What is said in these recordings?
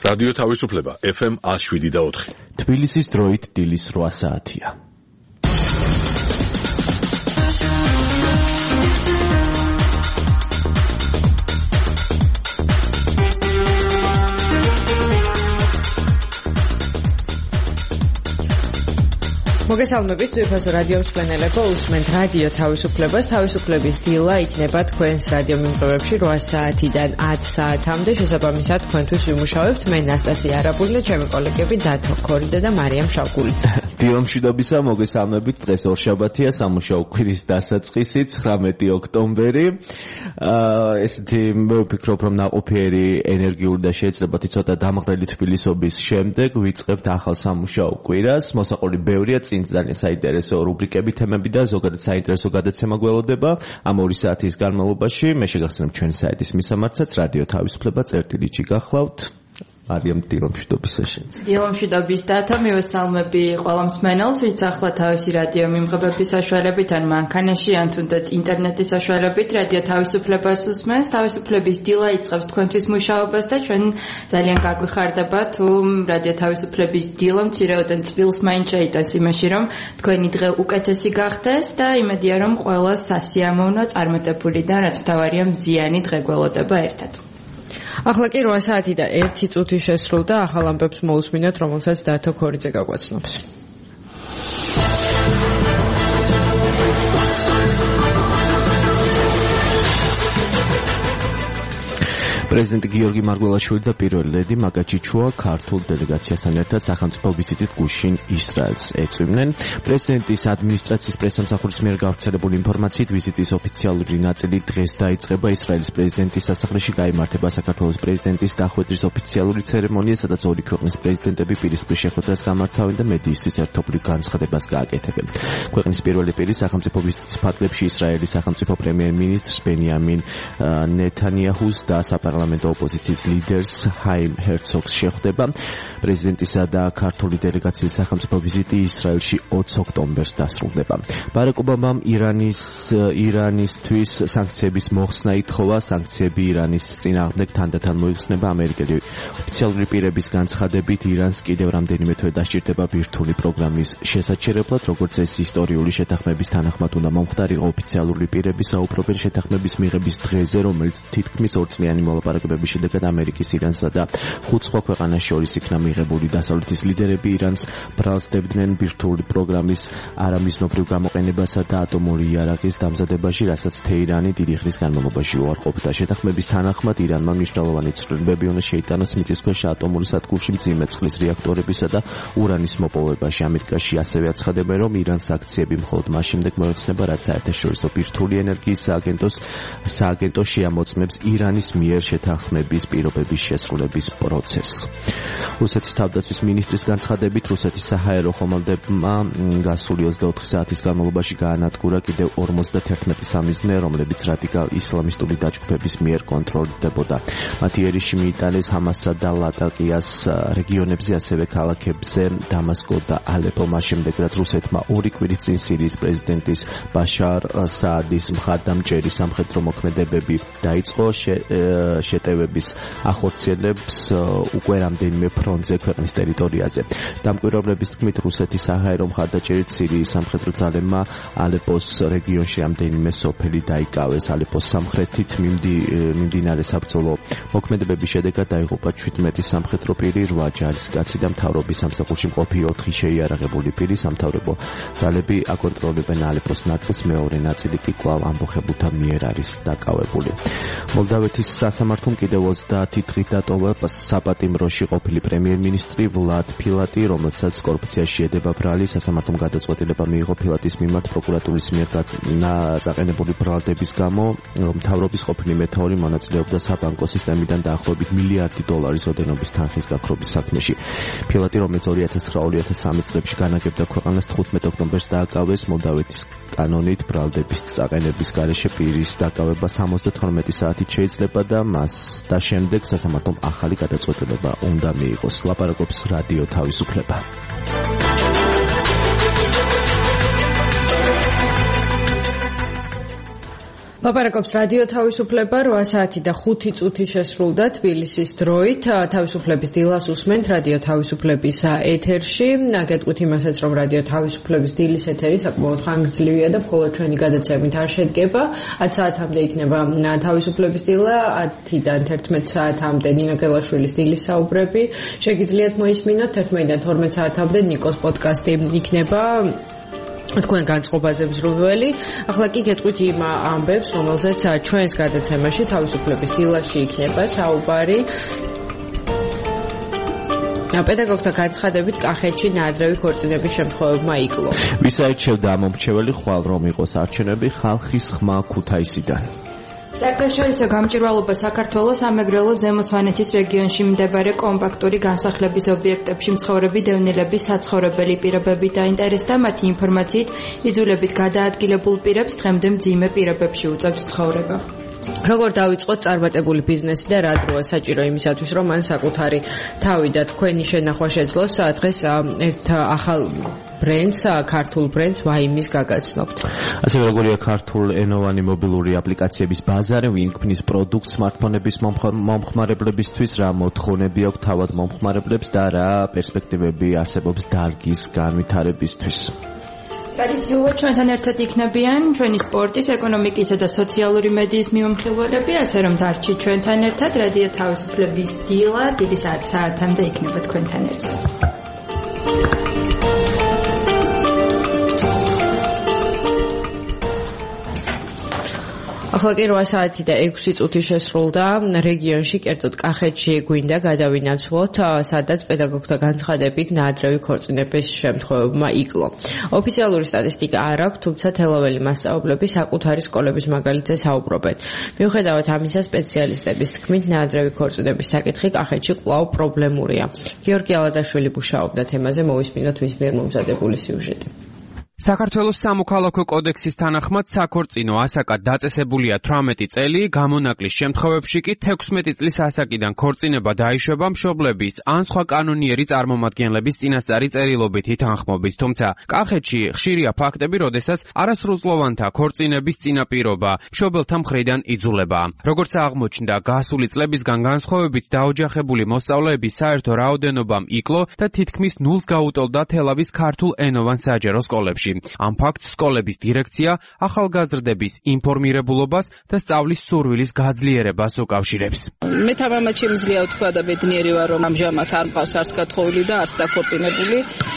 რადიო თავისუფლება FM 107.4. თბილისის დროით დილის 8 საათია. მოგესალმებით, ძვირფასო რადიო მსმენელებო, უსმენთ რადიო თავისუფლებას. თავისუფლების დილა იქნება თქვენს რადიო მიმღებებში 8 საათიდან 10 საათამდე. შესაბამისად, თქვენთვის ვიმუშავებთ მე ნასტასია არაბული და ჩემი კოლეგები დათო ქორიძე და მარიამ შავგულიძე. დილა მშვიდობისა, მოგესალმებით. დღეს ორშაბათია, სამუშაო კვირის დასაწყისი, 19 ოქტომბერი. ესეთი მე ვფიქრობ, რომ ნაყოფიერი, ენერგიული და შეიძლება ცოტა დამღრელი თბილისობის შემდეგ ვიწყებთ ახალ სამუშაო კვირას. მოსაყოლი ბევრია, ძალიან საინტერესო რუბრიკები, თემები და ზოგადად საინტერესო გადაცემა გველოდება ამ 2 საათის განმავლობაში. მე შეგახსენებ ჩვენი საიტის მისამართსაც რადიო თავისუფლება წერტილიჩი გახლავთ. მარიამ დილა მშვიდობისა შენც. დილა მშვიდობის დათო, მივესალმები ყველა მსმენელს, ვინც ახლა თავისი რადიო მიმღებების საშუალებით ან მანქანაში ან თუნდაც ინტერნეტის საშუალებით რადიო თავისუფლებას უსმენს. თავისუფლების დილა იწყებს თქვენთვის მუშაობას და ჩვენ ძალიან გაგვიხარდება თუ რადიო თავისუფლების დილა მცირეოდენ წყვილს მაინც შეიტანს იმაში, რომ თქვენი დღე უკეთესი გახდეს და იმედია, რომ ყველა სასიამოვნო, წარმატებული და რაც მთავარია მზიანი დღე გველოდება ერთად. ახლა კი 8 საათი და 1 წუთი შესრულდა, ახალ ამბებს მოусმინოთ, რომელსაც დათო ქორიძე გაგვაცნობს. პრეზიდენტი გიორგი მარგველაშვილი და პირველი ლედი მაგა ჩიჩუა ქართულ დელეგაციასთან ერთად სახელმწიფო ვიზიტით გუშინ ისრაელს ეწვივნენ. პრეზიდენტის ადმინისტრაციის პრესსამსახურის მიერ გავრცელებული ინფორმაციით ვიზიტის ოფიციალური ნაწილი დღეს დაიწყება. ისრაელის პრეზიდენტის სასახლეში გაიმართება საქართველოს პრეზიდენტის დახვედრის ოფიციალური ცერემონია, სადაც ორი ქვეყნის პრეზიდენტები პირისპირ შეხვედრას გამართავენ და მედიისთვის ერთობლივ განცხადებას გააკეთებენ. ქვეყნის პირველი პირი სახელმწიფო ვიზიტის ფარგლებში ისრაელის სახელმწიფო პრემიერ-მინისტრს ბენიამინ ნეთანიაჰუს და პარლამენტო ოპოზიციის ლიდერს ჰაიმ ჰერცოგს შეხვდება. პრეზიდენტისა და ქართული დელეგაციის სახელმწიფო ვიზიტი ისრაელში 20 ოქტომბერს დასრულდება. ბარაკ ობამამ ირანისთვის სანქციების მოხსნა ითხოვა. სანქციები ირანის წინააღმდეგ თანდათან მოიხსნება. ამერიკელი ოფიციალური პირების განცხადებით, ირანს კიდევ რამდენიმე თვე დასჭირდება ბირთვული პროგრამის შესაჩერებლად, როგორც ეს ისტორიული შეთანხმების თანახმად უნდა მომხდარიყო. ოფიციალური პირები საუბრობენ შეთანხმების მიღების დღეზე, რომელიც თითქმის 2 წლიანი მოლაპარაკებების შედეგად ამერიკის, ირანსა და 5 სხვა ქვეყანას შორის იქნა მიღებული. დასავლეთის ლიდერები ირანს ბრალსდებდნენ ბირთვული პროგრამის არამიზნობრივ გამოყენებასა და ატომური იარაღის დამზადებაში, რასაც თეირანი დიდი ხნის განმავლობაში უარყოფდა. შეთანხმების თანახმად ირანმა მნიშვნელოვანი ცვლილებები უნდა შეიტანოს მიწისქვეშა ატომური სადგურში მძიმე წყლის რეაქტორებისა და ურანის მოპოვებაში. ამერიკაში ასევე აცხადებენ, რომ ირანს აქციები მხოლოდ მას შემდეგ მოეხსნება, რაც საერთაშორისო ბირთვული ენერგიის სააგენტო შეამოწმებს ირანის მიერ შეთანხმების პირობების შესრულების პროცესს. რუსეთის თავდაცვის მინისტრის განცხადებით, რუსეთის საჰაერო ხომალდებმა გასული 24 საათის განმავლობაში გაანადგურა კიდევ 51 სამიზნე, რომლებიც რადიკალ ისლამისტური დაჯგუფების მიერ კონტროლდებოდა. მათი ერიში მიიტანეს ჰამასსა და ლატაკიას რეგიონებზე, ასევე ქალაქებზე დამასკო და ალეპო. მას შემდეგ, რაც რუსეთმა 2 კვირის წინ სირიის პრეზიდენტის ბაშარ საადის მხარდამჭერი სამხედრო მოქმედებები დაიწყო, შეტევების ახორციელებს უკვე რამდენიმე ფრონტზე ქვეყნის ტერიტორიაზე. დამკვირვებლების თქმით, რუსეთის საჰაერო მხარდაჭერით სირიის სამხედრო ძალებმა ალეპოს რეგიონში რამდენიმე სოფელი დაიკავეს. ალეპოს სამხრეთით მიმდინარე საბრძოლო მოქმედებების შედეგად დაიღუპა 17 სამხედრო პირი, 8 ჯარისკაცი და მთავრობის სამსახურში მყოფი 4 შეიარაღებული პირი. სამთავრობო ძალები აკონტროლებენ ალეპოს ნაწილს, მეორე ნაწილი კი კვლავ ამბოხებულთა მიერ არის დაკავებული. მოლდავეთის სასამართლომ კიდევ 30 დღით დატოვა საპატიმროში ყოფილი პრემიერ-მინისტრი ვლად ფილატი, რომელსაც კორუფციაში ედება ბრალი. სასამართლომ გადაწყვეტილება მიიღო ფილატის მიმართ პროკურატურის მიერ წაყენებული ბრალდების გამო. მთავრობის ყოფილი მეთაური მონაწილეობდა საბანკო სისტემიდან დაახლოებით $1 მილიარდი ოდენობის თანხის გაქრობის საქმეში. ფილატი, რომელიც 2009-2013 წლებში განაგებდა ქვეყანას, 15 ოქტომბერს დააკავეს. მოლდავეთის კანონით ბრალდების წაყენების გარეშე პირის დაკავება 72 საათით შეიძლება და მას და შემდეგ სასამართლომ ახალი გადაწყვეტილება უნდა მიიღოს. ლაპარაკობს რადიო თავისუფლება. ლაპარაკობს რადიო თავისუფლება 8 საათი და 5 წუთი შესრულდა თბილისის დროით. თავისუფლების დილას უსმენთ რადიო თავისუფლების ეთერში. გეტყვით იმასაც, რომ რადიო თავისუფლების დილის ეთერი საკმაოდ ხანგრძლივია და მხოლოდ ჩვენი გადაცემით არ შედგება. 10 საათამდე იქნება თავისუფლების დილა, 10-დან 11 საათამდე ნინო გელაშვილის დილის საუბრები. შეგიძლიათ მოისმინოთ 11-დან 12 საათამდე ნიკოს პოდკასტი იქნება თქვენ განწყობაზე მზრუნველი. ახლა კი გეტყვით იმ ამბებს, რომელზეც ჩვენს გადაცემაში თავისუფლების დილაში იქნება საუბარი. პედაგოგთა განცხადებით კახეთში ნაადრევი ქორწინების შემთხვევებმა იკლო. ვის აირჩევდა ამომრჩეველი ხვალ რომ იყოს არჩევნები ხალხის ხმა ქუთაისიდან. საერთაშორისო გამჭვირვალობა საქართველოს ამეგრელო ზემო სვანეთის რეგიონში მდებარე კომპაქტური განსახლების ობიექტებში მცხოვრები დევნილების საცხოვრებელი პირობები დაინტერესდა. მათი ინფორმაციით, იძულებით გადაადგილებულ პირებს დღემდე მძიმე პირობებში უწევთ ცხოვრება. როგორ დავიწყოთ წარმატებული ბიზნესი და რა დროა საჭირო იმისათვის, რომ მან საკუთარი თავი და თქვენი შენახვა შეძლოს, დღეს ერთ ახალ ბრენდს, ქართულ ბრენდს ვაიმის გაგაცნობთ. ასევე როგორია ქართულ ენოვანი მობილური აპლიკაციების ბაზარი, ვინ ქმნის პროდუქტს სმარტფონების მომხმარებლებისთვის, რა მოთხოვნები აქვს თავად მომხმარებლებს და რა პერსპექტივები არსებობს დარგის განვითარებისთვის. ტრადიციულად ჩვენთან ერთად იქნებიან ჩვენი სპორტის, ეკონომიკისა და სოციალური მედიის მიმომხილველები, ასე რომ დარჩით ჩვენთან ერთად. რადიო თავისუფლების დილა დიდი 10 საათამდე იქნება თქვენთან ერთად. ახლა კი 8 საათი და 6 წუთი შესრულდა. რეგიონში, კერძოდ კახეთში გვინდა გადავინაცვლოთ, სადაც პედაგოგთა განცხადებით ნაადრევი ქორწინების შემთხვევებმა იკლო. ოფიციალური სტატისტიკა არ აქვს, თუმცა თელაველი მასწავლებლები საკუთარი სკოლების მაგალითზე საუბრობენ. მიუხედავად ამისა, სპეციალისტების თქმით, ნაადრევი ქორწინების საკითხი კახეთში კვლავ პრობლემურია. გიორგი ალადაშვილი მუშაობდა თემაზე, მოვისმინოთ მის მიერ მომზადებული სიუჟეტი. საქართველოს სამოქალაქო კოდექსის თანახმად საქორწინო ასაკად დაწესებულია 18 წელი, გამონაკლის შემთხვევებში კი 16 წლის ასაკიდან ქორწინება დაიშვება მშობლების ან სხვა კანონიერი წარმომადგენლების წინასწარი წერილობითი თანხმობით. თუმცა კახეთში ხშირია ფაქტები, როდესაც არასრულწლოვანთა ქორწინების წინაპირობა მშობელთა მხრიდან იძულება. როგორც აღმოჩნდა, გასული წლებისგან განსხვავებით დაოჯახებული მოსწავლეების საერთო რაოდენობამ იკლო და თითქმის ნულს გაუტოლდა თელავის ქართულ ენოვან საჯარო სკოლებში. ამ ფაქტს სკოლების დირექცია ახალგაზრდების ინფორმირებულობას და სწავლის სურვილის გაძლიერებას უკავშირებს. მე თამამად შემიძლია ვთქვა და ბედნიერი ვარ, რომ ამჟამად არ მყავს არც გათხოვილი და არც დაქორწინებული.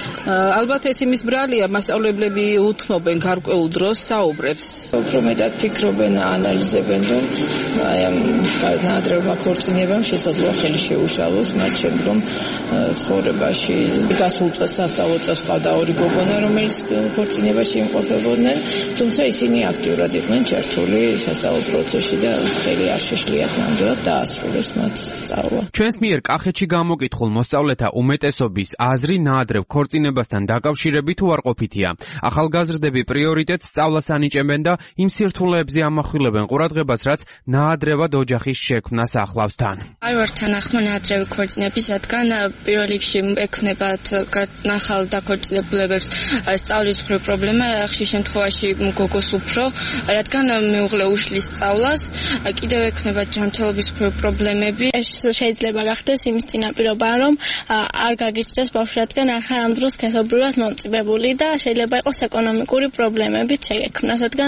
ალბათ ეს იმის ბრალია, მასწავლებლები უთმობენ გარკვეულ დროს საუბრებს. უფრო მეტად ფიქრობენ, ანალიზებენ, რომ აი ამ ნაადრევმა ქორწინებამ შესაძლოა ხელი შეუშალოს მათ შემდგომ ცხოვრებაში. გასულ წელს სასწავლო წელს ყავდა ორი გოგონა, რომელიც ქორწინებაში იმყოფებოდნენ, თუმცა ისინი აქტიურად იყვნენ ჩართული სასწავლო პროცესში და ხელი არ შეშლიათ ნამდვილად დაასრულეს მათ სწავლა. ჩვენს მიერ კახეთში გამოკითხულ მოსწავლეთა უმეტესობის აზრი ნაადრევ ქორწინებასთან დაკავშირებით უარყოფითია. ახალგაზრდები პრიორიტეტს სწავლას ანიჭებენ და იმ სირთულეებზე ამახვილებენ ყურადღებას, რაც ნაადრევად ოჯახის შექმნას ახლავს თან. არ ვარ თანახმა ნაადრევი ქორწინების, რადგან პირველ რიგში ექნებათ ნახალ დაქორწინებულებებს სწავლის მხრივ პრობლემა, ხშირ შემთხვევაში გოგოს უფრო, რადგან მეუღლე უშლის სწავლას, კიდევ ექნებათ ჯანმრთელობის მხრივ პრობლემები. ეს შეიძლება გახდეს იმის წინაპირობა, რომ არ გაგიჩნდეს ბავშვი, რადგან არ ხარ ამ დროს კეთობრივად მომწიბებული და შეიძლება იყოს ეკონომიკური პრობლემებიც შეექმნას, რადგან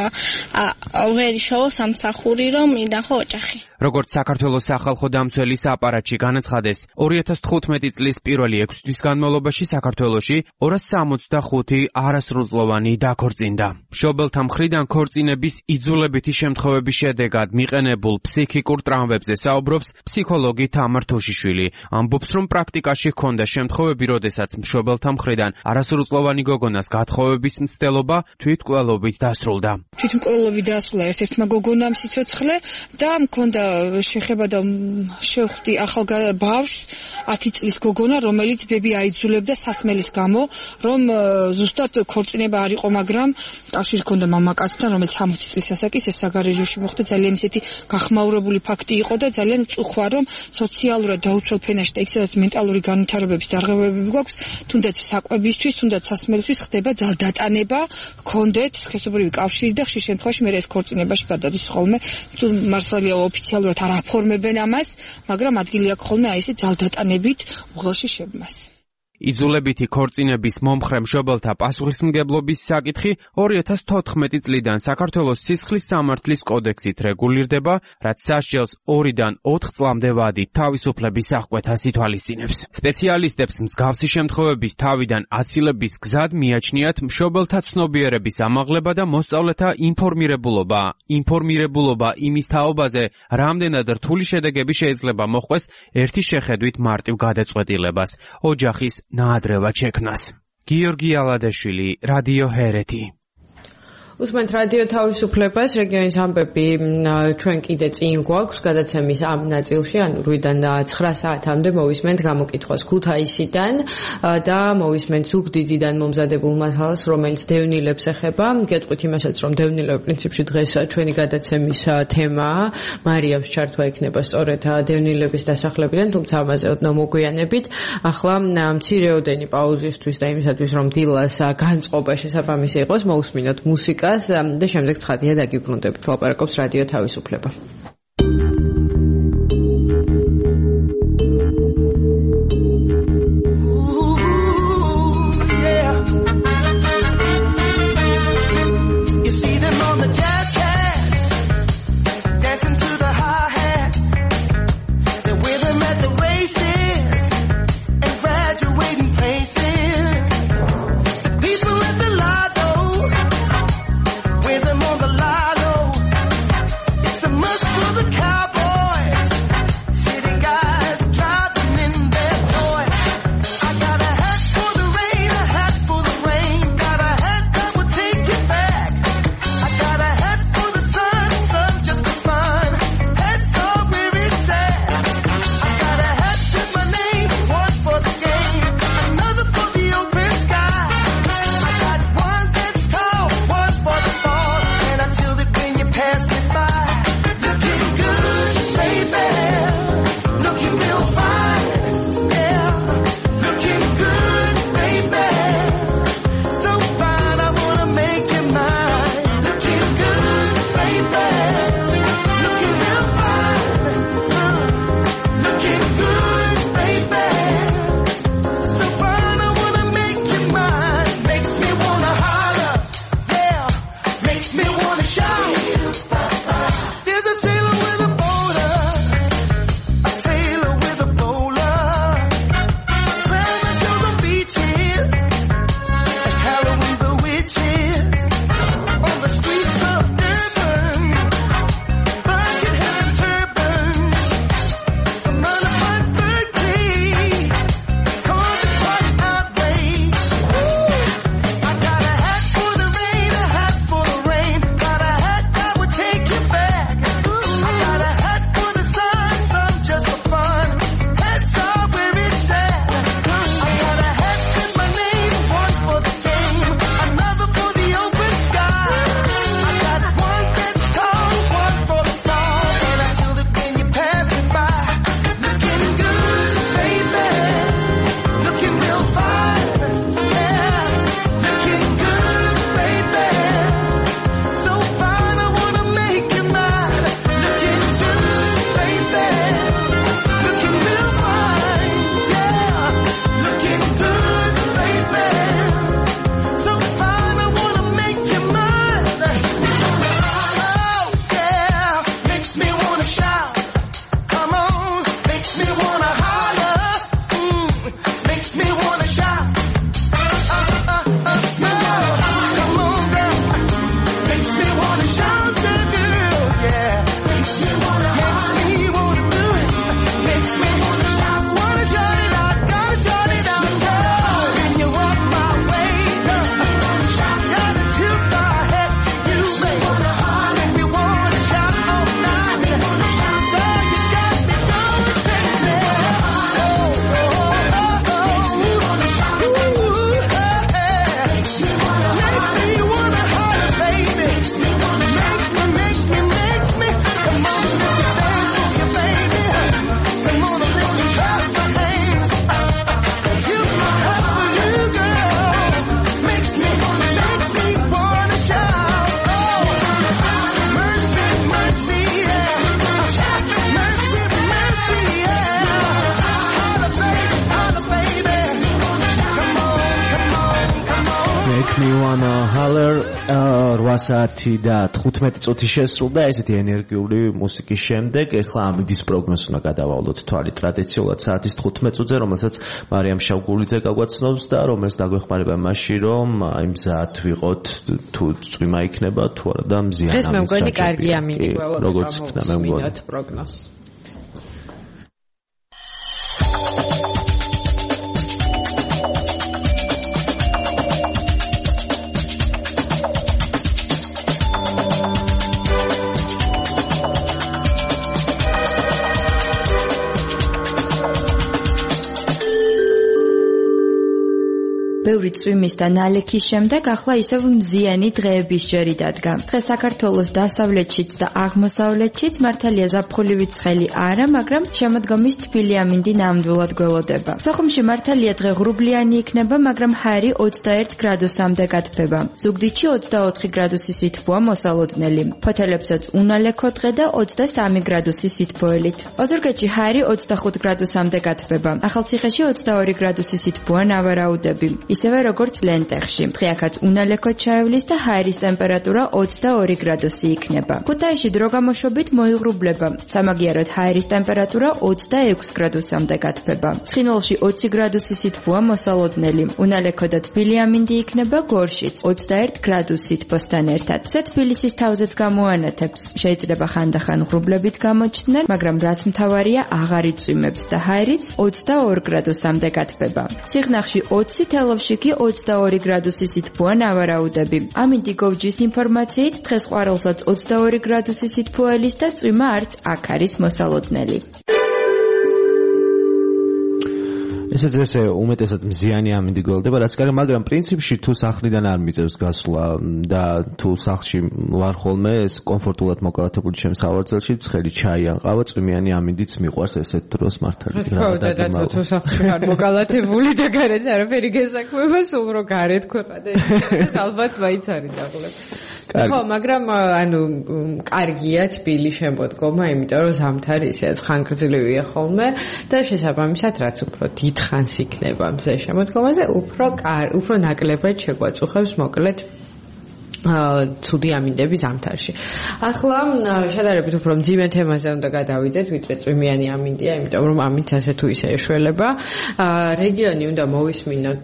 ვერ იშოვო სამსახური, რომ ინახო ოჯახი. როგორც საქართველოს სახალხო დამცველის აპარატში განაცხადეს, 2015 წლის პირველი 6 თვის განმავლობაში საქართველოში 265 არასრულწლოვანი დაქორწინდა. მშობელთა მხრიდან ქორწინების იძულებითი შემთხვევების შედეგად მიყენებულ ფსიქიკურ ტრავმებზე საუბრობს ფსიქოლოგი თამარ თოშიშვილი. ამბობს, რომ პრაქტიკაში ჰქონდა შემთხვევები, როდესაც მშობელთა მხრიდან არასრულწლოვანი გოგონას გათხოვების მცდელობა თვითმკვლელობით დასრულდა. თვითმკვლელობით დასრულა ერთ-ერთმა გოგონამ სიცოცხლე და მქონდა შეხება და შევხვდი ახალ ბავშვს 10 წლის გოგონა, რომელიც ბები აიძულებდა სასმელის გამო, რომ ზუსტად ქორწინება არ იყო, მაგრამ კავშირი ჰქონდა მამაკაცთან, რომელიც 60 წლის ასაკის, ეს საგარეჯოში მოხდა. ძალიან ისეთი გახმაურებული ფაქტი იყო და ძალიან წუხვა, რომ სოციალურად დაუცველ ფენაში და იქ სადაც მენტალური განვითარებების დარღვევები გვაქვს, თუნდაც თუნდაც საკვებისთვის, თუნდაც სასმელისთვის ხდება ძალდატანება, გქონდეთ სქესობრივი კავშირი და ხშირ შემთხვევაში მე ეს ქორწინებაში გადადის ხოლმე, თუ მართალია ოფიციალურად არ აფორმებენ ამას, მაგრამ ადგილი აქვს ხოლმე აი ესე ძალდატანებით უღელში შებმას. იძულებითი ქორწინების მომხრე მშობელთა პასუხისმგებლობის საკითხი 2014 წლიდან საქართველოს სისხლის სამართლის კოდექსით რეგულირდება, რაც სასჯელს 2-დან 4 წლამდე ვადით თავისუფლების აღკვეთას ითვალისწინებს. სპეციალისტებს მსგავსი შემთხვევების თავიდან აცილების გზად მიაჩნიათ მშობელთა ცნობიერების ამაღლება და მოსწავლეთა ინფორმირებულობა იმის თაობაზე, რამდენად რთული შედეგები შეიძლება მოხვეს ერთი შეხედვით მარტივ გადაწყვეტილებას, ოჯახის ნაადრევა შექმნას. გიორგი ალადეშვილი, რადიო ჰერეთი. უსმენთ რადიო თავისუფლებას, რეგიონის ამბები ჩვენ კიდე წინ გვაქვს გადაცემის ამ ნაწილში, ანუ 8-დან 9 საათამდე მოვისმენთ გამოკითხვას ქუთაისიდან და მოვისმენთ ზუგდიდიდან მომზადებულ მასალას, რომელიც დევნილებს ეხება. გეტყვით იმასაც, რომ დევნილები პრინციპში დღეს ჩვენი გადაცემის თემაა. მარიამს ჩართვა ექნება სწორედ დევნილების დასახლებიდან, თუმცა ამაზე ოდნავ მოგვიანებით. ახლა მცირეოდენი პაუზისთვის და იმისათვის, რომ დილას განწყობა შესაბამისი იყოს, მოვუსმინოთ მუსიკას და შემდეგ ცხადია დაგიბრუნდებით. ლაპარაკობს რადიო თავისუფლება. 8 საათი და 15 წუთი შესრულდა ესეთი ენერგიული მუსიკის შემდეგ. ეხლა ამინდის პროგნოზს უნდა გადავალოთ თვალი ტრადიციულად საათის 15 წუთზე, რომელსაც მარიამ შავგულიძე გაგვაცნობს და რომელიც დაგვეხმარება მაშინ, რომ აი მზად ვიყოთ თუ წვიმა იქნება თუ არა და მზიანი. ეს მე მგონი კარგი ამინდი გველოდება. როგორც იქნა მე მგონი პროგნოზს. ბევრი წვიმის და ნალექის შემდეგ ახლა ისევ მზიანი დღეების ჯერი დადგა. დღეს საქართველოს დასავლეთშიც და აღმოსავლეთშიც მართალია ზაფხულივით ცხელი არა, მაგრამ შემოდგომის თბილი ამინდი ნამდვილად გველოდება. სოხუმში მართალია დღე ღრუბლიანი იქნება, მაგრამ ჰაერი 21 გრადუსამდე გათბება. ზუგდიდში 24 გრადუსის სითბოა მოსალოდნელი. ფოთელებსაც უნალექო დღე და 23 გრადუსის სითბოელით. ოზურგეთში ჰაერი 25 გრადუსამდე გათბება. ახალციხეში 22 გრადუსის სითბოა ნავარაუდები. ისევე როგორც ლენტეხში. დღეაქაც უნალექოდ ჩაევლის და ჰაერის ტემპერატურა 22 გრადუსი იქნება. ქუთაისში დრო გამოშვებით მოიღრუბლება. სამაგიეროდ ჰაერის ტემპერატურა 26 გრადუსამდე გათბება. ცხინვალში 20 გრადუსი სითბოა მოსალოდნელი. უნალექო და თბილი ამინდი იქნება გორშიც 21 გრადუსი სითბოსთან ერთად. თბილისის თავზეც გამოანათებს. შეიძლება ხანდახან ღრუბლებიც გამოჩნდნენ, მაგრამ რაც მთავარია აღარ იწვიმებს და ჰაერიც 22 გრადუსამდე გათბება. სიღნაღში 20 თელავში კი 22 გრადუსი სითბოა ნავარაუდები. ამინდი გოვჯის ინფორმაციით დღეს ყვარელსაც 22 გრადუსი სითბოელის და წვიმა არც აქ არის მოსალოდნელი. ესეც ესე უმეტესად მზიანი ამინდი გველდება, რაც კარგი, მაგრამ პრინციპში თუ სახლიდან არ მიწევს გასვლა და თუ სახლში ვარ ხოლმე, ეს კომფორტულად მოკალათებული ჩემს ავარძელში, ცხელი ჩაი ან ყავა, წვიმიანი ამინდიც მიყვარს ესეთ დროს მართალი. და თუ სახლში არ მოკალათებული და გარეთ არაფერი გესაქმება, სულ რო გარეთ ქვეყადა, ეს ალბათ მაინც არის დაღლები. ხო, მაგრამ ანუ კარგია თბილი შემოდგომა, იმიტომ რომ ზამთარი ისეაც ხანგრძლივია ხოლმე და შესაბამისად რაც უფრო დიდ ხანს იქნება მზე შემოდგომაზე, უფრო ნაკლებად შეგვაწუხებს მოკლედ ცუდი ამინდები ზამთარში. ახლა შედარებით უფრო მძიმე თემაზე უნდა გადავიდეთ, ვიდრე წვიმიანი ამინდია, იმიტომ რომ ამინდს ასე თუ ისე ეშველება. რეგიონი უნდა მოვისმინოთ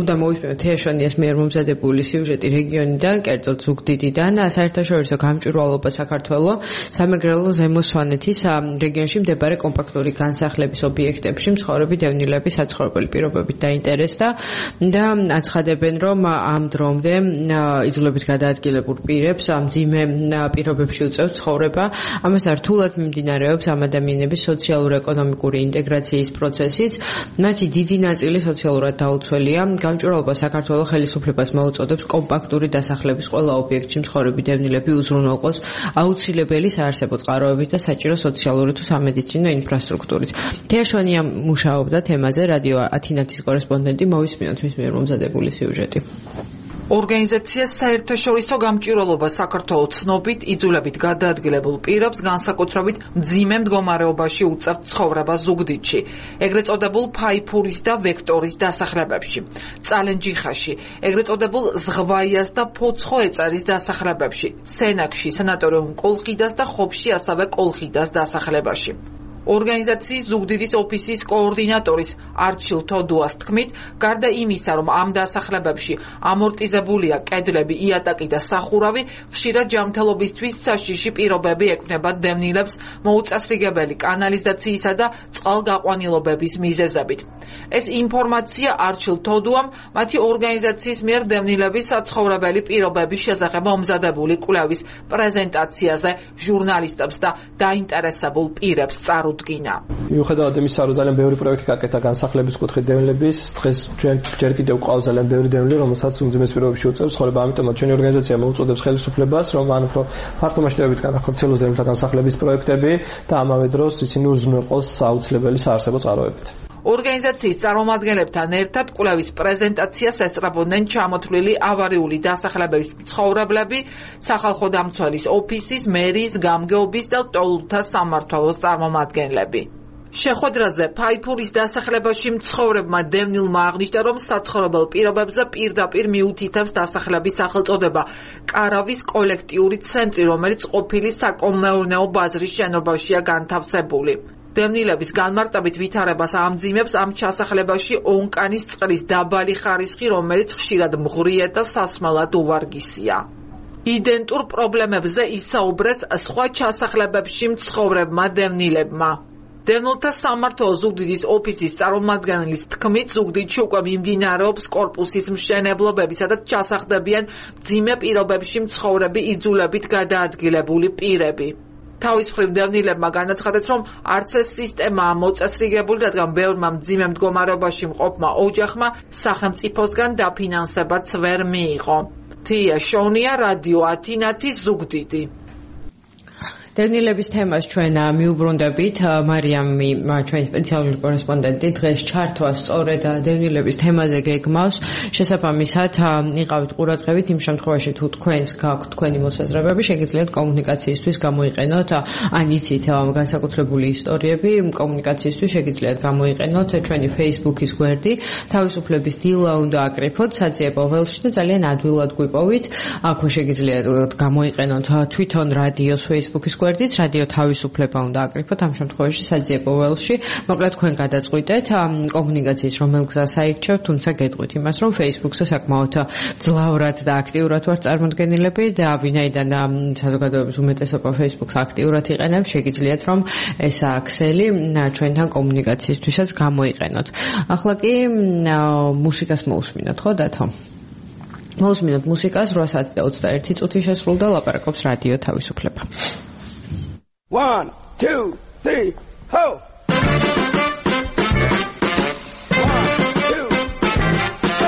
თეაშონიას მიერ მომზადებული სიუჟეტი რეგიონიდან, კერძოდ ზუგდიდიდან, საერთაშორისო გამჭვირვალობა საქართველოს, სამეგრელო ზემო სვანეთის რეგიონში მდებარე კომპაქტური განსახლების ობიექტებში მცხოვრები დევნილები საცხოვრებელი პირობებით დაინტერესდა და აცხადებენ, რომ ამ დრომდე იძულებით ადგილებურ პირებს მძიმე პირობებში უწევთ ცხოვრება. ამასთან რთულად მიმდინარეობს ამ ადამიანების სოციალურ-ეკონომიკური ინტეგრაციის პროცესიც. მათი დიდი ნაწილი სოციალურად დაუცველია. გამჭვირვალობა საქართველოს ხელისუფლებას მოუწოდებს კომპაქტური დასახლების ყველა ობიექტში მცხოვრები დევნილები უზრუნველყოს აუცილებელი საარსებო წყაროებით და საჭირო სოციალური თუ სამედიცინო ინფრასტრუქტურით. თეაშონია მუშაობდა თემაზე, რადიო ათინათის კორესპონდენტი, მოვისმინოთ მის მიერ მომზადებული სიუჟეტი. ორგანიზაცია საერთაშორისო გამჭვირვალობა საქართველოს ცნობით იძულებით გადაადგილებულ პირებს განსაკუთრებით მძიმე მდგომარეობაში უწევთ ცხოვრება ზუგდიდში, ეგრეთ წოდებულ ფაიფურის და ვექტორის დასახლებებში, წალენჯიხაში, ეგრეთ წოდებულ ზღვაიას და ფოცხოეწარის დასახლებებში, სენაკში, სანატორიუმ კოლხიდას და ხობში, ასევე კოლხიდას დასახლებაში. ორგანიზაციის ზუგდიდის ოფისის კოორდინატორის არჩილ თოდუას თქმით, გარდა იმისა, რომ ამ დასახლებებში ამორტიზებულია კედლები, იატაკი და სახურავი, ხშირად ჯანმრთელობისთვის საშიში პირობები ექმნება დევნილებს მოუწესრიგებელი კანალიზაციისა და წყალგაყვანილობების მიზეზებით. ეს ინფორმაცია არჩილ თოდუამ მათი ორგანიზაციის მიერ დევნილების საცხოვრებელი პირობების შესახებ მომზადებული კვლევის პრეზენტაციაზე ჟურნალისტებს და დაინტერესებულ პირებს წარუდგინა. მიუხედავად იმისა, რომ ძალიან ბევრი პროექტი გაკეთა განსახლების კუთხით დევნილების, დღეს ჯერ კიდევ ყავს ძალიან ბევრი დევნილი, რომელსაც უმძიმეს პირობებში უწევს ცხოვრება. ამიტომაც ჩვენი ორგანიზაცია მოუწოდებს ხელისუფლებას, რომ ან უფრო ფართო მასშტაბებით განახორციელოს დევნილთა განსახლების პროექტები და ამავე დროს ისინი უზრუნველყოს აუცილებელი საარსებო წყაროებით. ორგანიზაციის წარმომადგენლებთან ერთად კვლევის პრეზენტაციას ესწრებოდნენ ჩამოთვლილი ავარიული დასახლებების მცხოვრებლები, სახალხო დამცველის ოფისის, მერიის, გამგეობის და ტოლულთა სამმართველოს წარმომადგენლები. შეხვედრაზე ფაიფურის დასახლებაში მცხოვრებმა დევნილმა აღნიშნა, რომ საცხოვრებელ პირობებზე პირდაპირ მიუთითებს დასახლების სახელწოდება კარავის კოლექტიური ცენტრი, რომელიც ყოფილი საკომეურნეო ბაზრის შენობაშია განთავსებული. დევნილების განმარტებით ვითარებას ამძიმებს ამ ჩასახლებაში ონკანის წყლის დაბალი ხარისხი, რომელიც ხშირად მღვრიე და სასმელად უვარგისია. იდენტურ პრობლემებზე ისაუბრეს სხვა ჩასახლებებში მცხოვრებმა დევნილებმა. დევნილთა სამმართველო ზუგდიდის ოფისის წარმომადგენლის თქმით, ზუგდიდში უკვე მიმდინარეობს კორპუსის მშენებლობები, სადაც ჩასახდებიან მძიმე პირობებში მცხოვრები იძულებით გადაადგილებული პირები. თავის მხრივ დევნილებმა განაცხადეს, რომ არც ეს სისტემაა მოწესრიგებული, რადგან ბევრმა მძიმე მდგომარეობაში მყოფმა ოჯახმა სახელმწიფოსგან დაფინანსებაც ვერ მიიღო. თია შონია, რადიო ათინათი, ზუგდიდი. დევნილების თემას ჩვენ მიუბრუნდებით. მარიამი, ჩვენი სპეციალური კორესპონდენტი, დღეს ჩართვა სწორედ დევნილების თემაზე გეგმავს. შესაბამისად, იყავით ყურადღებით იმ შემთხვევაში, თუ თქვენს გაქვთ თქვენი მოსაზრებები, შეგიძლიათ კომუნიკაციისთვის გამოიყენოთ, ან იცით განსაკუთრებული ისტორიები, კომუნიკაციისთვის შეგიძლიათ გამოიყენოთ ჩვენი Facebook-ის გვერდი, თავისუფლების დილა უნდა აკრიფოთ საძიებო ველში და ძალიან ადვილად გვიპოვით. აქვე შეგიძლიათ გამოიყენოთ თვითონ რადიოს Facebook-ის გვერდით, რადიო თავისუფლება უნდა აკრიფოთ ამ შემთხვევაში საძიებო ველში. მოკლედ თქვენ გადაწყვიტეთ კომუნიკაციის რომელ გზას აირჩევთ, თუმცა გეტყვით იმას, რომ Facebook-ზე საკმაოდ ძლავრად და აქტიურად ვარ წარმოდგენილები და ვინაიდან საზოგადოების უმეტესობა Facebook-ს აქტიურად იყენებს, შეგიძლიათ რომ ეს ქსელი ჩვენთან კომუნიკაციისთვისაც გამოიყენოთ. ახლა კი მუსიკას მოусმინოთ, ხო დათო? მოусმინოთ მუსიკას 8:21 შესრულდა ლაპარაკობს რადიო თავისუფლება. 1, 2, 3, ho! 1, 2, go!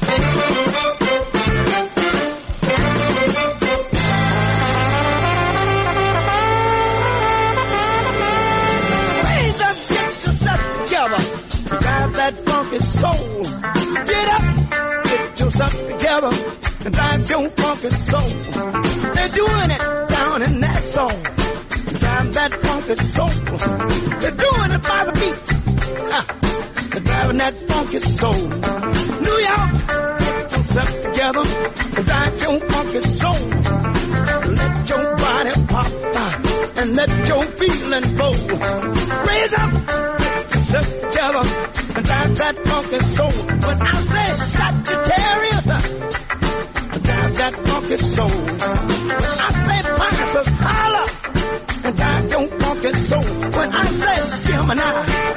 Raise up, get yourself together. Drive that funky soul. Get up, get yourself together. And drive your funky soul. They're doing it down in that song. Drive that funky soul. They're doing it by the beat. They're driving that funky soul. New York, get yourself together and drive your funky soul. Let your body pop and let your feeling flow. Raise up, get yourself together and drive that funky soul. When I say Sagittarius, drive that funky soul. When I say Pisces, holler. And drive your funky soul. When I say Gemini,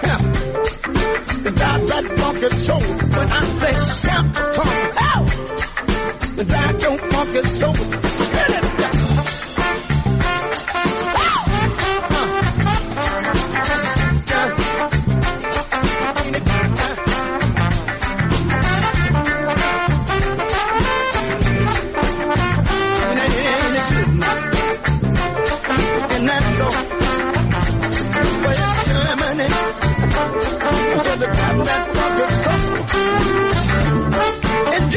drive that funky soul. When I say Capricorn, drive your funky soul. Get it down. In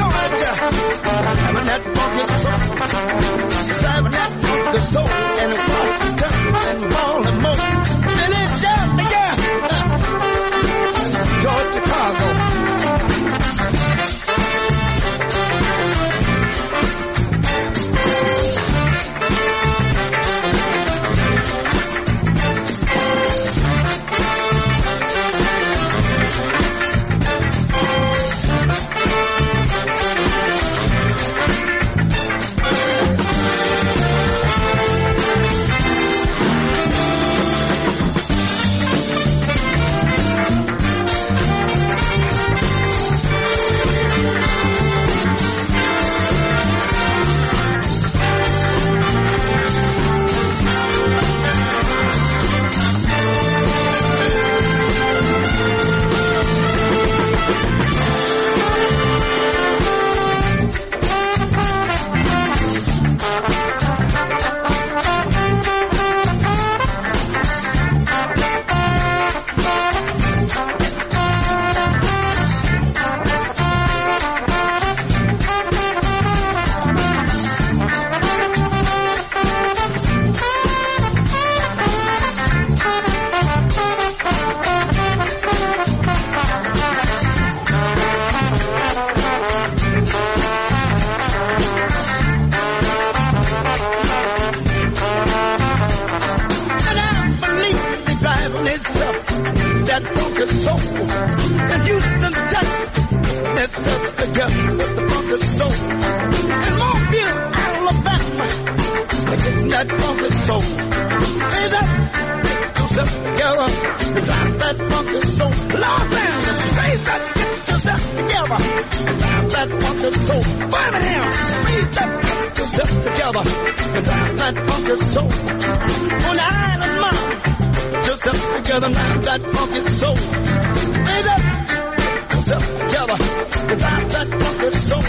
raise up that funky soul. In Houston, Texas, let's up together with the funky soul. In Mobile, Alabama, let's get that funky soul. Raise up, get yourself together, drive that funky soul. Los Angeles, raise up, get yourself together, drive that funky soul. Birmingham, raise up, get yourself together, drive that funky soul. On the island, mom, just up together, drive that funky soul. Raise up, get yourself together, drive that funky soul.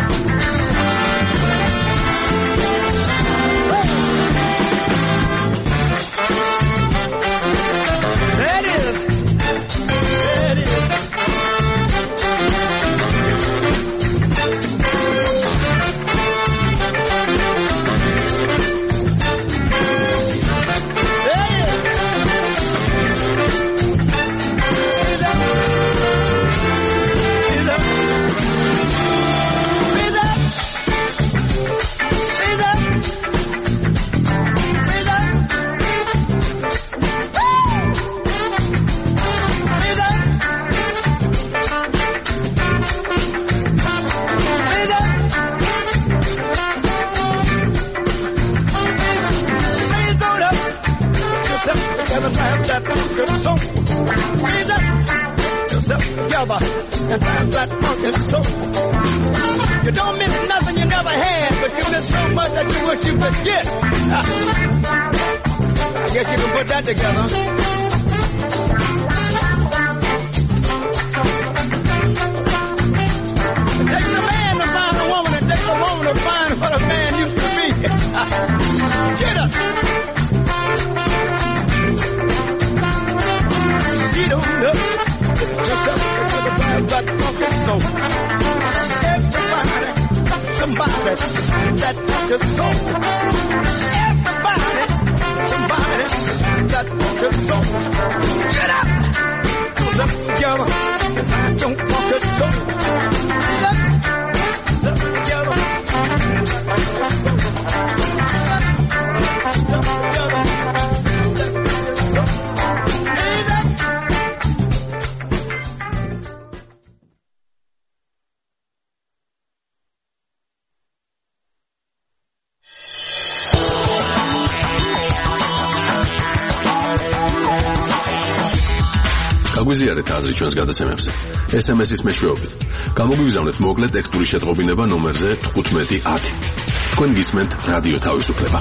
There it is. There it is. And drive that funky soul. You don't miss nothing you never had, but you miss so much that you wish you could get. I guess you can put that together. It takes a man to find a woman, it takes a woman to find what a man used to be. Get up. Get on up. That funky soul. Everybody, somebody, that funky soul. Everybody, somebody, that funky soul. Get up, put up together, don't funky soul. Get up together, გვიზიარეთ აზრი ჩვენს გადაცემებზე. SMS-ის მეშვეობით. გამოგვიგზავნეთ მოკლე ტექსტური შეტყობინება ნომერზე 1510. თქვენ გისმენთ რადიო თავისუფლება.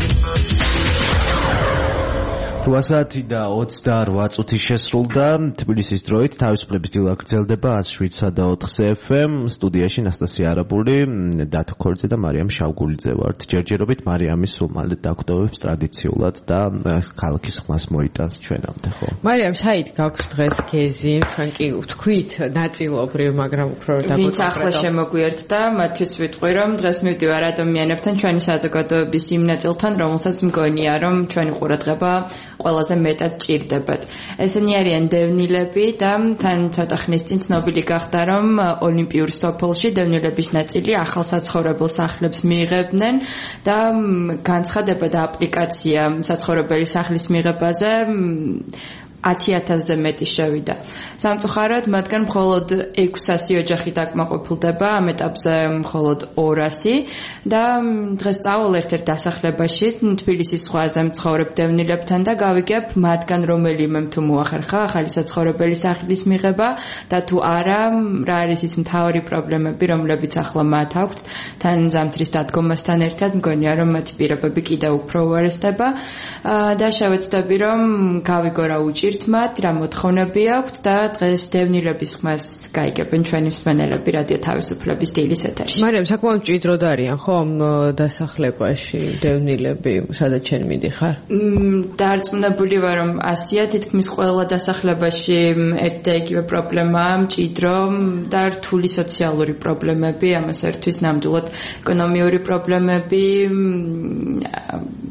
8 საათი და 28 წუთი შესრულდა. თბილისის დროით თავისუფლების დილა გრძელდება 107.4 FM. სტუდიაში ნასტასია არაბული, დათო ქორიძე და მარიამ შავგულიძე ვართ. ჯერჯერობით მარიამის სულ მალე დაგვდოვებს ტრადიციულად და ქალაქის ხმას მოიტანს ჩვენამდე, ხო? მარიამ, საით გაქვს დღეს გეზი? ჩვენ კი ვთქვით ნაწილობრივ, მაგრამ უფრო დაგვეკონკრეტო. ვინც ახლა შემოგვიერთდა, მათთვის ვიტყვი, რომ დღეს მივდივარ ადამიანებთან ჩვენი საზოგადოების იმ ნაწილთან, რომელსაც მგონია, რომ ჩვენი ყურადღება ყველაზე მეტად ჭირდებათ. ესენი არიან დევნილები და თან ცოტა ხნის წინ ცნობილი გახდა, რომ ოლიმპიურ სოფელში დევნილების ნაწილი ახალ საცხოვრებელ სახლებს მიიღებდნენ და განცხადება და აპლიკაცია საცხოვრებელი სახლის მიღებაზე 10,000-ზე მეტი შევიდა. სამწუხაროდ, მათგან მხოლოდ 600 ოჯახი დაკმაყოფილდება, ამ ეტაპზე მხოლოდ 200 და დღეს წავალ ერთ-ერთ დასახლებაში თბილისის ზღვაზე მცხოვრებ დევნილებთან და გავიგებ მათგან რომელიმე თუ მოახერხა ახალი საცხოვრებელი სახლის მიღება და თუ არა, რა არის ის მთავარი პრობლემები, რომლებიც ახლა მათ აქვთ თან ზამთრის დადგომასთან ერთად, მგონია რომ მათი პირობები კიდევ უფრო უარესდება და შევეცდები რომ გავიგო რა უჭირთ მათ, რა მოთხოვნები აქვთ და დღეს დევნილების ხმას გაიგებენ ჩვენი მსმენელები რადიო თავისუფლების დილის ეთერში. მარიამ, საკმაოდ მჭიდროდ არიან ხო ამ დასახლებაში დევნილები, სადაც შენ მიდიხარ? დარწმუნებული ვარ, რომ ასია თითქმის ყველა დასახლებაში ერთ და იგივე პრობლემაა, მჭიდრო და რთული სოციალური პრობლემები, ამას ერთვის ნამდვილად ეკონომიური პრობლემები,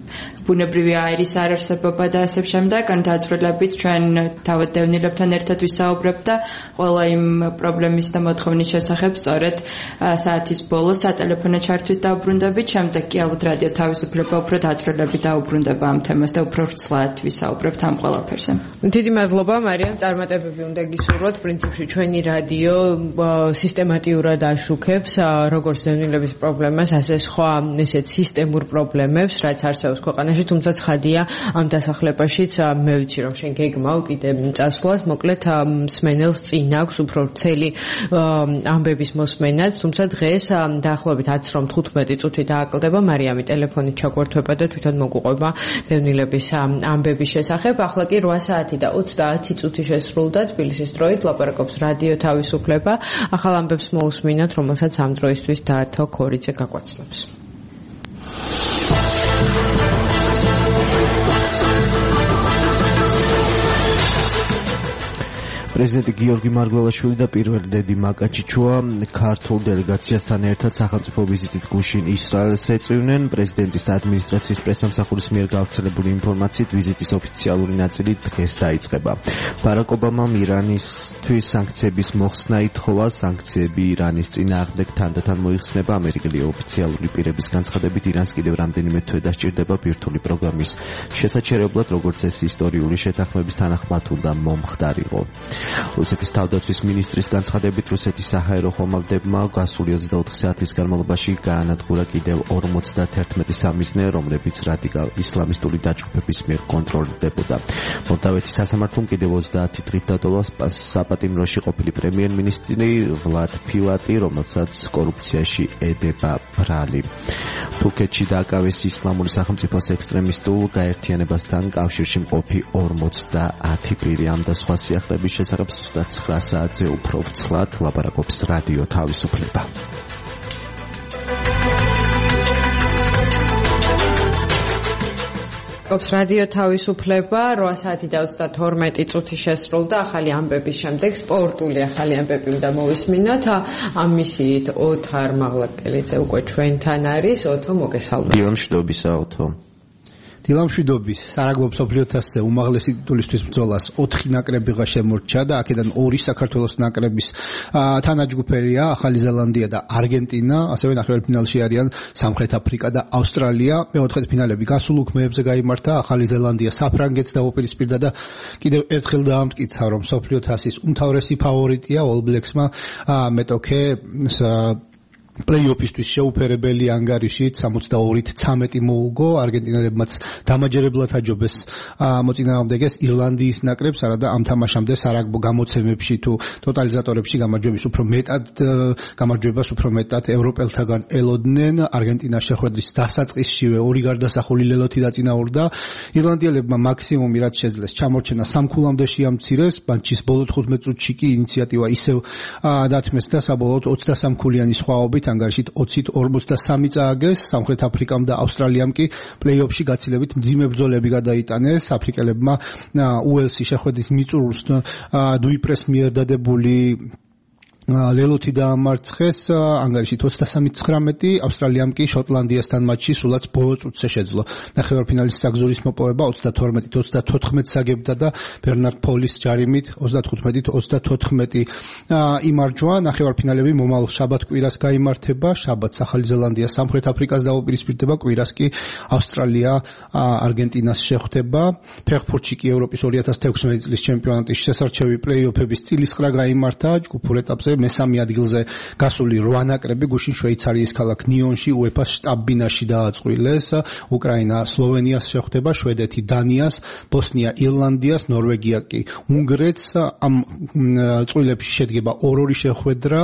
ბუნებრივი აირის არარსებობა და ასე შემდეგ. ან დაწვრილებით ჩვენ თავად დევნილებთან ერთად ვისაუბრებთ და ყველა იმ პრობლემის და მოთხოვნის შესახებ სწორედ საათის ბოლოს სატელეფონო ჩართვით დაუბრუნდებით. შემდეგ კი ალბათ რადიო თავისუფლება უფრო დაწვრილებით დაუბრუნდება ამ თემას და უფრო ვრცლად ვისაუბრებთ ამ ყველაფერზე. დიდი მადლობა მარიამ, წარმატებები უნდა გისურვოთ. პრინციპში ჩვენი რადიო სისტემატიურად აშუქებს როგორც დევნილების პრობლემას, ასე სხვა ესეთ სისტემურ პრობლემებს, რაც არსებობს ქვეყანაში, თუმცა ცხადია ამ დასახლებაშიც მე ვიცი რომ შენ გეგმავ კიდე წასვლას, მოკლედ მსმენელს წინ აქვს უფრო ვრცელი ამბების მოსმენაც, თუმცა დღეს დაახლოებით 10-15 წუთი დააკლდება მარიამი ტელეფონით ჩაგვერთვება და თვითონ მოგვიყვება დევნილების ამბების შესახებ. ახლა კი 8 საათი და 30 წუთი შესრულდა თბილისის დროით, ლაპარაკობს რადიო თავისუფლება. ახალ ამბებს მოусმინოთ, რომელსაც ამ დროისთვის დაათო ქორიძე გაგვაცნობს. პრეზიდენტი გიორგი მარგველაშვილი და პირველი დედი მაკაჩიჩუა ქართულ დელეგაციასთან ერთად სახელმწიფო ვიზიტით გუშინ ისრაელს ეწვივნენ. პრეზიდენტის ადმინისტრაციის პრესსამსახურის მიერ გავრცელებული ინფორმაციით ვიზიტის ოფიციალური ნაწილი დღეს დაიწყება. ბარაკ ობამამ ირანისთვის სანქციების მოხსნა ითხოვა. სანქციები ირანის წინააღმდეგ თანდათან მოიხსნება. ამერიკელი ოფიციალური პირების განცხადებით ირანს კიდევ რამდენიმე თვე დასჭირდება ბირთვული პროგრამის შესაჩერებლად, როგორც ეს ისტორიული შეთანხმების თანახმად უნდა მომხდარიყო. რუსეთის თავდაცვის მინისტრის განცხადებით რუსეთის საჰაერო ხომალდებმა გასული 24 საათის განმავლობაში გაანადგურა კიდევ 51 სამიზნე, რომლებიც რადიკალ ისლამისტური დაჯგუფების მიერ კონტროლდებოდა. მოლდავეთის სასამართლომ კიდევ 30 დღით დატოვა საპატიმროში ყოფილი პრემიერ-მინისტრი ვლად ფილატი, რომელსაც კორუფციაში ედება ბრალი. თურქეთში დააკავეს ისლამური სახელმწიფოს ექსტრემისტულ გაერთიანებასთან კავშირში მყოფი 50 პირი. ამ და სხვა სიახლეების შესახებ 9 საათზე უფრო ვრცლად ლაპარაკობს რადიო თავისუფლება. გობს რადიო თავისუფლება 8 საათი და 32 წუთი შესრულდა. ახალი ამბების შემდეგ სპორტული ახალი ამბები უნდა მოვისმინოთ. ამისით ოთარ მაღლაკელიძე უკვე ჩვენთან არის. ოთო, მოგესალმებით. დილამშვიდობისა, ოთო. დილამშვიდობის. სარაგბო მსოფლიო თასზე უმაღლესი ტიტულისთვის ბრძოლას 4 ნაკრებიღა შემორჩა და აქედან 2 საქართველოს ნაკრების თანაჯგუფერია ახალი ზელანდია და არგენტინა, ასევე ნახევარფინალში არიან სამხრეთ აფრიკა და ავსტრალია. მეოთხედფინალები გასულ უქმეებზე გაიმართა. ახალი ზელანდია საფრანგეთს დაუპირისპირდა და კიდევ ერთხელ დაამტკიცა, რომ მსოფლიო თასის უმთავრესი ფავორიტია All Blacks-მა მეტოქე პლეიოფისთვის შეუფერებელი ანგარიშით 62-13 მოუგო. არგენტინელებმაც დამაჯერებლად აჯობეს მოწინააღმდეგეს ირლანდიის ნაკრებს, არადა ამ თამაშამდე სარაგბო გამოცემებში თუ ტოტალიზატორებში გამარჯვებას უფრო მეტად ევროპელთაგან ელოდნენ. არგენტინა შეხვედრის დასაწყისშივე 2 გარდასახული ლელოთი დაწინაურდა. ირლანდიელებმა მაქსიმუმი რაც შეძლეს ჩამორჩენა 3 ქულამდე შეამცირეს. მატჩის ბოლო 15 წუთში კი ინიციატივა ისევ დათმეს და საბოლოოდ 23 ქულიანი სხვაობით ანგარიშით 20-43 წააგეს. სამხრეთ აფრიკამ და ავსტრალიამ კი პლეიოფში გაცილებით მძიმე ბრძოლები გადაიტანეს. აფრიკელებმა უელსი შეხვედრის მიწურულს დუიპრეს მიერ დადებული ლელოთი დაამარცხეს ანგარიშით 23-19. ავსტრალიამ კი შოტლანდიასთან მატჩი სულაც ბოლო წუთზე შეძლო. ნახევარფინალის საგზურის მოპოვება 32-34 საგებდა და ბერნარდ პოლის ჯარიმით 35-34 იმარჯვა. ნახევარფინალები მომავალ შაბათ კვირას გაიმართება. შაბათს ახალი ზელანდია სამხრეთ აფრიკას დაუპირისპირდება, კვირას კი ავსტრალია არგენტინას შეხვდება. ფეხბურთში კი ევროპის 2016 წლის ჩემპიონატის შესარჩევი პლეიოფების წილისყრა გაიმართა. ჯგუფურ ეტაპზე მესამე ადგილზე გასული 8 ნაკრები გუშინ შვეიცარიის ქალაქ ნიონში უეფას შტაბ-ბინაში დააწყვილეს. უკრაინა სლოვენიას შეხვდება, შვედეთი დანიას, ბოსნია ირლანდიას, ნორვეგია კი უნგრეთს. ამ წვლილებში შედგება 2-2 შეხვედრა,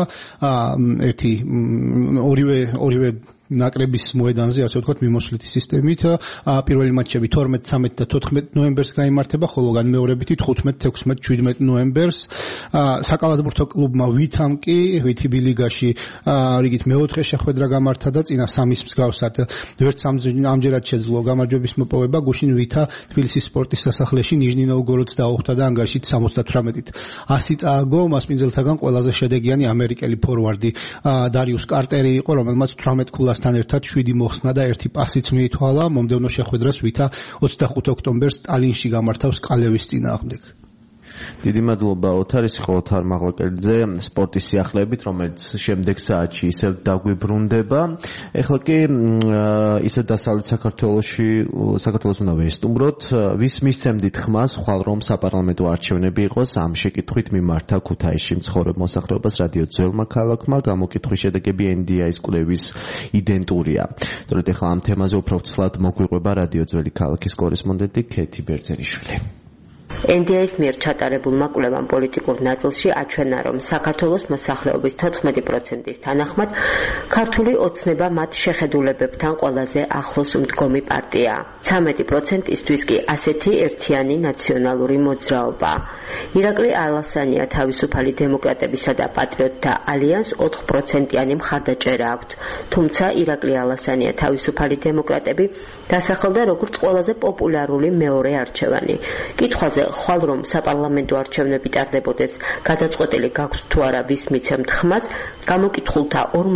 ორივე ნაკრების მოედანზე, ასე ვთქვათ, მიმოსვლითი სისტემით. პირველი მატჩები 12, 13 და 14 ნოემბერს გაიმართება, ხოლო განმეორებითი 15, 16, 17 ნოემბერს. საკალათბურთო კლუბმა ვითამ კი ვითიბი ლიგაში რიგით მეოთხე შეხვედრა გამართა და წინა სამის მსგავსად ვერც ამჯერად შეძლო გამარჯვების მოპოვება. გუშინ ვითა თბილისის სპორტის სასახლეში ნიჟნი-ნოვგოროდს დაუხდა და ანგარიშით 78-ით 100 წააგო. მასპინძელთაგან ყველაზე შედეგიანი ამერიკელი ფორვარდი დარიუს კარტერი იყო, რომელმაც 18 ქულას ამასთან ერთად 7 მოხსნა და 1 პასიც მიითვალა მომდევნო შეხვედრას, ვითა 25 ოქტომბერს ტალინში გამართავს კალევის წინააღმდეგ. დიდი მადლობა ოთარის ხოთარ მაღლაკერძე სპორტის სიახლეებით, რომელიც შემდეგ საათში ისევ დაგვიბრუნდება. ეხლა კი ისევ დასავლეთ საქართველოს უნდა ვესტუმროთ, ვის მისცემდით ხმას, ხვალ რომ საპარლამენტო არჩევნები იყოს, ამ შეკითხვით მიმართა ქუთაისში მცხოვრებ მოსახლეობას რადიო ძველმა ქალაქმა, გამოკითხვის შედეგები NDI-ის კვლევის იდენტურია. სწორედ ეხლა ამ თემაზე უფრო ცლად მოგვიყვება რადიო ძველი ქალაქის კორესპონდენტი ქეთი ბერძენიშვილი. NDI-ის მიერ ჩატარებულმა კვლევამ პოლიტიკურ ნაწილში აჩვენა, რომ საქართველოს მოსახლეობის 14%-ის თანახმად ქართული ოცნება მათ შეხედულებებთან ყველაზე ახლოს მდგომი პარტიაა. 13%-ისთვის კი ასეთი ერთიანი ნაციონალური მოძრაობაა. ირაკლი ალასანია თავისუფალი დემოკრატებისა და პატრიოტთა ალიანს 4%-იანი მხარდაჭერა აქვთ. თუმცა ირაკლი ალასანია თავისუფალი დემოკრატები დასახელდა როგორც ყველაზე პოპულარული მეორე არჩევანი. კითხვაზე ხვალ რომ საპარლამენტო არჩევნები ტარდებოდეს, გადაწყვეტილი გაქვთ თუ არა ვის მიცემთ ხმას, გამოკითხულთა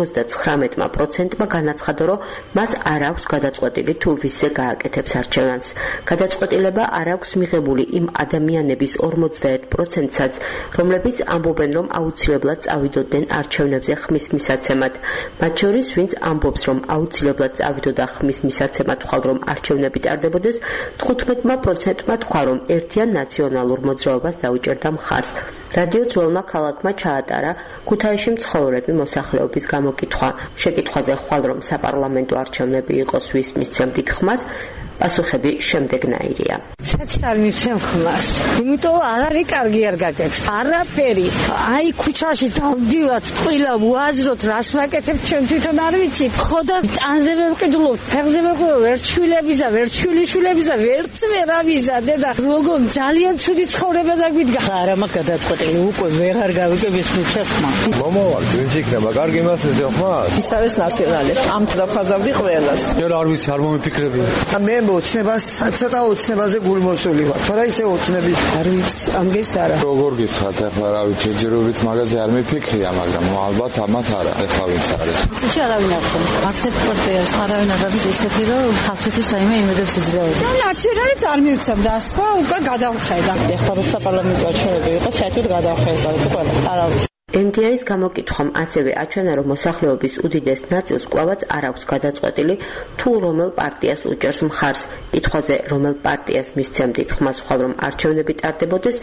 59%-მა განაცხადა, რომ მას არ აქვს გადაწყვეტილი თუ ვისზე გააკეთებს არჩევანს. გადაწყვეტილება არ აქვს მიღებული იმ ადამიანების 41%-საც, რომლებიც ამბობენ, რომ აუცილებლად წავიდოდნენ არჩევნებზე ხმის მისაცემად. მათ შორის, ვინც ამბობს, რომ აუცილებლად წავიდოდა ხმის მისაცემად ხვალ რომ არჩევნები ტარდებოდეს, 15%-მა თქვა, რომ ერთიან ნაციონალურ მოძრაობას დაუჭერდა მხარს. რადიო ძველმა ქალაქმა ჩაატარა ქუთაისში მცხოვრები მოსახლეობის გამოკითხვა. შეკითხვაზე ხვალ რომ საპარლამენტო არჩევნები იყოს, ვის მისცემდით ხმას, პასუხები შემდეგნაირია. საერთოდ არ მიცემ ხმას. იმიტომ არ არის კარგი არ გაკეთებს. არაფერი. აი ქუჩაში დავდივართ, ტყილა ვაზროთ, რას ვაკეთებ, ჩვენ თვითონ არ ვიცი. ხოდა ტანზე ვიყიდულობ, ფეხზე ვიყიდულობ, ვერ ჩვილებისა, ვერ ჩვილიშვილებისა, ვერც ვერ ავიზადე და როგორ ძალიან ცუდი ცხოვრება დაგვიდგა. არა მაგ გადაწყვეტილი უკვე ვეღარ გავიგებ მიცემ ხმას. მომავალ ვინც იქნება კარგი მას მიცემ ხმას. ისავეს ნაციონალებს. ამ დაფაზავდი ყველას. არ ვიცი, არ მომიფიქრები. მე ოცნებას ცოტა ოცნებაზე გულმოსული ვარ. თორე ისე ოცნების არ ვიცი, ამგეს არა. როგორ გითხრათ, ახლა რა ვიცი, ჯერობით მაგაზე არ მიფიქრია, მაგრამ ალბათ ამათ არა, ახლა ვინც არის. ისე არავინ არ ცემს. არცეთ პარტიას არავინ არ არის ისეთი, რომ ხალხისთვის საიმე იმედებს იძლეოდა. და ნაციონალებს არ მივცემ და სხვა უკვე გადავხედა. ეხლა რო საპარლამენტო არჩევნები იყო, საერთოდ გადავხედა ყველა. არა ვიცი. NDI-ის გამოკითხვამ ასევე აჩვენა, რომ მოსახლეობის უდიდეს ნაწილს კვლავაც არ აქვს გადაწყვეტილი, თუ რომელ პარტიას უჭერს მხარს. კითხვაზე, რომელ პარტიას მისცემდით ხმას ხვალ რომ არჩევნები ტარდებოდეს,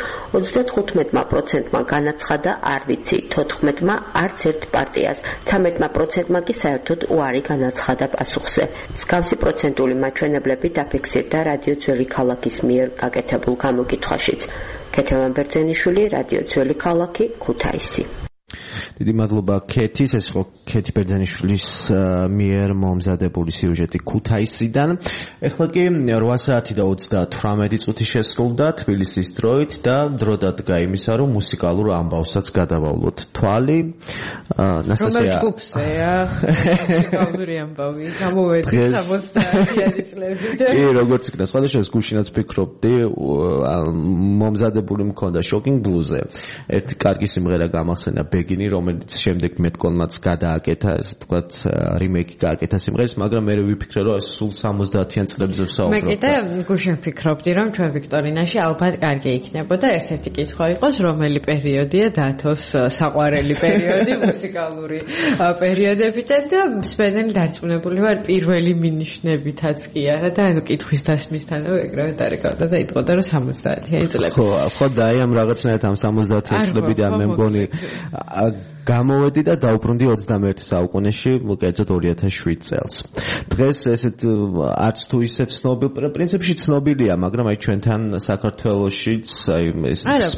35%-მა განაცხადა არ ვიცი, 14%-მა არც ერთ პარტიას, 13%-მა კი საერთოდ უარი განაცხადა პასუხზე. მსგავსი პროცენტული მაჩვენებლები დაფიქსირდა რადიო ძველი ქალაქის მიერ გაკეთებულ გამოკითხვაშიც. ქეთევან ბერძენიშვილი, რადიო ძველი ქალაქი, ქუთაისი. დიდი მადლობა ქეთის, ეს ხო ქეთი ბერძენიშვილის მიერ მომზადებული სიუჟეტი ქუთაისიდან. ეხლა კი 8 საათი და 38 წუთი შესრულდა თბილისის დროით და დრო დადგა იმისა, რომ მუსიკალურ ამბავსაც გადავავლოთ თვალი. რომელ ჯგუფზეა მუსიკალური ამბავი? გამოვედი 70-იანი წლებით. კი, როგორც იქნა, სხვადასხვა გუშინაც ფიქრობდი, მომზადებული მქონდა Shocking Blues-ზე. ერთი კარგი სიმღერა გამახსენა ბეგინი, რომელიც შემდეგ მეტკოლმაც გადააკეთა, ესე თქვათ, რიმეიკი გააკეთა სიმღერის, მაგრამ მე ვიფიქრე, რომ ეს სულ 70-იან წლებზე ვსაუბრობ. მე კიდე გუშინ ვფიქრობდი, რომ ჩვენ ვიქტორინაში ალბათ კარგი იქნებოდა, ერთ-ერთი კითხვა იყოს, რომელი პერიოდია დათოს საყვარელი პერიოდი მუსიკალური პერიოდებიდან და მსმენელი დარწმუნებული ვარ პირველი მინიშნებითაც კი არა და ანუ კითხვის დასმისთანავე ეგრევე დარეკავდა და იტყოდა, რომ 70-იანი წლები. ხო, და აი ამ რაღაცნაირად ამ 70-იან წლებიდან მე მგონი გამოვედი და დაუბრუნდი 21 საუკუნეში, კერძოდ 2007 წელს. დღეს ესეთ არც თუ ისე ცნობილ, პრინციპში ცნობილია, მაგრამ აი ჩვენთან საქართველოშიც აი ეს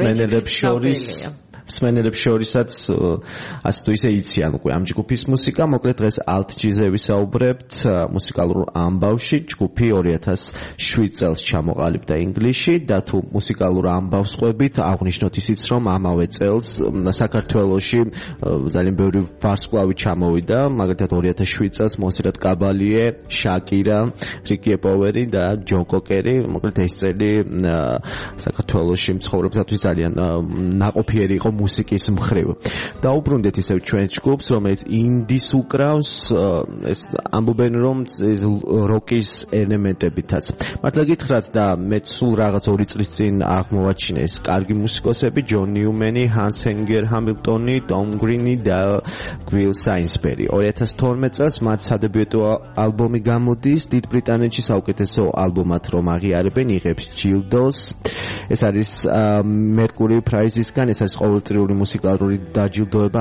მსმენელებს შორისაც ასე თუ ისე იციან უკვე ამ ჯგუფის მუსიკა. მოკლედ დღეს Alt G-ზე ვისაუბრებთ მუსიკალურ ამბავში. ჯგუფი 2007 წელს ჩამოყალიბდა ინგლისში და თუ მუსიკალურ ამბავს ყვებით, აღნიშნოთ ისიც, რომ ამავე წელს საქართველოში ძალიან ბევრი ვარსკვლავი ჩამოვიდა, მაგალითად 2007 წელს მოსირად კაბალიე, შაკირა, რიკი პოვერი და ჯო კოკერი. მოკლედ ეს წელი საქართველოში მცხოვრებთათვის ძალიან ნაყოფიერი იყო მუსიკის მხრივ. დაუბრუნდეთ ისევ ჩვენ ჯგუფს, რომელიც ინდის უკრავს, ეს ამბობენ რომ როკის ელემენტებითაც. მართლა გითხრათ და მე სულ რაღაც 2 წლის წინ აღმოვაჩინე ეს კარგი მუსიკოსები, ჯონ ნიუმენი, ჰანს ჰენგერ ჰამილტონი, ტომ გრინი და გვილ საინსბერი. 2012 წელს მათ სადებიუტო ალბომი გამოდის, დიდ ბრიტანეთში საუკეთესო ალბომად რომ აღიარებენ, იღებს ჯილდოს. ეს არის Mercury Prize-ისგან, ეს არის ყოველწლიური მუსიკალური დაჯილდოება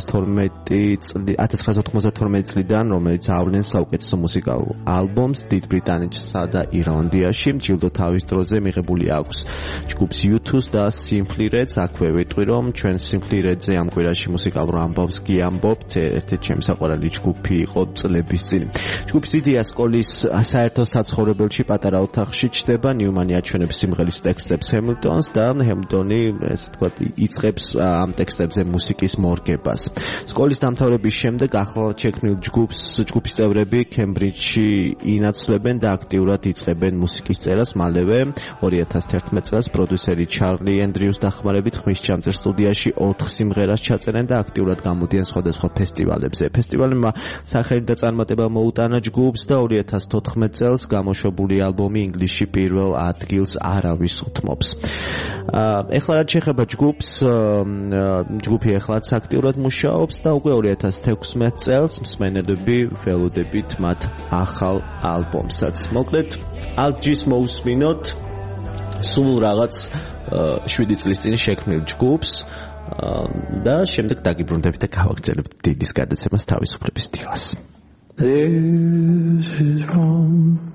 1992 წლიდან, რომელიც ავლენს საუკეთესო მუსიკალურ ალბომს დიდ ბრიტანეთსა და ირლანდიაში. ჯილდო თავის დროზე მიღებული აქვს ჯგუფს U2-ს და Simply Red's. აქვე ვიტყვი რომ ჩვენ Simply Red's-ზე ამ კვირაში მუსიკალურ ამბავს გიამბობთ. ერთ-ერთი ჩემი საყვარელი ჯგუფი იყო წლების წინ. ჯგუფის იდეა სკოლის საერთო საცხოვრებელში პატარა ოთახში ჩდება. ნიუმანი აჩვენებს სიმღერის ტექსტებს ჰემილტონს და ჰემილტონი, ესე ვთქვათ, იწყებს ამ ტექსტებზე მუსიკის მორგებას. სკოლის დამთავრების შემდეგ ახლად შექმნილ ჯგუფის წევრები კემბრიჯში ინაცვლებენ და აქტიურად იწყებენ მუსიკის წერას. მალევე 2011 წელს პროდიუსერი ჩარლი ენდრიუს დახმარებით ხმისჩამწერ სტუდიაში 4 სიმღერას ჩაწერენ და აქტიურად გამოდიან სხვადასხვა ფესტივალებზე. ფესტივალებმა სახელი და წარმატება მოუტანა ჯგუფს და 2014 წელს გამოშვებული ალბომი ინგლისში პირველ ადგილს არავის უთმობს. ეხლა რაც შეეხება ჯგუფს, ჯგუფი ეხლაც აქტიურად მუშაობს და უკვე 2016 წელს მსმენელები ველოდებით მათ ახალ ალბომსაც. მოკლედ, ალჯის მოусმინოთ სულ რაღაც 7 წლის წინ შექმნილ ჯგუფს და შემდეგ დაგიბრუნდებით და გავაგრძელებთ დილის გადაცემას თავისუფლების დილას. This is wrong.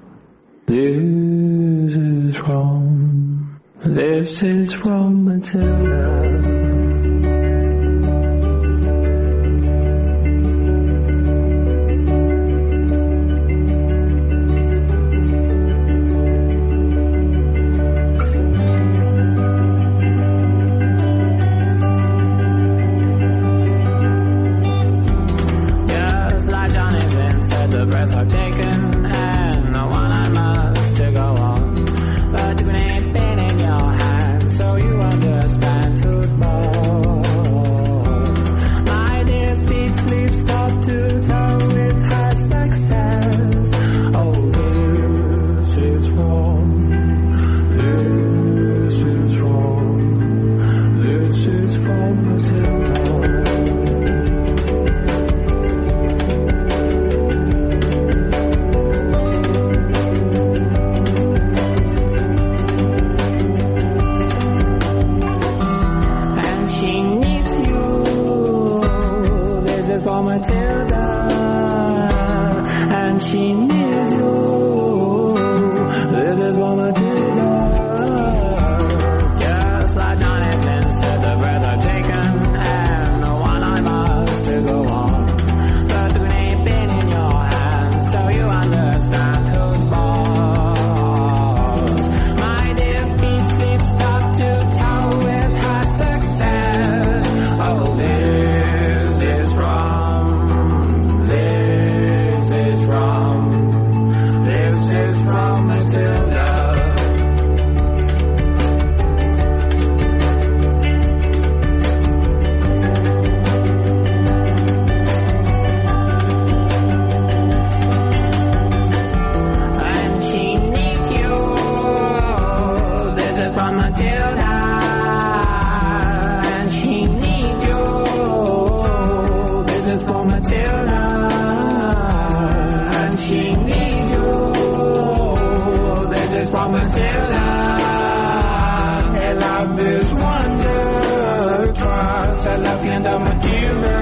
This is wrong. This is from Matilda. The breath I've taken and the one I must to go on, but the grenade been in your hand, so you understand who's boss. My dear feet sleep stop to toe with her success. Oh, this is wrong. This is wrong. This is from Matilda. Matilda, and she needs you. This is for Matilda. Just like Jonathan said, the breath I've taken and the one I must to go on. But the grenade been in your hand, so you understand who's boss. My dear feet sleep stop to toe with her success. Oh, this is wrong. From Matilda. And she needs you. This is from Matilda. And she needs you. This is for Matilda. And she needs you. This is from Matilda. Her love is wonder, trust, her love and Matilda.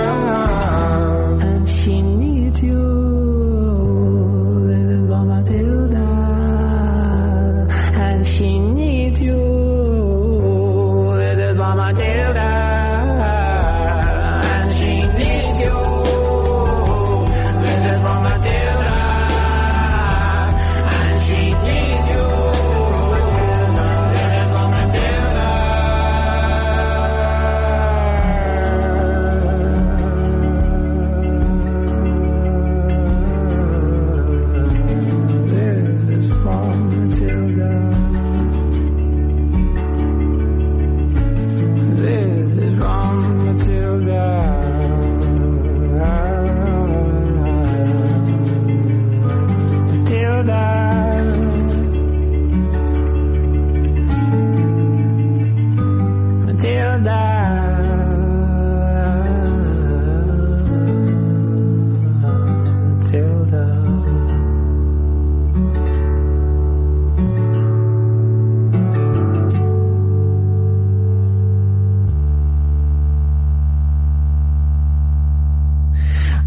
And she needs you. This is from Matilda. And she needs you. This is from Matilda. And she needs you. This is from Matilda. This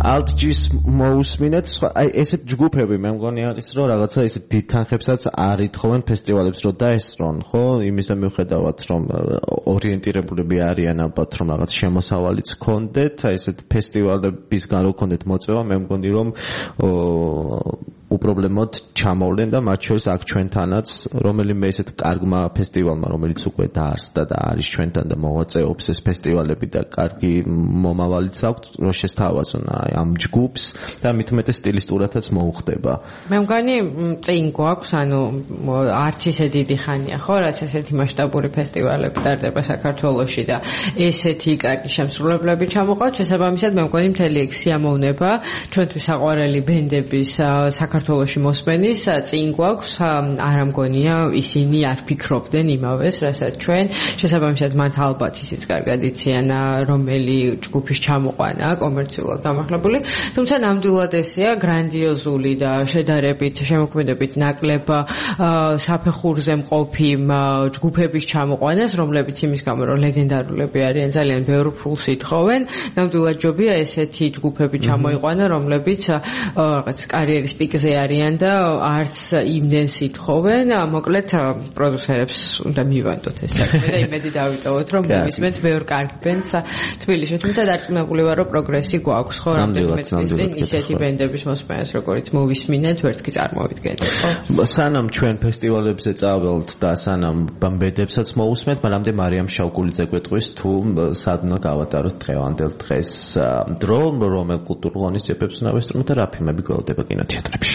ალტჯის მოусმინეთ, აი ესეთ ჯგუფები მე მგონი არის რომ რაღაცა ისეთ დიდ თანხებსაც არ ითხოვენ ფესტივალებს რომ დაესწრონ, ხო? იმისა მიუხედავად რომ ორიენტირებულები არიან ალბათ რომ რაღაც შემოსავალიც ჰქონდეთ, აი ესეთ ფესტივალებისგან რო ჰქონდეთ მოწვევა, მე მგონი რომ უპრობლემოდ ჩამოვლენ და მათ შორის აქ ჩვენთანაც რომელიმე ესეთ კარგმა ფესტივალმა რომელიც უკვე დაარსდა და არის ჩვენთან და მოღვაწეობს ეს ფესტივალები და კარგი მომავალიც აქვს რომ შესთავაზონ ამ ჯგუფს და მით უმეტეს სტილისტურადაც მოუხდება. მე მგონი წინ გვაქვს ანუ არც ისე დიდი ხანია ხო რაც ესეთი მასშტაბური ფესტივალები ტარდება საქართველოში და ესეთი კარგი შემსრულებლები ჩამოყავთ შესაბამისად მე მგონი მთელი ეგ სიამოვნება ჩვენთვის საყვარელი ბენდების საქართველოში მოსმენის წინ გვაქვს არ ამგონია ისინი არ ფიქრობდნენ იმავეს რასაც ჩვენ შესაბამისად მათ ალბათ ისიც კარგად იციან რომელი ჯგუფის ჩამოყვანა კომერციულად დამახლებული თუმცა ნამდვილად ესეა გრანდიოზული და შედარებით შემოქმედებით ნაკლებ საფეხურზე მყოფი ჯგუფების ჩამოყვანას რომლებიც იმის გამო რომ ლეგენდარულები არიან ძალიან ბევრ ფულს ითხოვენ ნამდვილად ჯობია ესეთი ჯგუფები ჩამოიყვანა რომლებიც რაღაც კარიერის პიკზე არიან და არც იმდენს ითხოვენ მოკლედ პროდიუსერებს უნდა მივანდოთ ეს საქმე და იმედი დავიტოვოთ რომ მისმენთ ბევრ კარგ ბენდს თბილისში თუმცა დარწმუნებული ვარ რომ პროგრესი გვაქვს ხო რამდენიმე წლის წინ ისეთი ბენდების მოსმენას როგორც მოვისმინეთ ვერც კი წარმოვიდგენთ ხო სანამ ჩვენ ფესტივალებზე წავალთ და სანამ ბენდებსაც მოусმენთ მანამდე მარიამ შავგულიძე გვეტყვის თუ სად უნდა გავატაროთ დღევანდელ დღეს დრო რომელ კულტურულ ღონისძიებებს უნდა ვესწროთ და რა ფილმები გველოდება კინოთეატრებში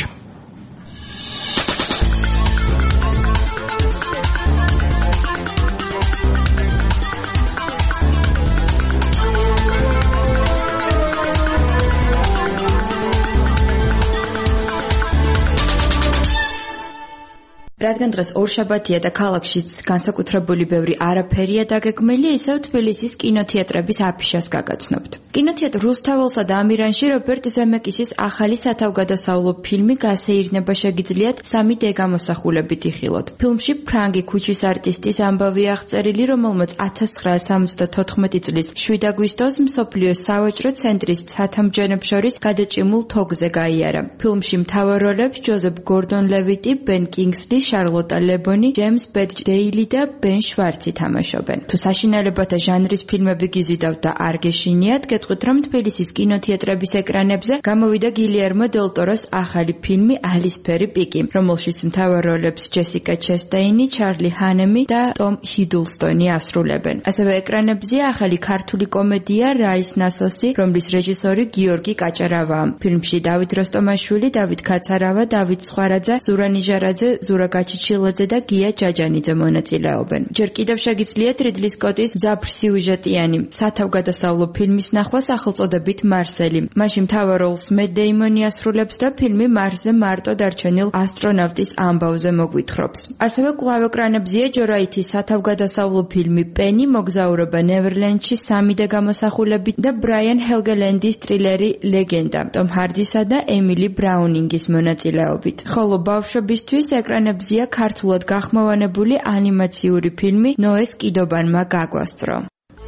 რადგან დღეს ორშაბათია და ქალაქშიც განსაკუთრებული ბევრი არაფერია დაგეგმილი, ისევ თბილისის კინოთეატრების აფიშას გაგაცნობთ. კინოთეატრ რუსთაველსა და ამირანში რობერტ ზემეკისის ახალი სათავგადასავლო ფილმი გასეირნება შეგიძლიათ 3D გამოსახულებით იხილოთ. ფილმში ფრანგი ქუჩის არტისტის ამბავი აღწერილი, რომელმაც 1974 წლის 7 აგვისტოს მსოფლიოს სავაჭრო ცენტრის ცათამბჯენებს შორის გადაჭიმულ თოგზე გაიარა. ფილმში მთავარ როლებს ჯოზეფ გორდონ-ლევიტი, ბენ კინგსლი, შარლოტა ლებონი, ჯეიმს ბედჯ-დეილი და ბენ შვარცი თამაშობენ. თუ საშინელებათა ჟანრის ფილმები გიზიდავთ და არ გეშინიათ, გეტყვით რომ თბილისის კინოთეატრების ეკრანებზე გამოვიდა გილიერმო დელ ტოროს ახალი ფილმი ალისფერი პიკი, რომელშიც მთავარ როლებს ჯესიკა ჩესტეინი, ჩარლი ჰანემი და ტომ ჰიდლსტონი ასრულებენ. ასევე ეკრანებზეა ახალი ქართული კომედია რაის ნასოსი, რომლის რეჟისორი გიორგი კაჭარავაა. ფილმში დავით როსტომაშვილი, დავით ქაცარავა, დავით სხვარაძე, ზურა ნიჟარაძე, ზურა გაჩიჩილაძე და გია ჯაჯანიძე მონაწილეობენ. ჯერ კიდევ შეგიძლიათ რიდლი სკოტის მძაფრ სიუჟეტიანი სათავგადასავლო ფილმის ნახვა სახელწოდებით მარსელი. მაშინ მთავარ როლს მეთ დეიმონი ასრულებს და ფილმი მარსზე მარტო დარჩენილ ასტრონავტის ამბავზე მოგვითხრობს. ასევე კვლავ ეკრანებზეა ჯორაითის სათავგადასავლო ფილმი პენი, მოგზაურობა ნევერლენდში 3D გამოსახულებით და ბრაიან ჰელგელენდის ტრილერი ლეგენდა, ტომ ჰარდისა და ემილი ბრაუნინგის მონაწილეობით. ხოლო ბავშვებისთვის ეკრანებზეა ქართულად გახმოვანებული ანიმაციური ფილმი ნოეს კიდობანმა გაგვასწრო.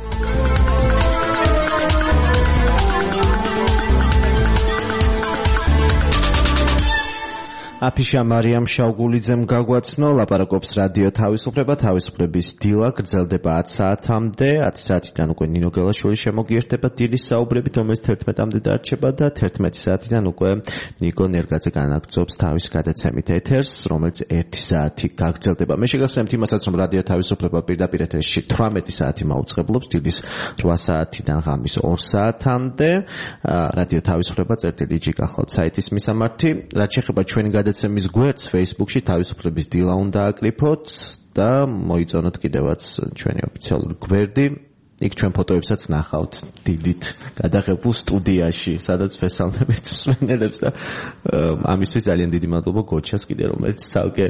აფიშა მარიამ შავგულიძემ გაგვაცნო, ლაპარაკობს რადიო თავისუფლება, თავისუფლების დილა გრძელდება 10 საათამდე, 10 საათიდან უკვე ნინო გელაშვილი შემოგიერთება დილის საუბრებით, რომელიც 11-მდე დარჩება და 11 საათიდან უკვე ნიკო ნერგაძე განაგრძობს თავის გადაცემით ეთერს, რომელიც 1 საათი გაგრძელდება. მე შეგახსენებთ იმასაც, რომ რადიო თავისუფლება პირდაპირ ეთერში 18 საათი მაუწყებლობს დილის 8 საათიდან ღამის 2 საათამდე. რადიო თავისუფლება წერტილი გახლავთ საიტის მისამართი. რაც შეეხება ჩვენი გადაცემის გვერდს Facebook-ში თავისუფლების დილა უნდა აკრიფოთ და მოიწონოთ კიდევაც ჩვენი ოფიციალური გვერდი. იქ ჩვენ ფოტოებსაც ნახავთ დილით გადაღებულ სტუდიაში, სადაც ვესალმებით მსმენელებს და ამისთვის ძალიან დიდი მადლობა გოჩას კიდე, რომელიც ცალკე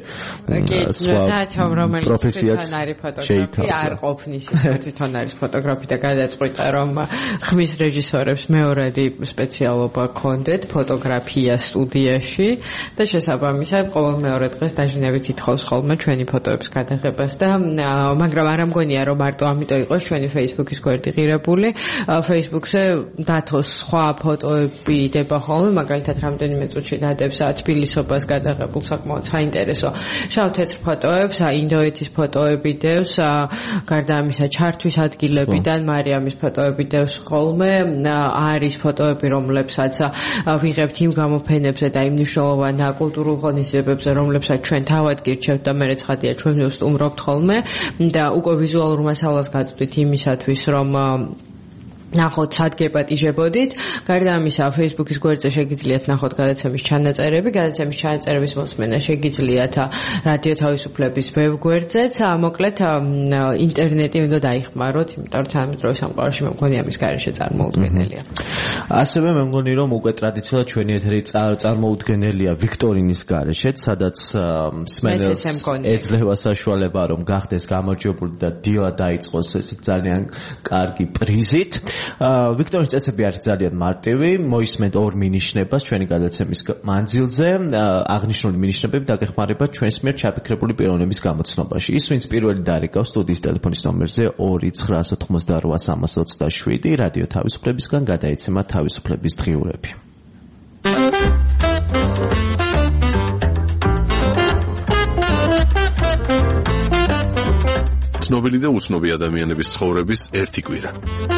პროფესიაც შეითავსა. არ ყოფნის ის თვითონ არის ფოტოგრაფი და გადაწყვიტა რომ ხმის რეჟისორებს მეორადი სპეციალობა ჰქონდეთ ფოტოგრაფია სტუდიაში და შესაბამისად ყოველ მეორე დღეს დაჟინებით ითხოვს ხოლმე ჩვენი ფოტოების გადაღებას და მაგრამ არ ამგონია რომ მარტო ამიტომ იყოს ჩვენი Facebook Facebook-ის გვერდი ღირებული. Facebook-ზე დათოს სხვა ფოტოები დება ხოლმე, მაგალითად რამდენიმე წუთში დადებს თბილისობას გადაღებულ საკმაოდ საინტერესო შავ-თეთრ ფოტოებს, ინდოეთის ფოტოები დევს, გარდა ამისა ჩართვის ადგილებიდან მარიამის ფოტოები დევს ხოლმე, არის ფოტოები, რომლებსაც ვიღებთ იმ გამოფენებზე და იმ მნიშვნელოვან კულტურულ ღონისძიებებზე, რომლებსაც ჩვენ თავად გირჩევთ და მერე ცხადია ჩვენ ვსტუმრობთ ხოლმე და უკვე ვიზუალურ მასალას გადვდით იმისათვის, რომ ნახოთ სადგებატიჟებოდით. გარდა ამისა, Facebook-ის გვერდზე შეგიძლიათ ნახოთ გადაცემის ჩანაწერები, გადაცემის ჩანაწერების მოსმენა შეგიძლიათ რადიო თავისუფლების ვებგვერდზეც. მოკლედ ინტერნეტი უნდა დაიხმაროთ, იმიტომ რომ თანამედროვე სამყაროში მე მგონი ამის გარეშე წარმოუდგენელია. ასევე მე მგონი რომ უკვე ტრადიციულად ჩვენი ეთერი წარმოუდგენელია ვიქტორინის გარეშე, სადაც მსმენელს ეძლევა საშუალება რომ გახდეს გამარჯვებული და დილა დაიწყოს ეს ძალიან კარგი პრიზით. ვიქტორის წესები არის ძალიან მარტივი, მოისმენთ ორ მინიშნებას ჩვენი გადაცემის მანძილზე, აღნიშნული მინიშნებები დაგეხმარებათ ჩვენს მიერ ჩაფიქრებული პიროვნების გამოცნობაში. ის, ვინც პირველი დარეკავს სტუდიის ტელეფონის ნომერზე 2988327, რადიო თავისუფლებისგან გადაეცემა თავისუფლების დღიურები. ცნობილი და უცნობი ადამიანების ცხოვრების ერთი კვირა.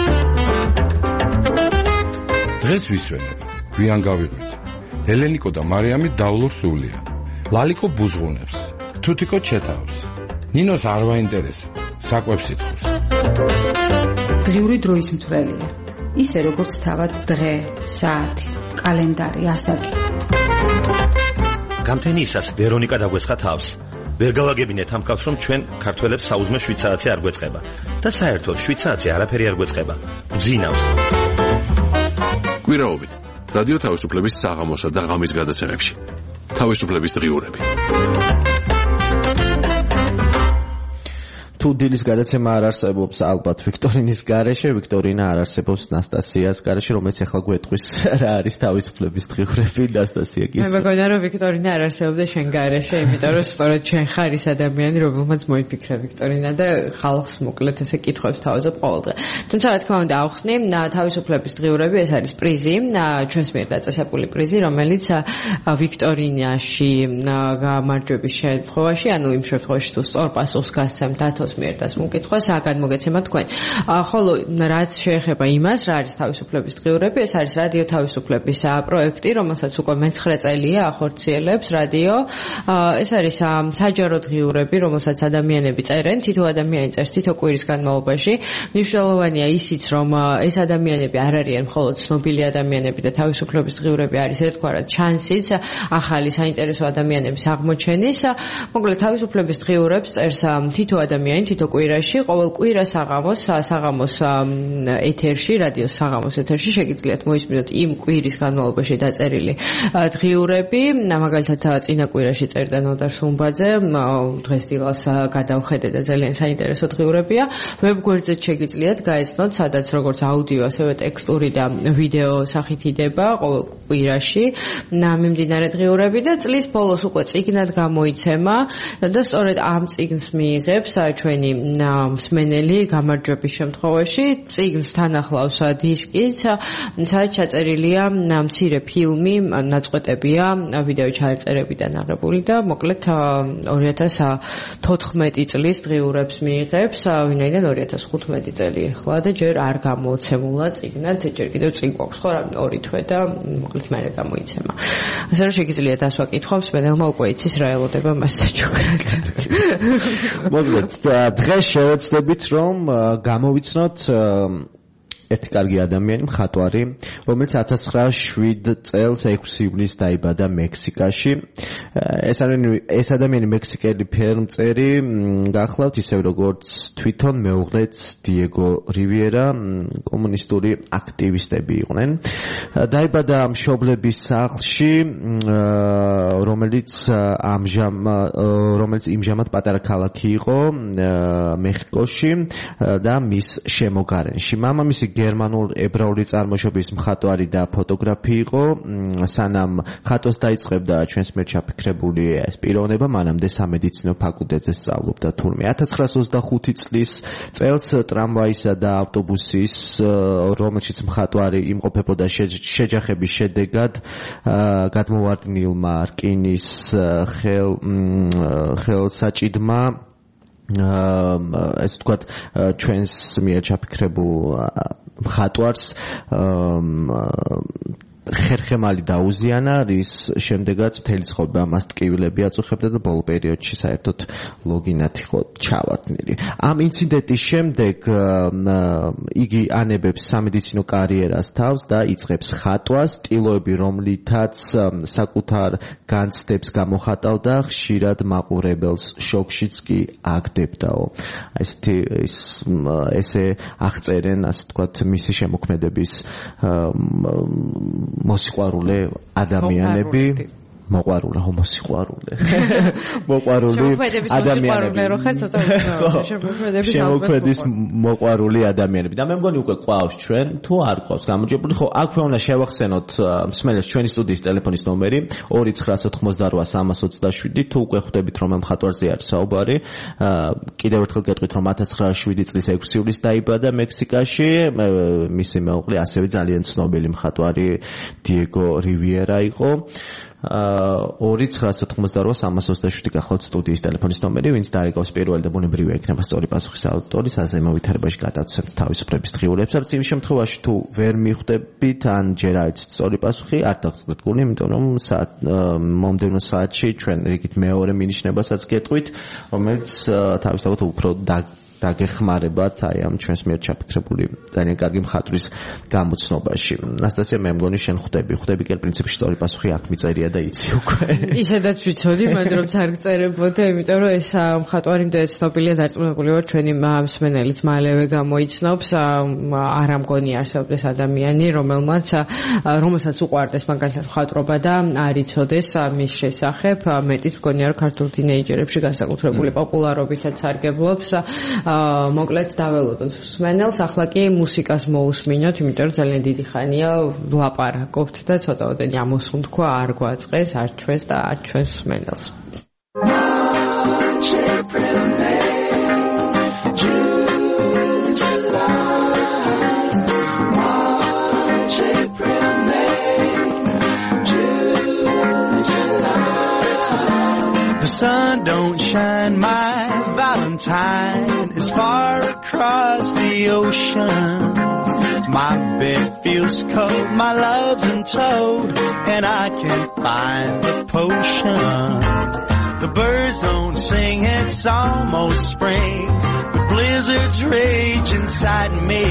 დღეს ვისვენებ, გვიან გავიღვით. ელენიკო და მარიამი დავლურ სულია. ლალიკო ბუზღუნებს, თუთიკო ჩეთავს. ნინოს არ ვაინტერესებს, საკვებს ითხოვს. დღიური დროის მთვრელია. ისე როგორც თავად დღე, საათი, კალენდარი, ასაკი. გამთენისას ვერონიკა დაგვესხა თავს. ვერ გავაგებინეთ ამ კაცს, რომ ჩვენ ქართველებს საუზმე 7 საათი არ გვეწყება და საერთოდ 7 საათი არაფერი არ გვეწყება. გძინავს. კვირაობით რადიო თავისუფლების საღამოსა და ღამის გადაცემებში. თავისუფლების დღიურები. თუ დილის გადაცემა არ არსებობს ალბათ ვიქტორინის გარეშე, ვიქტორინა არ არსებობს ნასტასიას გარეშე, რომელიც ახლა გვეტყვის რა არის თავისუფლების დღიურები, ნასტასია კი. მე მგონია რომ ვიქტორინა არ არსებობდა შენ გარეშე, იმიტომ რომ სწორედ ჩვენ ხარ ის ადამიანი, რომელმაც მოიფიქრა ვიქტორინა და ხალხს მოკლედ ესე კითხვებს თავაზობ ყოველდღე. თუმცა რა თქმა უნდა ავხსნი, თავისუფლების დღიურები ეს არის პრიზი, ჩვენს მიერ დაწესებული პრიზი, რომელიც ვიქტორინაში გამარჯვების შემთხვევაში, ანუ იმ შემთხვევაში თუ სწორ პასუხს გასცემთ დათოს მიერ და მოკითხვას გადმოგეცემა თქვენ. ხოლო რაც შეეხება იმას, რა არის თავისუფლების დღიურები, ეს არის რადიო თავისუფლების პროექტი, რომელსაც უკვე მე-9 წელია ახორციელებს რადიო. ეს არის საჯარო დღიურები, რომელსაც ადამიანები წერენ, თითო ადამიანი წერს თითო კვირის განმავლობაში. მნიშვნელოვანია ისიც, რომ ეს ადამიანები არ არიან მხოლოდ ცნობილი ადამიანები და თავისუფლების დღიურები არის ერთგვარად ჩანსიც ახალი საინტერესო ადამიანების აღმოჩენის. მოკლედ თავისუფლების დღიურებს წერს თითო ადამიანი თითო კვირაში, ყოველ კვირა საღამოს ეთერში, რადიოს საღამოს ეთერში შეგიძლიათ მოისმინოთ იმ კვირის განმავლობაში დაწერილი დღიურები. მაგალითად წინა კვირაში წერდა ნოდარ სუმბაძე, დღეს დილას გადავხედე და ძალიან საინტერესო დღიურებია. ვებგვერდზე შეგიძლიათ გაეცნოთ, სადაც როგორც აუდიო, ასევე ტექსტური და ვიდეო სახით იდება ყოველ კვირაში მიმდინარე დღიურები და წლის ბოლოს უკვე წიგნად გამოიცემა და სწორედ ამ წიგნს მიიღებს ჩვენი მსმენელი გამარჯვების შემთხვევაში. წიგნს თან ახლავს დისკიც, სადაც ჩაწერილია მცირე ფილმი, ნაწყვეტებია, ვიდეო ჩაწერებიდან აღებული და მოკლედ 2014 წლის დღიურებს მიიღებს, ვინაიდან 2015 წელი ახლა და ჯერ არ გამოცემულა წიგნად, ჯერ კიდევ წინ გვაქვს ხო რა 2 თვე და მოკლედ მერე გამოიცემა. ასე რომ შეგიძლიათ ასვა კითხვა მსმენელმა უკვე იცის რა ელოდება მას საჩუქრად. მოკლედ დღეს შევეცდებით რომ გამოვიცნოთ ერთი კარგი ადამიანი, მხატვარი, რომელიც 1907 წელს 6 ივლისს დაიბადა მექსიკაში. ეს ადამიანი მექსიკელი ფერმწერი გახლავთ, ისევ როგორც თვითონ მეუღლეც დიეგო რივიერა, კომუნისტური აქტივისტები იყვნენ. დაიბადა მშობლების სახლში, რომელიც იმჟამად პატარა ქალაქი იყო მეხიკოში და მის შემოგარენში. მამამისი გერმანულ ებრაული წარმოშობის მხატვარი და ფოტოგრაფი იყო. სანამ ხატვას დაიწყებდა ჩვენს მიერ ჩაფიქრებული ეს პიროვნება, მანამდე სამედიცინო ფაკულტეტზე სწავლობდა თურმე. 1925 წელს ტრამვაისა და ავტობუსის, რომელშიც მხატვარი იმყოფებოდა შეჯახების შედეგად, გადმოვარდნილმა რკინის ხელსაჭიდმა ეს თქვათ ჩვენს მიერ ჩაფიქრებულ მხატვარს ხერხემალი დაუზიანა, რის შემდეგაც მთელი ცხოვრება მას ტკივილები აწუხებდა და ბოლო პერიოდში საერთოდ ლოგინად იყო ჩავარდნილი. ამ ინციდენტის შემდეგ იგი ანებებს სამედიცინო კარიერას თავს და იწყებს ხატვას, სტილოები, რომლითაც საკუთარ განცდებს გამოხატავდა, ხშირად მაყურებელს შოქშიც კი აგდებდაო. ესე აღწერენ, ასე თქვათ, მისი შემოქმედების მოსიყვარულე ადამიანები, მოყვარულე, ჰომოსიყვარულე. მოყვარული ადამიანები. შემოქმედის მოყვარული ადამიანები. და მე მგონი უკვე ყავს ჩვენ, თუ არ ყავს გამოჯებული, ხო, აქვე უნდა შევახსენოთ მსმენელს ჩვენი სტუდიის ტელეფონის ნომერი 2988-327, თუ უკვე ხვდებით რომ ამ მხატვარზე არის საუბარი. კიდევ ერთხელ გეტყვით რომ 1907 წლის 6 ივლისს დაიბადა მექსიკაში, მისი მეუღლე ასევე ძალიან ცნობილი მხატვარი დიეგო რივიერა იყო. 2988-327 გახლავთ სტუდიის ტელეფონის ნომერი, ვინც დაიგავს პირველი და ბუნებრივია იქნება სწორი პასუხის ავტორის, ასე მოვითარებაში გადავცემთ თავისუფლების დღიურებს. ამ წივის შემთხვევაში თუ ვერ მიხვდებით ან ჯერ არის სწორი პასუხი, არ დაგწყდეთ გული, იმიტომ რომ მომდევნო საათში ჩვენ რიგით მეორე მინიშნებასაც გეტყვით, რომელიც თავისთავად უფრო დაგეხმარებათ აი ამ ჩვენს მიერ ჩაფიქრებული ძალიან კარგი მხატვრის გამოცნობაში. ნასტასია, მე მგონი შენ ხვდები კი პრინციპში სწორი პასუხი აქ მიწერია და იცი უკვე. ისედაც ვიცოდი, მაგრამ რომ არ გწერებოდა, იმიტომ რომ ეს მხატვარი მდე ცნობილია, დარწმუნებული ვარ ჩვენი მსმენელიც მალევე გამოიცნობს. არ ამგონი არსებობს ადამიანი, რომელსაც უყვარდეს მაგალითად მხატვრობა და არ იცოდეს მის შესახებ. მეტიც მგონია რომ ქართულ თინეიჯერებში განსაკუთრებული პოპულარობითაც სარგებლობს. მოკლედ დაველოდოთ მსმენელს, ახლა კი მუსიკას მოусმინოთ, იმიტომ რომ ძალიან დიდი ხანია ვლაპარაკობთ და ცოტაოდენი ამოსულ თქვა არ გვაწყეს, არ ჩვენს და არ ჩვენს მსმენელს. The sun don't shine, my Valentine is far across the ocean. My bed feels cold, my love's in toad, and I can't find the potion. The birds don't sing, it's almost spring, but blizzards rage inside me.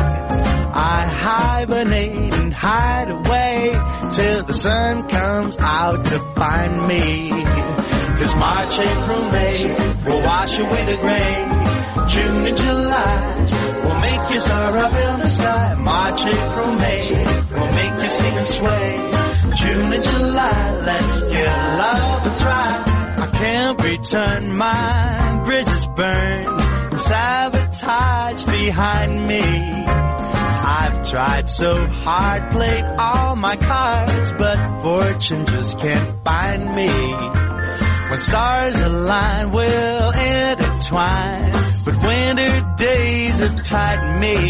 I hibernate and hide away till the sun comes out to find me. 'Cause March, April, May will wash away the gray. June and July will make you soar up in the sky. March, April, May will make you sing and sway. June and July, let's give love a try. I can't return, my bridges burn, sabotage behind me. I've tried so hard, played all my cards, but fortune just can't find me. When stars align, we'll intertwine, but winter days have tightened me.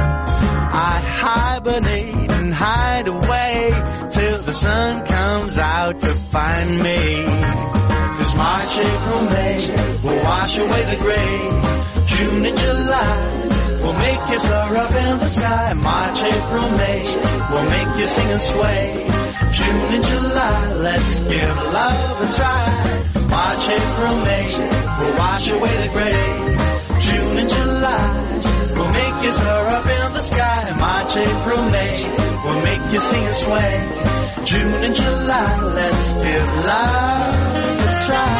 I hibernate and hide away till the sun comes out to find me. 'Cause March, April, May will wash away the gray. June and July will make you soar up in the sky. March, April, May will make you sing and sway. June and July, let's give love a try. March, April, May will wash away the gray. June and July will make you soar up in the sky. March, April, May will make you sing and sway. June and July, let's give love a try.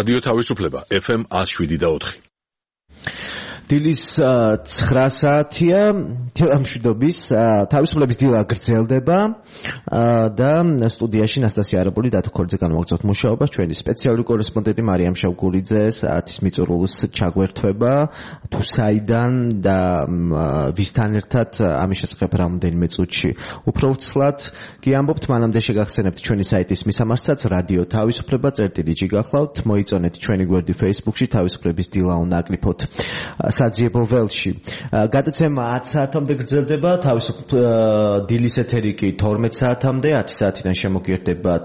რადიო თავისუფლება FM 107.4. დილის 9 საათია, დილამშვიდობის, თავისუფლების დილა გრძელდება და სტუდიაში ნასტასია არაბული დათოქორიძე განმოგწევთ მუშაობას. ჩვენი სპეციალური კორესპონდენტი მარიამ შავგულიძე საათის მიწურულს ჩაგვერთვება თუ საიდან და ვისთან ერთად ამის შესახებ რამდენიმე წუთში უფრო ვცლად გიამბობთ. მანამდე შეგახსენებთ ჩვენი საიტის მისამართსაც რადიო თავისუფლება წერტილი გახლავთ, მოიწონეთ ჩვენი გვერდი Facebook-ში თავისუფლების დილა უნაკლიფოთ საძიებო ველში. გადაცემა 10 საათამდე გრძელდება, დილის ეთერი კი 12 საათამდე, 10 საათიდან შემოგიერთებათ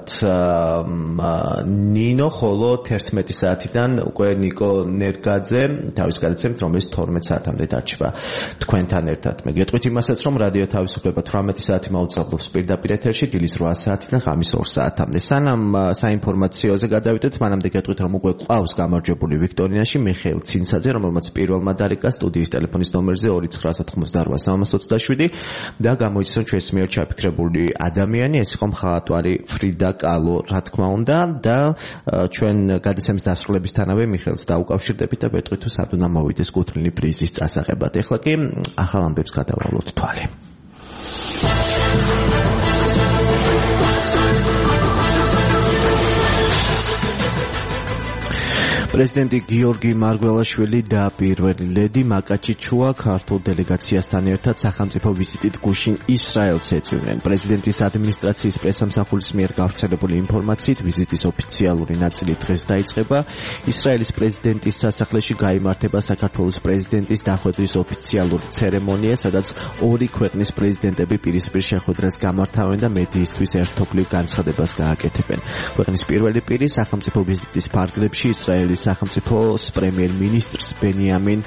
ნინო, ხოლო 11 საათიდან უკვე ნიკო ნერგაძე თავის გადაცემით, რომელიც 12 საათამდე დარჩება თქვენთან ერთად. მე გეტყვით იმასაც, რომ რადიო თავისუფლება 18 საათი მოუწოდებს პირდაპირ ეთერში, დილის 8 საათიდან ღამის 2 საათამდე. სანამ საინფორმაციოზე გადავიდეთ, მანამდე გეტყვით, რომ უკვე ყავს გამარჯვებული ვიქტორინაში მიხეილ ცინცაძე, რომელმაც პირველმა დარეკა სტუდიის ტელეფონის ნომერზე 2988327 და გამოიცნო ჩვენს მიერ ჩაფიქრებული ადამიანი, ეს იყო მხატვარი ფრიდა კალო, რა თქმა უნდა, და ჩვენ გადაცემის დასრულებისთანავე მიხეილს დაუკავშირდებით და ვეტყვით, თუ სად უნდა მოვიდეს კუთვნილი პრიზის წასაღებად. ეხლა კი ახალ ამბებს გადავალოთ თვალე. პრეზიდენტი გიორგი მარგველაშვილი და პირველი ლედი მაკაჩიჩუა ქართულ დელეგაციასთან ერთად სახელმწიფო ვიზიტით გუშინ ისრაელს ეწვივნენ. პრეზიდენტის ადმინისტრაციის პრესამსახურის მიერ გავრცელებული ინფორმაციით ვიზიტის ოფიციალური ნაწილი დღეს დაიწყება. ისრაელის პრეზიდენტის სასახლეში გაიმართება საქართველოს პრეზიდენტის დახვედრის ოფიციალური ცერემონია, სადაც ორი ქვეყნის პრეზიდენტები პირისპირ შეხვედრას გამართავენ და მედიისთვის ერთობლივ განცხადებას გააკეთებენ. ქვეყნის პირველი პირი სახელმწიფო ვიზიტის ფარგლებში ისრაელის სახელმწიფოს პრემიერ-მინისტრს ბენიამინ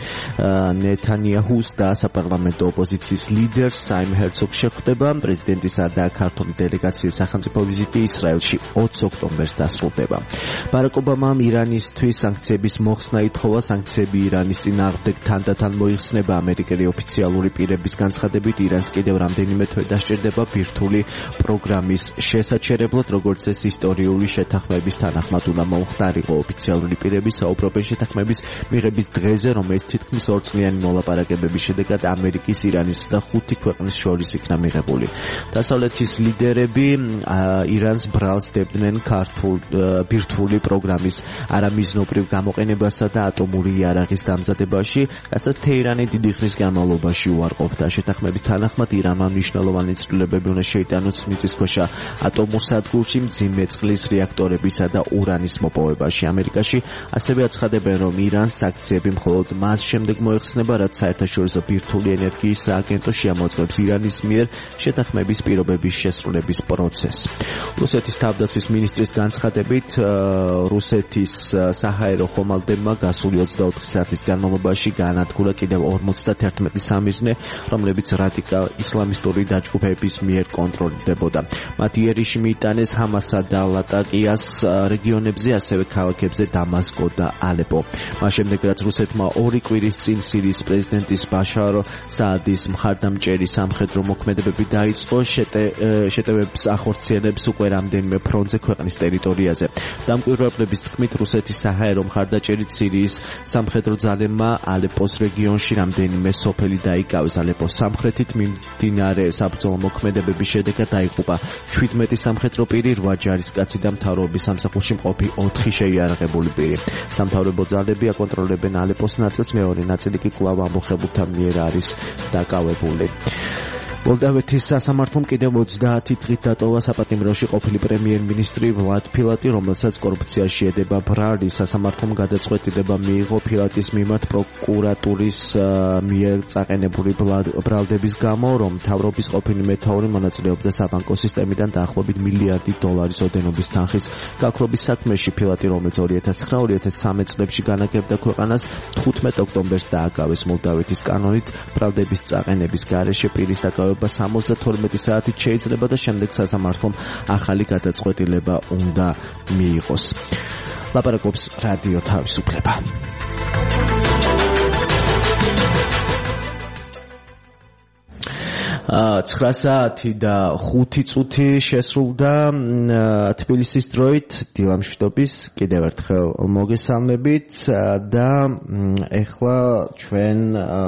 ნეთანიაჰუს და საპარლამენტო ოპოზიციის ლიდერს საიმ ჰერცოგს შეხვდება. პრეზიდენტისა და ქართული დელეგაციის სახელმწიფო ვიზიტი ისრაელში 20 ოქტომბერს დასრულდება. ბარაკ ობამამ ირანისთვის სანქციების მოხსნა ითხოვა. სანქციები ირანის წინააღმდეგ თანდათან მოიხსნება. ამერიკელი ოფიციალური პირების განცხადებით, ირანს კიდევ რამდენიმე თვე დასჭირდება ბირთვული პროგრამის შესაჩერებლად, როგორც ეს ისტორიული შეთანხმების თანახმად უნდა მომხდარიყო. ოფიციალური პირები საუბრობენ შეთანხმების მიღების დღეზე, რომელიც თითქმის ორწლიანი მოლაპარაკებების შედეგად ამერიკის, ირანის და 5 ქვეყნის შორის იქნა მიღებული. დასავლეთის ლიდერები ირანს ბრალს დებდნენ ბირთვული პროგრამის არამიზნობრივ გამოყენებასა და ატომური იარაღის დამზადებაში, რასაც თეირანი დიდი ხნის განმავლობაში უარყოფდა. შეთანხმების თანახმად ირანმა მნიშვნელოვანი ცვლილებები უნდა შეიტანოს მიწისქვეშა ატომურ სადგურში, მძიმე წყლის რეაქტორებისა და ურანის მოპოვებაში. ამერიკაში ასევე აცხადებენ, რომ ირანს სანქციები მხოლოდ მას შემდეგ მოეხსნება, რაც საერთაშორისო ბირთვული ენერგიის სააგენტო შეამოწმებს ირანის მიერ შეთანხმების პირობების შესრულების პროცესს. რუსეთის თავდაცვის მინისტრის განცხადებით, რუსეთის საჰაერო ხომალდებმა გასული 24 საათის განმავლობაში გაანადგურა კიდევ 51 სამიზნე, რომლებიც რადიკალ ისლამისტური დაჯგუფების მიერ კონტროლდებოდა. მათ იერიში მიიტანეს ჰამასა და ლატაკიას რეგიონებზე, ასევე ქალაქებზე დამასკო და ალეპო. მას შემდეგ, რაც რუსეთმა 2 კვირის წინ სირიის პრეზიდენტის ბაშარ საადის მხარდამჭერი სამხედრო მოქმედებები დაიწყო, შეტევებს ახორციელებს უკვე რამდენიმე ფრონტზე ქვეყნის ტერიტორიაზე. დამკვირვებლების თქმით, რუსეთის საჰაერო მხარდაჭერით სირიის სამხედრო ძალებმა ალეპოს რეგიონში რამდენიმე სოფელი დაიკავეს. ალეპოს სამხრეთით მიმდინარე საბრძოლო მოქმედებების შედეგად დაიღუპა 17 სამხედრო პირი, 8 ჯარისკაცი და მთავრობის სამსახურში მყოფი 4 შეიარაღებული პირი. სამთავრობო ძალები აკონტროლებენ ალეპოს ნაწილს, მეორე ნაწილი კი კვლავ ამბოხებულთა მიერ არის დაკავებული. მოლდავეთის სასამართლომ კიდევ 30 დღით დატოვა საპატიმროში ყოფილი პრემიერ-მინისტრი ვლად ფილატი, რომელსაც კორუფციაში ედება ბრალი. სასამართლომ გადაწყვეტილება მიიღო ფილატის მიმართ პროკურატურის მიერ წაყენებული ბრალდების გამო, რომ მთავრობის ყოფილი მეთაური მონაწილეობდა საბანკო სისტემიდან დაახლოებით $1 მილიარდი ოდენობის თანხის გაქრობის საქმეში. ფილატი, რომელიც 2009-2013 წლებში განაგებდა ქვეყანას, 15 ოქტომბერს დააკავეს. მოლდავეთის კანონით ბრალდების წაყენების გარეშე პირის დაკავება 72 საათით შეიძლება და შემდეგ სასამართლომ ახალი გადაწყვეტილება უნდა მიიღოს. ლაპარაკობს რადიო თავისუფლება. 9 საათი და 5 წუთი შესრულდა თბილისის დროით დილა მშვიდობის კიდევ ერთხელ მოგესალმებით და ეხლა ჩვენ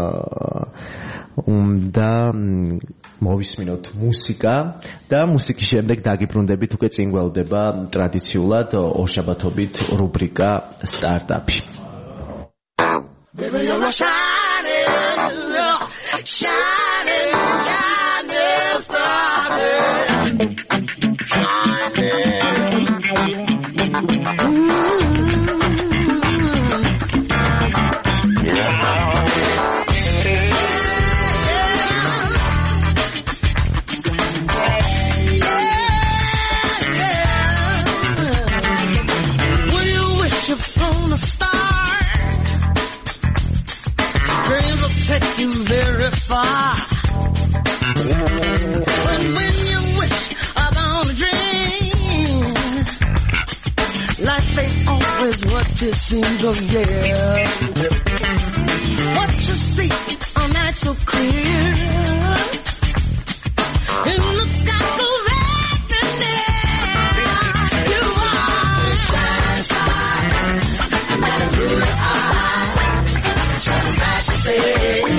უნდა მოვისმინოთ მუსიკა და მუსიკის შემდეგ დაგიბრუნდებით უკვე წინ გველდება ტრადიციულად ორშაბათობით რუბრიკა სტარტაპი. Baby, you're shining, shining, shining star. Take you very far. When you wish upon a dream, life ain't always what it seems, oh yeah. What you see on night so clear, in the sky so radiant, you are a shining star, no matter who you are, shining bright to see.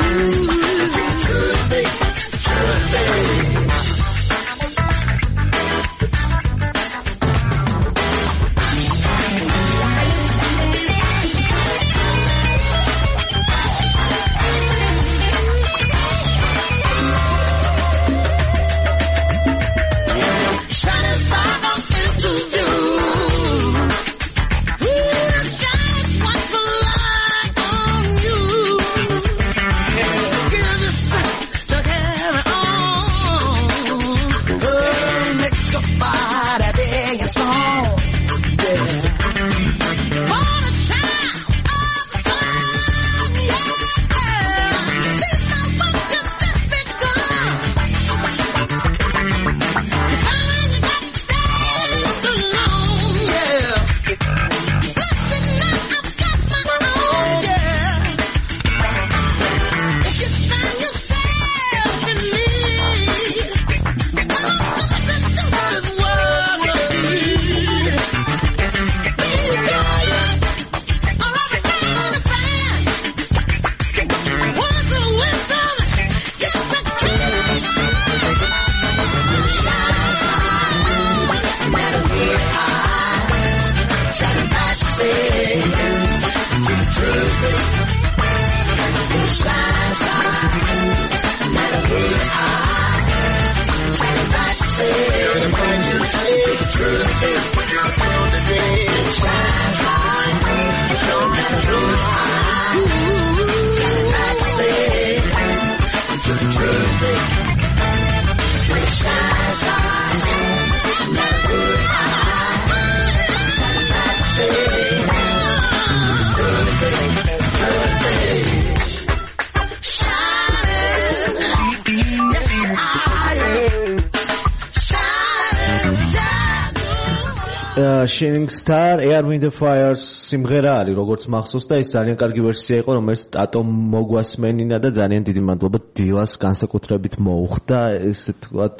Shining Star Air Wind and Fire სიმღერა არის როგორც მახსოვს და ის ძალიან კარგი ვერსია იყო რომელიც ტატომ მოგვასმენინა და ძალიან დიდი მადლობა დილას განსაკუთრებით მოუხდა ესე თქვათ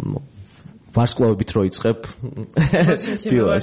ვარსკვლავებით რო იწყებ დილას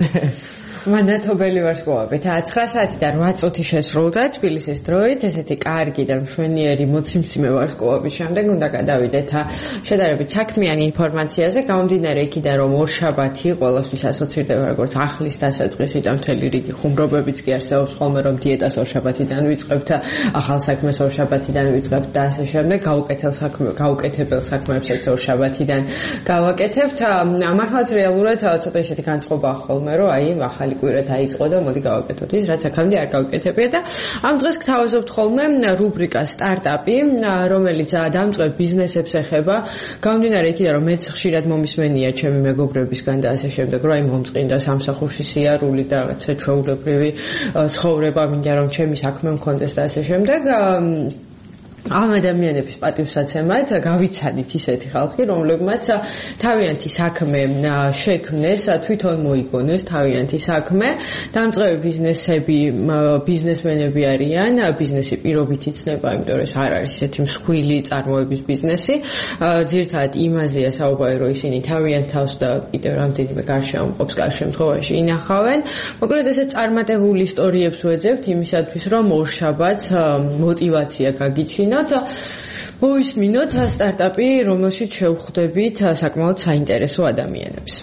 მანათობელი ვარსკვლავებით 9 საათიდან 8 წუთი შესრულდა თბილისის დროით ესეთი კარგი და მშვენიერი მოციმციმე ვარსკვლავების შემდეგ უნდა გადავიდეთ შედარებით საქმიანი ინფორმაციაზე გამომდინარე იქიდან რომ ორშაბათი ყველასთვის ასოცირდება როგორც ახლის დასაწყისი და მთელი რიგი ხუმრობებიც კი არსებობს ხოლმე რომ დიეტას ორშაბათიდან ვიწყებთ ახალ საქმეს ორშაბათიდან ვიწყებთ და ასე შემდეგ გაუკეთებელ საქმეებსაც ორშაბათიდან გავაკეთებთ მართლაც რეალურად ცოტა ისეთი განწყობა ხოლმე რომ აი ახალი კვირა დაიწყო და მოდი გავაკეთოთ ის რაც აქამდე არ გავაკეთებია და ამ დღეს გთავაზობთ ხოლმე რუბრიკა სტარტაპი რომელიც დამწყებ ბიზნესებს ეხება გამომდინარე იქიდან რომ მეც ხშირად მომისმენია ჩემი მეგობრებისგან და ასე შემდეგ რომ აი მომწყინდა სამსახურში სიარული და რაღაცა ჩვეულებრივი ცხოვრება მინდა რომ ჩემი საქმე მქონდეს და ასე შემდეგ ამ ადამიანების პატივსაცემად გავიცანით ისეთი ხალხი, რომლებმაც თავიანთი საქმე შექმნეს, თვითონ მოიგონეს თავიანთი საქმე, დამწყები ბიზნესმენები არიან, ბიზნესი პირობით იცნება, იმიტომ რომ არ არის ესეთი მსხვილი წარმოების ბიზნესი. ძირითადად იმაზეა საუბარი, რომ ისინი თავიანთ თავს და კიდევ რამდენიმე გარშემოყოფს კარგ შემთხვევაში ინახავენ. მოკლედ ესე წარმატებული ისტორიებს ვეძებთ იმისათვის, რომ ორშაბათს მოტივაცია გაგიჩინოთ. მოვისმინოთ სტარტაპი, რომელშიც შევხვდებით საკმაოდ საინტერესო ადამიანებს.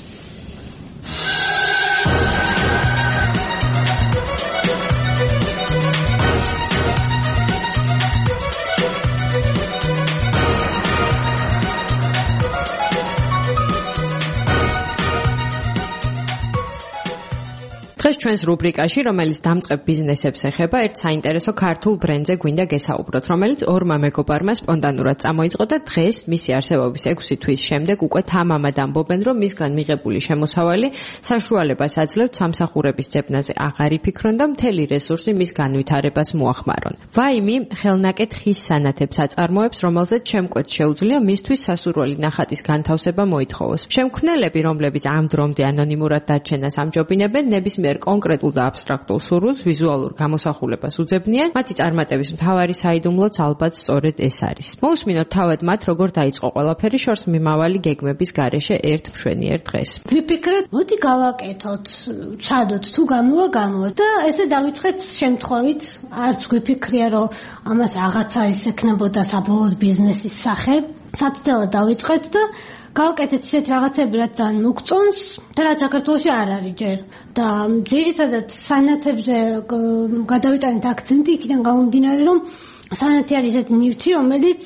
დღეს ჩვენს რუბრიკაში, რომელიც დამწყებ ბიზნესებს ეხება, ერთ საინტერესო ქართულ ბრენდზე გვინდა გესაუბროთ, რომელიც ორმა მეგობარმა სპონტანურად წამოიწყო და დღეს მისი არსებობის 6 თვის შემდეგ უკვე თამამად ამბობენ, რომ მისგან მიღებული შემოსავალი საშუალებას აძლევთ სამსახურების ძებნაზე აღარ იფიქრონ და მთელი რესურსი მის განვითარებას მოახმარონ. ვაიმი ხელნაკეთ ხის სანათებს აწარმოებს, რომელზეც შემკვეთს შეუძლია მისთვის სასურველი ნახატის განთავსება მოითხოვოს. შემქმნელები, რომლებიც ამ დრომდე ანონიმურად დარჩენას ამჯობინებენ, ნებისმიერ კონკრეტულ და აბსტრაქტულ სურვილს ვიზუალურ გამოსახულებას უძებნიან, მათი წარმატების მთავარი საიდუმლოც ალბათ სწორედ ეს არის. მოусმინოთ თავად მათ, როგორ დაიწყო ყველაფერი შორს მიმავალი გეგმების გარეშე ერთ მშვენიერ დღეს. ვიფიქრეთ, მოდი გავაკეთოთ, ვცადოთ თუ გამოვა და ესე დავიწყეთ შემთხვევით, არც გვიფიქრია, რომ ამას რაღაცა ისექნებოდა საბოლოოდ ბიზნესის სახე. საცდელად დავიწყეთ და გავაკეთეთ ისეთ რაღაცები, რაც ძალიან მოგწონს და რაც საქართველოში არ არის ჯერ. და ძირითადად სანათებზე გადავიტანეთ აქცენტი იქიდან გამომდინარე, რომ სანათი არის ესეთი ნივთი, რომელიც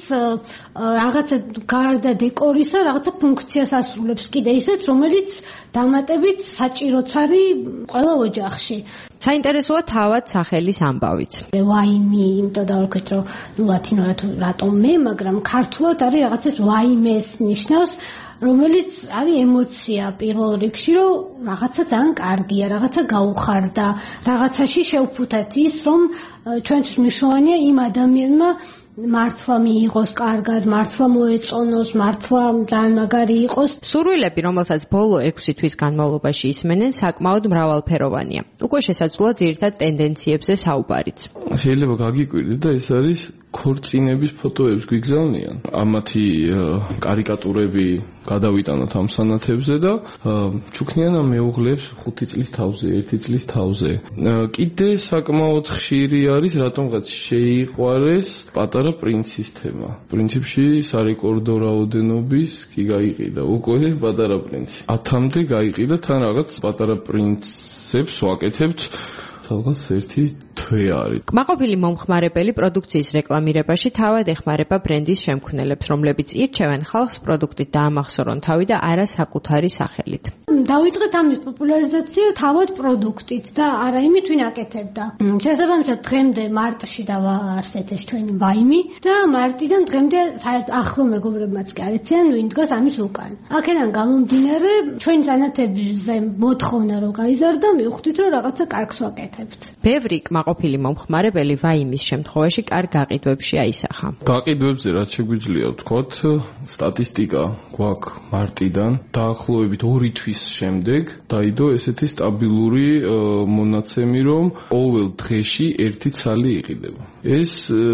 რაღაცა გარდა დეკორისა, რაღაცა ფუნქციას ასრულებს კიდე ისეთ, რომელიც დამატებით საჭიროც არის ყველა ოჯახში. საინტერესოა თავად სახელის ამბავიც. ვაიმი, იმიტომ და ვქეთ, რომ ლათინურად რატომ მე, მაგრამ ქართულად არის რაღაცას ვაიმეს ნიშნავს, რომელიც არის ემოცია პირველ რიგში, რომ რაღაცა ძალიან კარგია, რაღაცა გაუხარდა, რაღაცაში შევფუთეთ ის, რომ ჩვენთვის მნიშვნელოვანია იმ ადამიანმა მართლა მიიღოს კარგად, მართლა მოეწონოს, მართლა ძალიან მაგარი იყოს. სურვილები, რომელსაც ბოლო 6 თვის განმავლობაში ისმენენ, საკმაოდ მრავალფეროვანია. უკვე შესაძლოა ძირითად ტენდენციებზე საუბარიც. შეიძლება გაგიკვირდეთ და ეს არის ქორწინების ფოტოებს გვიგზავნიან. ამათი კარიკატურები გადავიტანოთ ამ სანათებზე და ჩუქნიან ამ მეუღლებს 5 წლის თავზე, 1 წლის თავზე. კიდე საკმაოდ ხშირი არის რატომღაც შეიყვარეს პატარა პრინცის თემა. პრინციპში სარეკორდო რაოდენობის კი გაიყიდა უკვე პატარა პრინცი. 10-მდე გაიყიდა, თან რაღაც პატარა პრინცებს ვაკეთებთ. თალღაც ერთი თვე არის. კმაყოფილი მომხმარებელი პროდუქციის რეკლამირებაში თავად ეხმარება ბრენდის შემქმნელებს, რომლებიც ირჩევენ ხალხს პროდუქტით დაამახსოვრონ თავი და არა საკუთარი სახელით. დავიწყეთ ამის პოპულარიზაცია თავად პროდუქტით და არა იმით ვინ აკეთებდა. შესაბამისად დღემდე მარტში დავაარსეთ ეს ჩვენი ვაიმი და მარტიდან დღემდე ახლო მეგობრებმაც კი არიციან ვინ დგას ამის უკან. აქედან გამომდინარე ჩვენი სანათებზე მოთხოვნა რომ გაიზარდა, მივხვდით რომ რაღაცა კარგს ვაკეთებთ. ბევრი კმაყოფილი მომხმარებელი ვაიმის შემთხვევაში კარგ გაყიდვებში აისახა. გაყიდვებზე რაც შეგვიძლია ვთქვათ, სტატისტიკა გვაქვს მარტიდან დაახლოებით 2 თვის შემდეგ დაიდო ესეთი სტაბილური მონაცემი, რომ ყოველ დღეში 1 ცალი იყიდება. ეს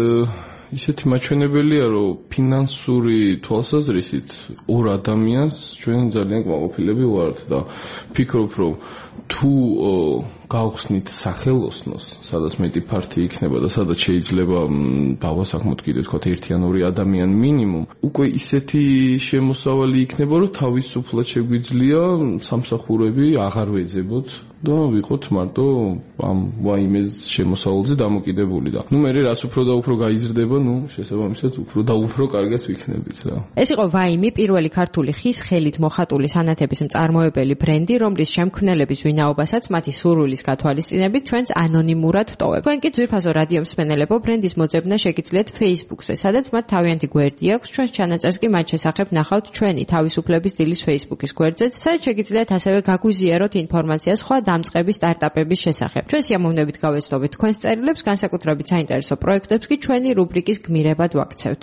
ისეთი მაჩვენებელია, რომ ფინანსური თვალსაზრისით ორ ადამიანს ჩვენ ძალიან კმაყოფილები ვართ და ფიქრობ, რომ თუ გავხსნით სახელოსნოს, სადაც მეტი ფართი იქნება და სადაც შეიძლება დავასახმოთ კიდე თქვათ 1 ან 2 ადამიანი მინიმუმ, უკვე ისეთი შემოსავალი იქნება, რომ თავისუფლად შეგვიძლია სამსახურები აღარ ვეძებოთ და ვიყოთ მარტო ამ ვაიმეს შემოსავალზე დამოკიდებული და ნუ მე რას უფრო და უფრო გაიზრდება, ნუ შესაბამისად უფრო და უფრო კარგად ვიქნებით რა. ეს იყო ვაიმი, პირველი ქართული ხის ხელით მოხატული სანათების მწარმოებელი ბრენდი, რომლის შემქმნელების ვინაობასაც მათი სურვილის გათვალისწინებით ჩვენს ანონიმურად ვტოვებთ. თქვენ კი ძვირფასო რადიო მსმენელებო, ბრენდის მოძებნა შეგიძლიათ Facebook-ზე, სადაც მათ თავიანთი გვერდი აქვს. ჩვენს ჩანაწერს კი მათ შესახებ ნახავთ ჩვენი თავისუფლების დილის Facebook-ის გვერდზეც, სადაც შეგიძლიათ ასევე გაგვიზიაროთ ინფორმაცია სხვა დამწყები სტარტაპების შესახებ. ჩვენ სიამოვნებით გავეცდებით თქვენს წერილებს, განსაკუთრებით საინტერესო პროექტებს კი ჩვენი რუბრიკის გმირებად ვაქცევთ.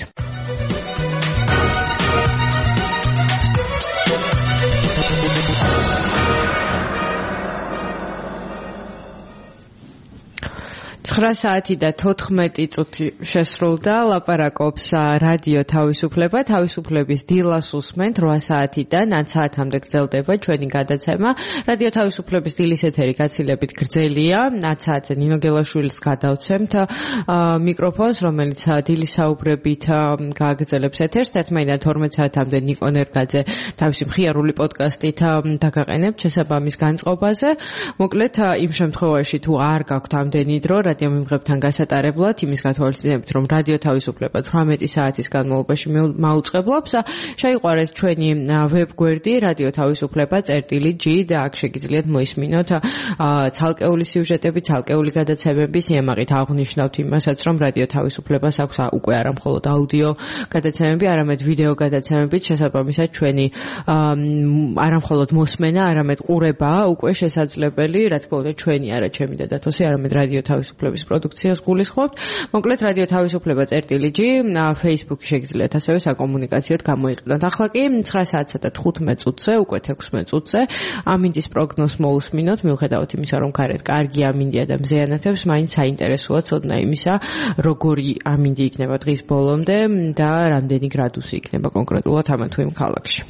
საათი და 14 წუთი შესრულდა, ლაპარაკობს რადიო თავისუფლება, თავისუფლების დილას უსმენთ 8 საათიდან 10 საათამდე გრძელდება ჩვენი გადაცემა. რადიო თავისუფლების დილის ეთერი გაცილებით გრძელია, 10 საათზე ნინო გელაშვილის გადავცემთ მიკროფონს, რომელიც დილის საუბრებით გააგრძელებს ეთერს. 11-12 საათამდე ნიკო ნერგაძე თავისი მხიარული პოდკასტით დაგაყენებთ შესაბამის განწყობაზე. მოკლედ იმ შემთხვევაში თუ არ გაქვთ ამდენი დრო რადიო მიმღებთან გასატარებლად, იმის გათვალისწინებით, რომ რადიო თავისუფლება 18 საათის განმავლობაში მაუწყებლობს, შეიყვარეთ ჩვენი ვებგვერდი რადიო თავისუფლება.g და აქ შეგიძლიათ მოისმინოთ ცალკეული სიუჟეტები, ცალკეული გადაცემები, სიამაყით აღნიშნავთ იმასაც, რომ რადიო თავისუფლებას აქვს უკვე არა მხოლოდ აუდიო გადაცემები, არამედ ვიდეო გადაცემებიც, შესაბამისად ჩვენი არა მხოლოდ მოსმენა, არამედ ყურება უკვე შესაძლებელი, რა თქმა უნდა, ჩვენი არა ჩემი და დათოსი, არამედ რადიო თავისუფლების პროდუქციას გულისხმობთ. მოკლედ რადიო თავისუფლება.g, Facebook-ი შეგიძლიათ ასევე საკომუნიკაციოდ გამოიყენოთ. ახლა კი 9 საათსა და 15 წუთზე, უკვე 16 წუთზე ამინდის პროგნოზს მოусმინოთ, მიუხედავად იმისა, რომ გარეთ კარგი ამინდია და მზეანათებს, მაინც საინტერესოა ცოდნა იმისა, როგორი ამინდი იქნება დღის ბოლომდე და რამდენი გრადუსი იქნება კონკრეტულად ამ თუ იმ ქალაქში.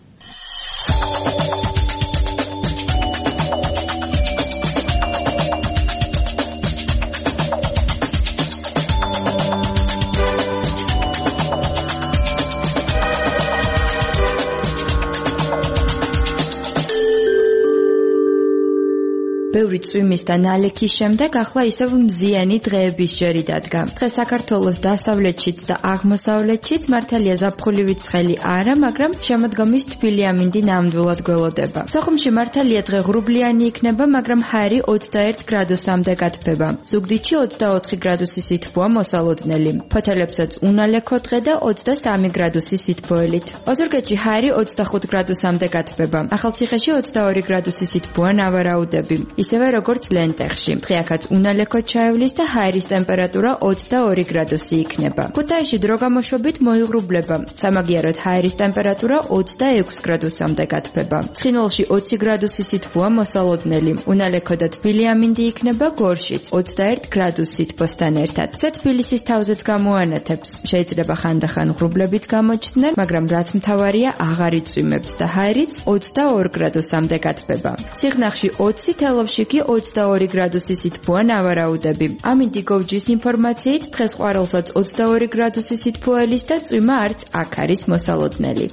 ბევრი წვიმის და ნალექის შემდეგ ახლა ისევ მზიანი დღეების ჯერი დადგა. დღეს საქართველოს დასავლეთშიც და აღმოსავლეთშიც მართალია ზაფხულივი ცხელი არა, მაგრამ შემოდგომის თბილი ამინდი ნამდვილად გველოდება. სოხუმში მართალია დღე ღრუბლიანი იქნება, მაგრამ ჰაერი 21 გრადუსამდე გათბება. ზუგდიდში 24 გრადუსი სითბოა მოსალოდნელი. ფოთელებსაც უნალექო დღე და 23 გრადუსი სითბოელით. ოზურგეთში ჰაერი 25 გრადუსამდე გათბება. ახალციხეში 22 გრადუსი სითბოა ნავარაუდები. ისევე როგორც ლენტეხში. დღე აქაც უნალექო ჩაევლის და ჰაერის ტემპერატურა 22 გრადუსი იქნება. ქუთაისში დრო გამოშვებით მოიღრუბლება. სამაგიეროდ ჰაერის ტემპერატურა 26 გრადუსამდე გათბება. ცხინვალში 20 გრადუსი სითბოა მოსალოდნელი. უნალექო და თბილი ამინდი იქნება გორშიც 21 გრადუსი სითბოსთან ერთად. თბილისის თავზეც გამოანათებს. შეიძლება ხანდახან ღრუბლებიც გამოჩნდნენ, მაგრამ რაც მთავარია აღარ იწვიმებს და ჰაერიც 22 გრადუსამდე გათბება. სიღნაღში 20, თელავში კი 22 გრადუსი სითბოა ნავარაუდები. ამინდი გოვჯის ინფორმაციით დღეს ყვარელსაც 22 გრადუსი სითბოელის და წვიმა არც აქ არის მოსალოდნელი.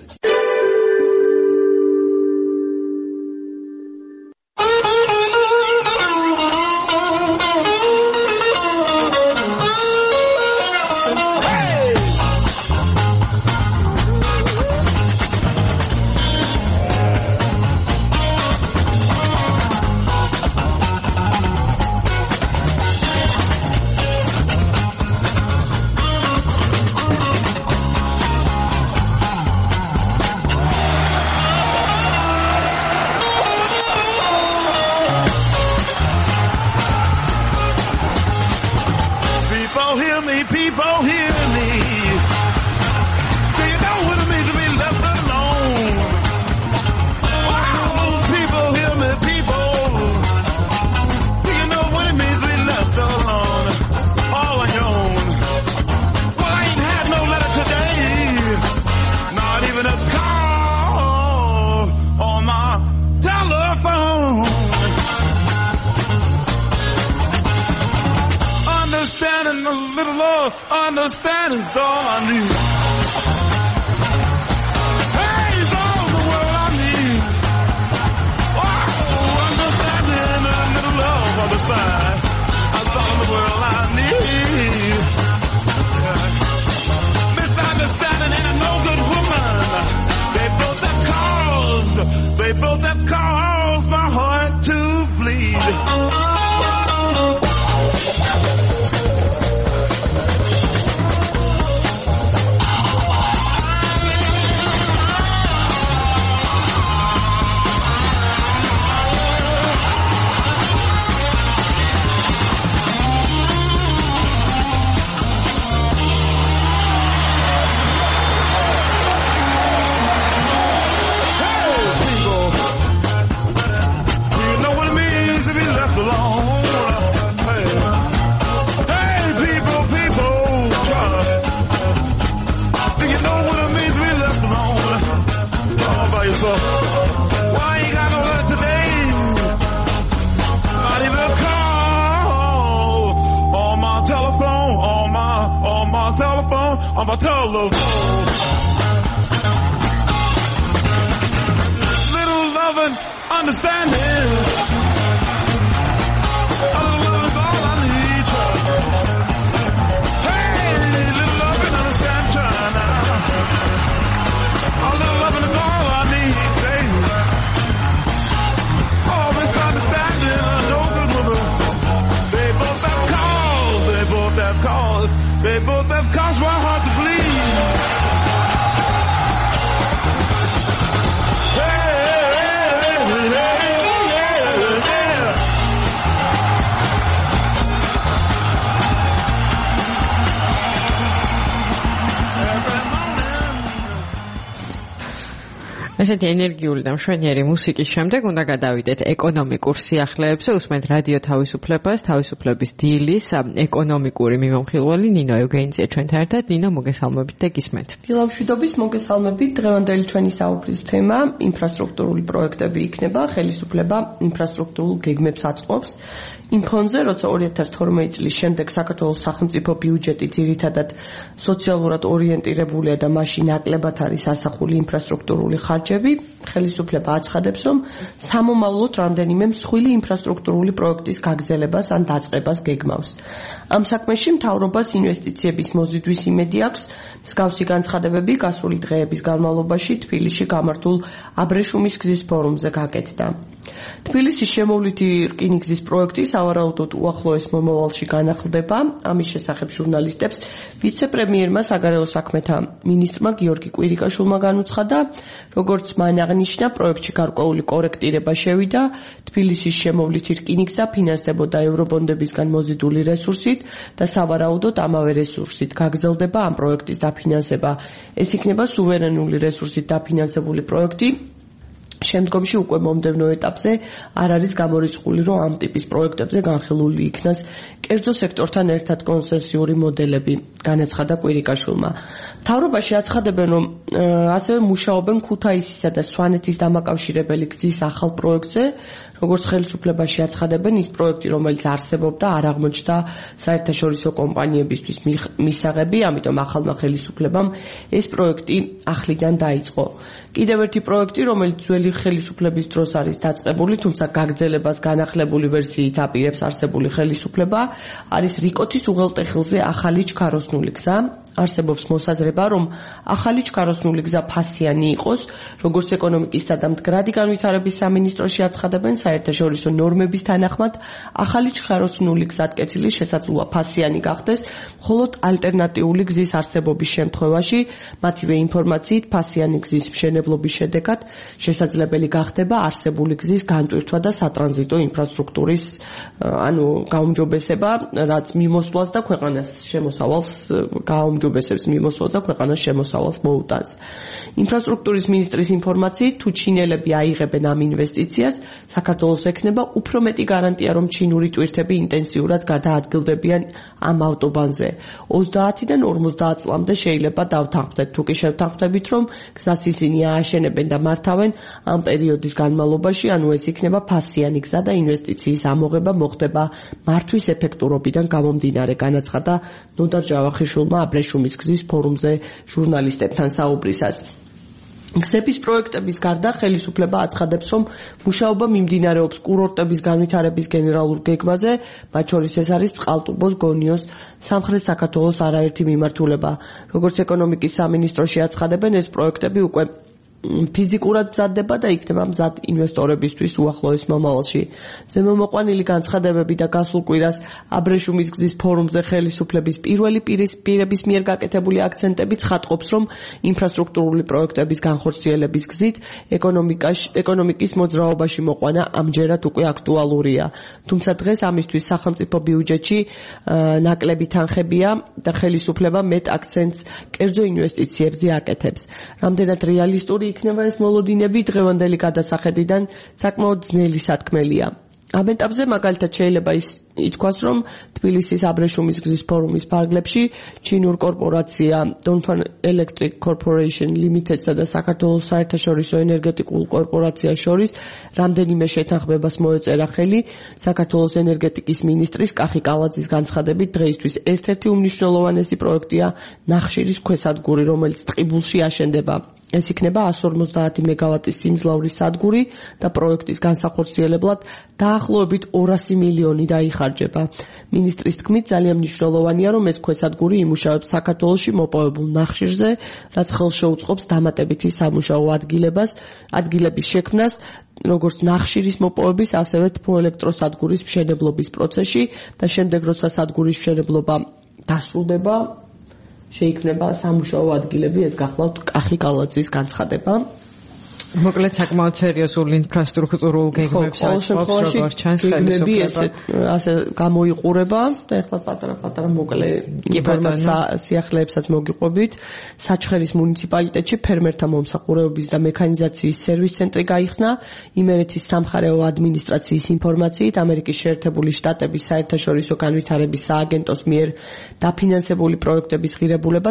Understanding's all I need. Hey's all the world I need. Oh, understanding and a little love on the side. That's all the world I need. Yeah. Misunderstanding and a no good woman. They both have caused my heart to bleed. answer. Why ain't got no letter today? Not even a call on my telephone, on my telephone, on my telephone. Little loving, understanding. Other love is all I need. Hey, little loving, understanding. Other loving is all I need, baby. Oh, misunderstanding, no good woman. They both have cause, they both have cause. They both have cause for my heart to bleed. ესეთი ენერგიული და მშვენიერი მუსიკის შემდეგ უნდა გადავიდეთ ეკონომიკურ სიახლეებზე. უსმენთ რადიო თავისუფლებას, თავისუფლების დილის ეკონომიკური მიმოხილველი ნინო ევგენიძე ჩვენთან ერთად. ნინო, მოგესალმებით და გისმენთ. დილამშვიდობის მოგესალმებით. დღევანდელი ჩვენი საუბრის თემა ინფრასტრუქტურული პროექტები იქნება. ხელისუფლება ინფრასტრუქტურულ გეგმებს აწყობს. იმ ფონზე, როცა 2012 წლის შემდეგ საქართველოს სახელმწიფო ბიუჯეტი ძირითადად სოციალურად ორიენტირებულია და მასში ნაკლებად არის ასახული ინფრასტრუქტურული ხარჯები, ხელისუფლება აცხადებს, რომ სამომავლოდ რამდენიმე მსხვილი ინფრასტრუქტურული პროექტის გაგრძელებას ან დაწყებას გეგმავს. ამ საქმეში მთავრობას ინვესტიციების მოზიდვის იმედი აქვს. მსგავსი განცხადებები გასული დღეების განმავლობაში თბილისში გამართულ აბრეშუმის გზის ფორუმზე გაკეთდა. თბილისის შემოვლითი რკინიგზის პროექტი სავარაუდოდ უახლოეს მომავალში განახლდება. ამის შესახებ ჟურნალისტებს ვიცე-პრემიერმა საგარეო საქმეთა მინისტრმა გიორგი კვირიკაშვილმა განუცხადა, როგორც მან აღნიშნა, პროექტში გარკვეული კორექტირება შევიდა. თბილისის შემოვლითი რკინიგზა ფინანსდებოდა ევრობონდებისგან მოზიდული რესურსით და სავარაუდოდ ამავე რესურსით გაგრძელდება ამ პროექტის დაფინანსება. ეს იქნება სუვერენული რესურსით დაფინანსებული პროექტი. შემდგომში უკვე მომდევნო ეტაპზე არ არის გამორიცხული, რომ ამ ტიპის პროექტებზე განხილული იქნას კერძო სექტორთან ერთად კონსესიური მოდელები, განაცხადა კვირიკაშვილმა. მთავრობაში აცხადებენ, რომ ასევე მუშაობენ ქუთაისისა და სვანეთის დამაკავშირებელი გზის ახალ პროექტზე, როგორც ხელისუფლებაში აცხადებენ, ის პროექტი, რომელიც არსებობდა, არ აღმოჩნდა საერთაშორისო კომპანიებისთვის მისაღები, ამიტომ ახალმა ხელისუფლებამ ეს პროექტი ახლიდან დაიწყო. კიდევ ერთი პროექტი, რომელიც ძველი ხელისუფლების დროს არის დაწყებული, თუმცა გაგრძელებას განახლებული ვერსიით აპირებს არსებული ხელისუფლება, არის რიკოთის უღელტეხილზე ახალი ჩქაროსნული გზა. არსებობს მოსაზრება, რომ ახალი ჩქაროსნული გზა ფასიანი იყოს, როგორც ეკონომიკისა და მდგრადი განვითარების სამინისტროში აცხადებენ, საერთაშორისო ნორმების თანახმად, ახალი ჩქაროსნული გზატკეცილი შესაძლოა ფასიანი გახდეს, მხოლოდ ალტერნატიული გზის არსებობის შემთხვევაში, მათივე ინფორმაციით, ფასიანი გზის მშენებლობის შედეგად შესაძლებელი გახდება არსებული გზის განტვირთვა და სატრანზიტო ინფრასტრუქტურის გაუმჯობესება, რაც მიმოსვლას და ქვეყანას შემოსავალს გაუმჯობესებს მიმოსვლას და ქვეყანას შემოსავალს მოუტანს. ინფრასტრუქტურის მინისტრის ინფორმაციით, თუ ჩინელები აიღებენ ამ ინვესტიციას, საქართველოს ექნება უფრო მეტი გარანტია, რომ ჩინური ტვირთები ინტენსიურად გადაადგილდებიან ამ ავტობანზე. 30-დან 50 წლამდე შეიძლება დავთანხმდეთ, თუ კი შევთანხმდებით, რომ გზას ისინი ააშენებენ და მართავენ ამ პერიოდის განმავლობაში, ანუ ეს იქნება ფასიანი გზა და ინვესტიციის ამოღება მოხდება მართვის ეფექტურობიდან გამომდინარე, განაცხადა ნოდარ ჯავახიშვილმა აბრეშუმის გზის ფორუმზე ჟურნალისტებთან საუბრისას. გზების პროექტების გარდა ხელისუფლება აცხადებს, რომ მუშაობა მიმდინარეობს კურორტების განვითარების გენერალურ გეგმაზე, მათ შორის ეს არის წყალტუბოს, გონიოს, სამხრეთ საქართველოს არაერთი მიმართულება. როგორც ეკონომიკის სამინისტროში აცხადებენ, ეს პროექტები უკვე ფიზიკურად მზადდება და იქნება მზად ინვესტორებისთვის უახლოეს მომავალში. ზემომოყვანილი განცხადებები და გასულ კვირას აბრეშუმის გზის ფორუმზე ხელისუფლების პირველი პირების მიერ გაკეთებული აქცენტები ცხადყოფს, რომ ინფრასტრუქტურული პროექტების განხორციელების გზით ეკონომიკის მოძრაობაში მოყვანა ამჯერად უკვე აქტუალურია. თუმცა დღეს ამისთვის სახელმწიფო ბიუჯეტში ნაკლები თანხებია და ხელისუფლება მეტ აქცენტს კერძო ინვესტიციებზე აკეთებს. რამდენად რეალისტური იქნება ეს მოლოდინები დღევანდელი გადასახედიდან საკმაოდ ძნელი სათქმელია. ამ ეტაპზე მაგალითად შეიძლება ითქვას, რომ თბილისის აბრეშუმის გზის ფორუმის ფარგლებში ჩინურ კორპორაცია Dongfang Electric Corporation Limited-სა და საქართველოს საერთაშორისო ენერგეტიკულ კორპორაციას შორის რამდენიმე შეთანხმებას მოეწერა ხელი საქართველოს ენერგეტიკის მინისტრის კახი კალაძის განცხადებით დღეისთვის ერთ-ერთი უმნიშვნელოვანესი პროექტია ნახშირის ქვესადგური, რომელიც ტყიბულში აშენდება. ეს იქნება 150 მეგავატის სიმძლავრის სადგური და პროექტის განსახორციელებლად დაახლოებით 200 მილიონი დაიხარჯება. მინისტრის თქმით, ძალიან მნიშვნელოვანია, რომ ეს ქვესადგური იმუშავებს საქართველოში მოპოვებულ ნახშირზე, რაც ხელს შეუწყობს დამატებითი სამუშაო ადგილების შექმნას, როგორც ნახშირის მოპოვების, ასევე თბოელექტროსადგურის მშენებლობის პროცესში და შემდეგ, როცა სადგურის მშენებლობა დასრულდება, შეიქმნება სამუშაო ადგილები, ეს გახლავთ კახი კალაძის განცხადება. მოკლედ საკმაოდ სერიოზულ ინფრასტრუქტურულ გეგმებს აწყობს, როგორც ჩანს ხელისუფლება. ასე გამოიყურება და ეხლა პატარა მოკლე სიახლეებსაც მოგიყვებით. საჩხერის მუნიციპალიტეტში ფერმერთა მომსახურებების და მექანიზაციის სერვის ცენტრი გაიხსნა. იმერეთის სამხარეო ადმინისტრაციის ინფორმაციით, ამერიკის შეერთებული შტატების საერთაშორისო განვითარების სააგენტოს მიერ დაფინანსებული პროექტების ღირებულება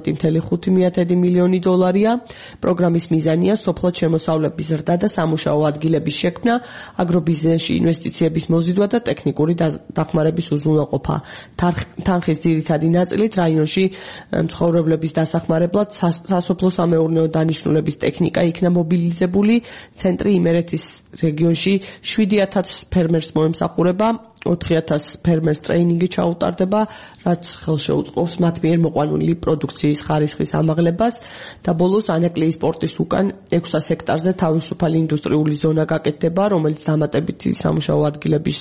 19.5 მილიონი დოლარია. პროგრამის მიზანია სოფლად მოსავლების ზრდა და სამუშაო ადგილების შექმნა, აგრობიზნესში ინვესტიციების მოზიდვა და ტექნიკური დახმარების უზრუნველყოფა. თანხის ძირითადი ნაწილით რაიონში მცხოვრებლების დასახმარებლად სასოფლო-სამეურნეო დანიშნულების ტექნიკა იქნა მობილიზებული. ცენტრი იმერეთის რეგიონში 7,000 ფერმერს მოემსახურება. 4,000 ფერმერს ტრეინინგი ჩაუტარდება, რაც ხელს შეუწყობს მათ მიერ მოყვანილი პროდუქციის ხარისხის ამაღლებას და ბოლოს ანაკლიის პორტის უკან 600 ჰექტარზე თავისუფალი ინდუსტრიული ზონა გაკეთდება, რომელიც დამატებითი სამუშაო ადგილების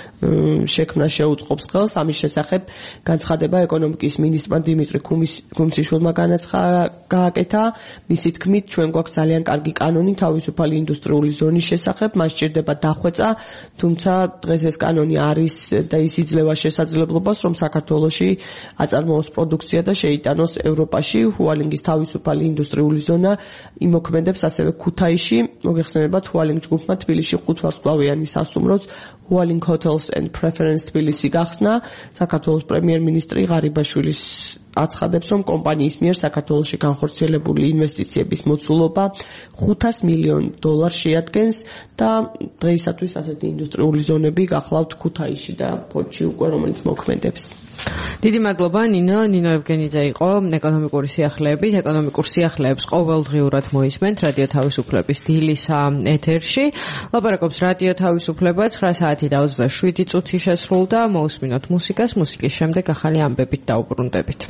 შექმნა შეუწყობს ხელს. ამის შესახებ განცხადება ეკონომიკის მინისტრმა დიმიტრი ქუმსიშვილმა გააკეთა. მისი თქმით, ჩვენ გვაქვს ძალიან კარგი კანონი თავისუფალი ინდუსტრიული ზონის შესახებ, მას სჭირდება დახვეწა, თუმცა დღეს ეს კანონი არის და ის იძლევა შესაძლებლობას, რომ საქართველოში აწარმოოს პროდუქცია და შეიტანოს ევროპაში. ჰუალინგის თავისუფალი ინდუსტრიული ზონა იმოქმედებს ასევე ქუთაისში. მოგეხსენებათ, ჰუალინგ ჯგუფმა თბილისში 5 ვარსკვლავიანი სასტუმროც Hualing Hotels and Preference თბილისი გახსნა. საქართველოს პრემიერ-მინისტრი ღარიბაშვილის აცხადებს, რომ კომპანიის მიერ საქართველოში განხორციელებული ინვესტიციების მოცულობა $500 მილიონ შეადგენს და დღეისათვის ასეთი ინდუსტრიული ზონები გახლავთ ქუთაისში და ფოთში უკვე, რომელიც მოქმედებს. დიდი მადლობა ნინო ევგენიძე იყო ეკონომიკური სიახლეებით. ეკონომიკურ სიახლეებს ყოველდღიურად მოისმენთ რადიო თავისუფლების დილის ეთერში. ლაპარაკობს რადიო თავისუფლება 9 საათი და 27 წუთი შესრულდა. მოусმინოთ მუსიკას, მუსიკის შემდეგ ახალი ამბებით დაუბრუნდებით.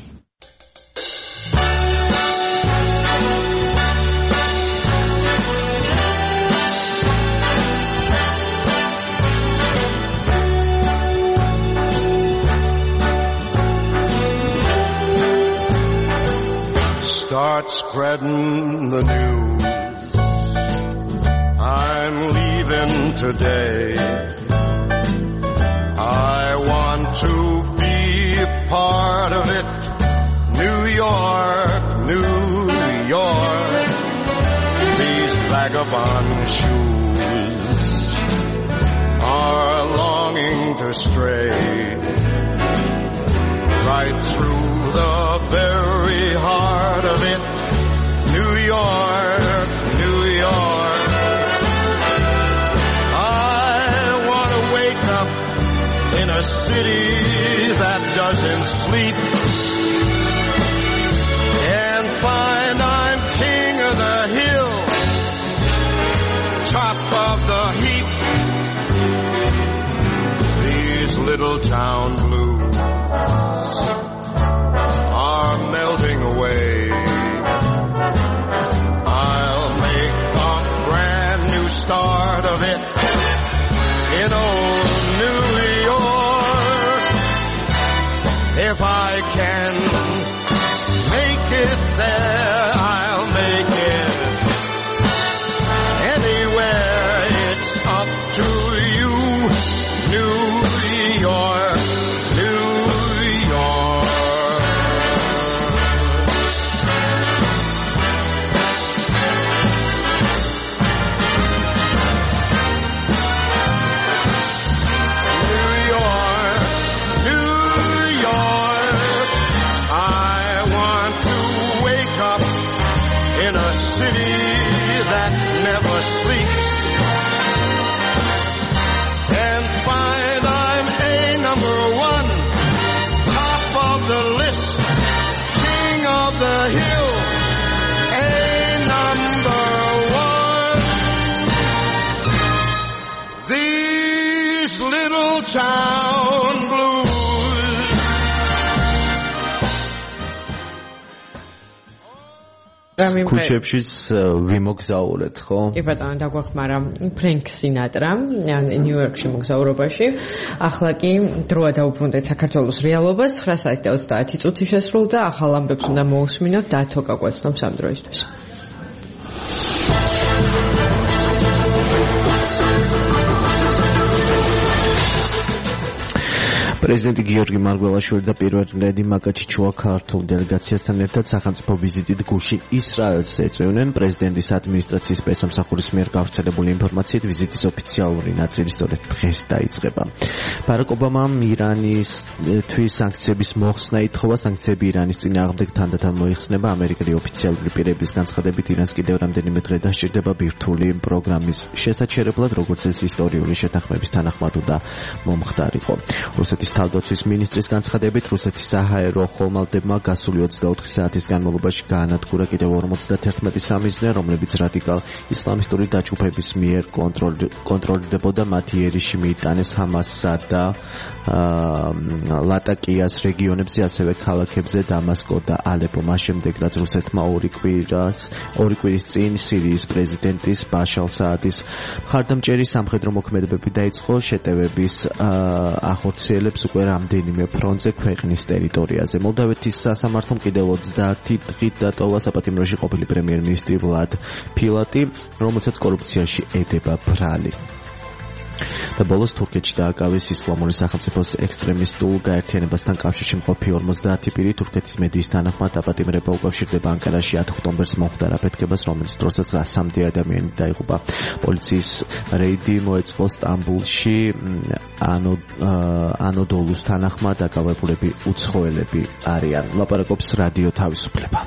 Start spreading the news. I'm leaving today. I want to be a part of it. New York, New York. These vagabond shoes are longing to stray right through the very heart of it. New York, New York. I want to wake up in a city that doesn't sleep and find I'm king of the hill, top of the heap. These little town blues are melting away. I'll make a brand new start of it in old New York. If I can make it there, I'll make it anywhere. It's up to you, New York, New York. that never sleeps and find I'm a number one, top of the list, king of the hill, a number one. These little town blues. ქუჩებშიც ვიმოგზაურეთ, ხო? კი ბატონო, დაგვახმარა ფრენკ სინატრა ნიუ-იორკში მოგზაურობაში. ახლა კი დროა დაუბრუნდეთ საქართველოს რეალობას. 9:30 წუთი შესრულდა. ახალ ამბებს უნდა მოусმინოთ დათო გაგვაცნობს ამ დროისთვის. პრეზიდენტი გიორგი მარგველაშვილი და პირველ ლედი მაკაჩიჩუა ქართულ დელეგაციასთან ერთად სახელმწიფო ვიზიტით გუშინ ისრაელს ეწევნენ. პრეზიდენტის ადმინისტრაციის პრესამსახურის მიერ გავრცელებული ინფორმაციით ვიზიტის ოფიციალური ნაწილი სწორედ დღეს დაიწყება. ბარაკ ობამამ ირანისთვის სანქციების მოხსნა ითხოვა. სანქციები ირანის წინააღმდეგ თანდათან მოიხსნება. ამერიკელი ოფიციალური პირების განცხადებით ირანს კიდევ რამდენიმე დღე დასჭირდება ბირთვული პროგრამის შესაჩერებლად, როგორც ეს ისტორიული შეთანხმების თანახმად უნდა მომხდარიყო. რუსეთის თავდაცვის მინისტრის განცხადებით რუსეთის საჰაერო ხომალდებმა გასული 24 საათის განმავლობაში გაანადგურა კიდევ 51 სამიზნე, რომლებიც რადიკალ ისლამისტური დაჯგუფების მიერ კონტროლდებოდა. მათი ერიში მიიტანეს ჰამასსა და ლატაკიას რეგიონებზე, ასევე ქალაქებზე დამასკო და ალეპო. მას შემდეგ, რაც რუსეთმა ორი კვირის წინ სირიის პრეზიდენტის ბაშარ საადის მხარდამჭერი სამხედრო მოქმედებები დაიწყო. შეტევების ახორციელებს უკვე რამდენიმე ფრონტზე ქვეყნის ტერიტორიაზე. მოლდავეთის სასამართლომ კიდევ 30 დღით დატოვა საპატიმროში ყოფილი პრემიერ-მინისტრი ვლად ფილატი, რომელსაც კორუფციაში ედება ბრალი. და ბოლოს თურქეთში დააკავეს ისლამური სახელმწიფოს ექსტრემისტულ გაერთიანებასთან კავშირში მყოფი 50 პირი. თურქეთის მედიის თანახმად დაპატიმრება უკავშირდება ანკარაში 10 ოქტომბერს მომხდარ აფეთქებას, რომელიც დროსაც 100 ადამიანი დაიღუპა. პოლიციის რეიდი მოეწყო სტამბულში. ანოდოლუს თანახმად დაკავებულები უცხოელები არიან. ლაპარაკობს რადიო თავისუფლება.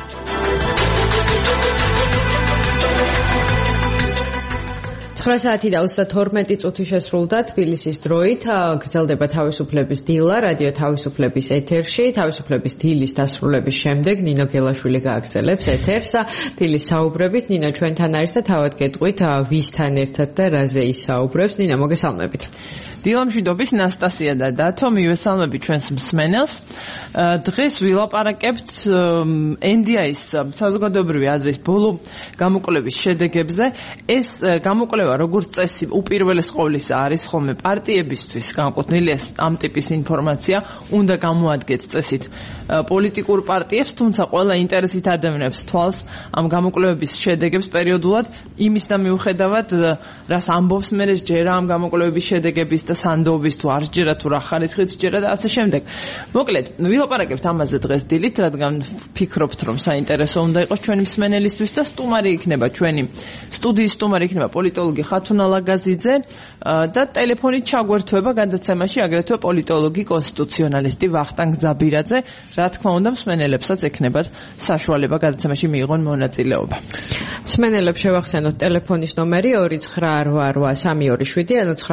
საათი და 32 წუთი შესრულდა თბილისის დროით. გრძელდება თავისუფლების დილა რადიო თავისუფლების ეთერში. თავისუფლების დილის დასრულების შემდეგ ნინო გელაშვილი გააგრძელებს ეთერს. დილის საუბრებით ნინო ჩვენთან არის და თავად გეტყვით ვისთან ერთად და რაზე ისაუბრებს. ნინო, მოგესალმებით. დილამშვიდობის ნასტასია და დათო, მივესალმები ჩვენს მსმენელს. დღეს ვილაპარაკებთ NDI-ის საზოგადოებრივი აზრის ბოლო გამოკვლევის შედეგებზე. ეს გამოკვლევა როგორც წესი უპირველეს ყოვლისა არის ხოლმე პარტიებისთვის განკუთვნილი ამ ტიპის ინფორმაცია, უნდა გამოადგეთ წესით პოლიტიკურ პარტიებს, თუმცა ყველა ინტერესით ადევნებს თვალს ამ გამოკვლევების შედეგებს პერიოდულად, იმის და მიუხედავად რას ამბობს მე ჯერა ამ გამოკვლევების შედეგების და სანდოობის თუ არ ჯერა თუ რა ხარისხით ჯერა და ასე შემდეგ. მოკლედ, ვილაპარაკებთ ამაზე დღეს დილით, რადგან ფიქრობთ რომ საინტერესო უნდა იყოს ჩვენი მსმენელისთვის და სტუმარი იქნება ჩვენი სტუდიის სტუმარი იქნება პოლიტოლოგი ხათუნა ლაგაზიძე და ტელეფონით ჩაგვერთვება გადაცემაში აგრეთვე პოლიტოლოგი კონსტიტუციონალისტი ვახტანგ ძაბირაძე. რა თქმა უნდა, მსმენელებსაც ექნებათ საშუალება გადაცემაში მიიღონ მონაწილეობა. მსმენელებს შევახსენოთ ტელეფონის ნომერი 2988327, ანუ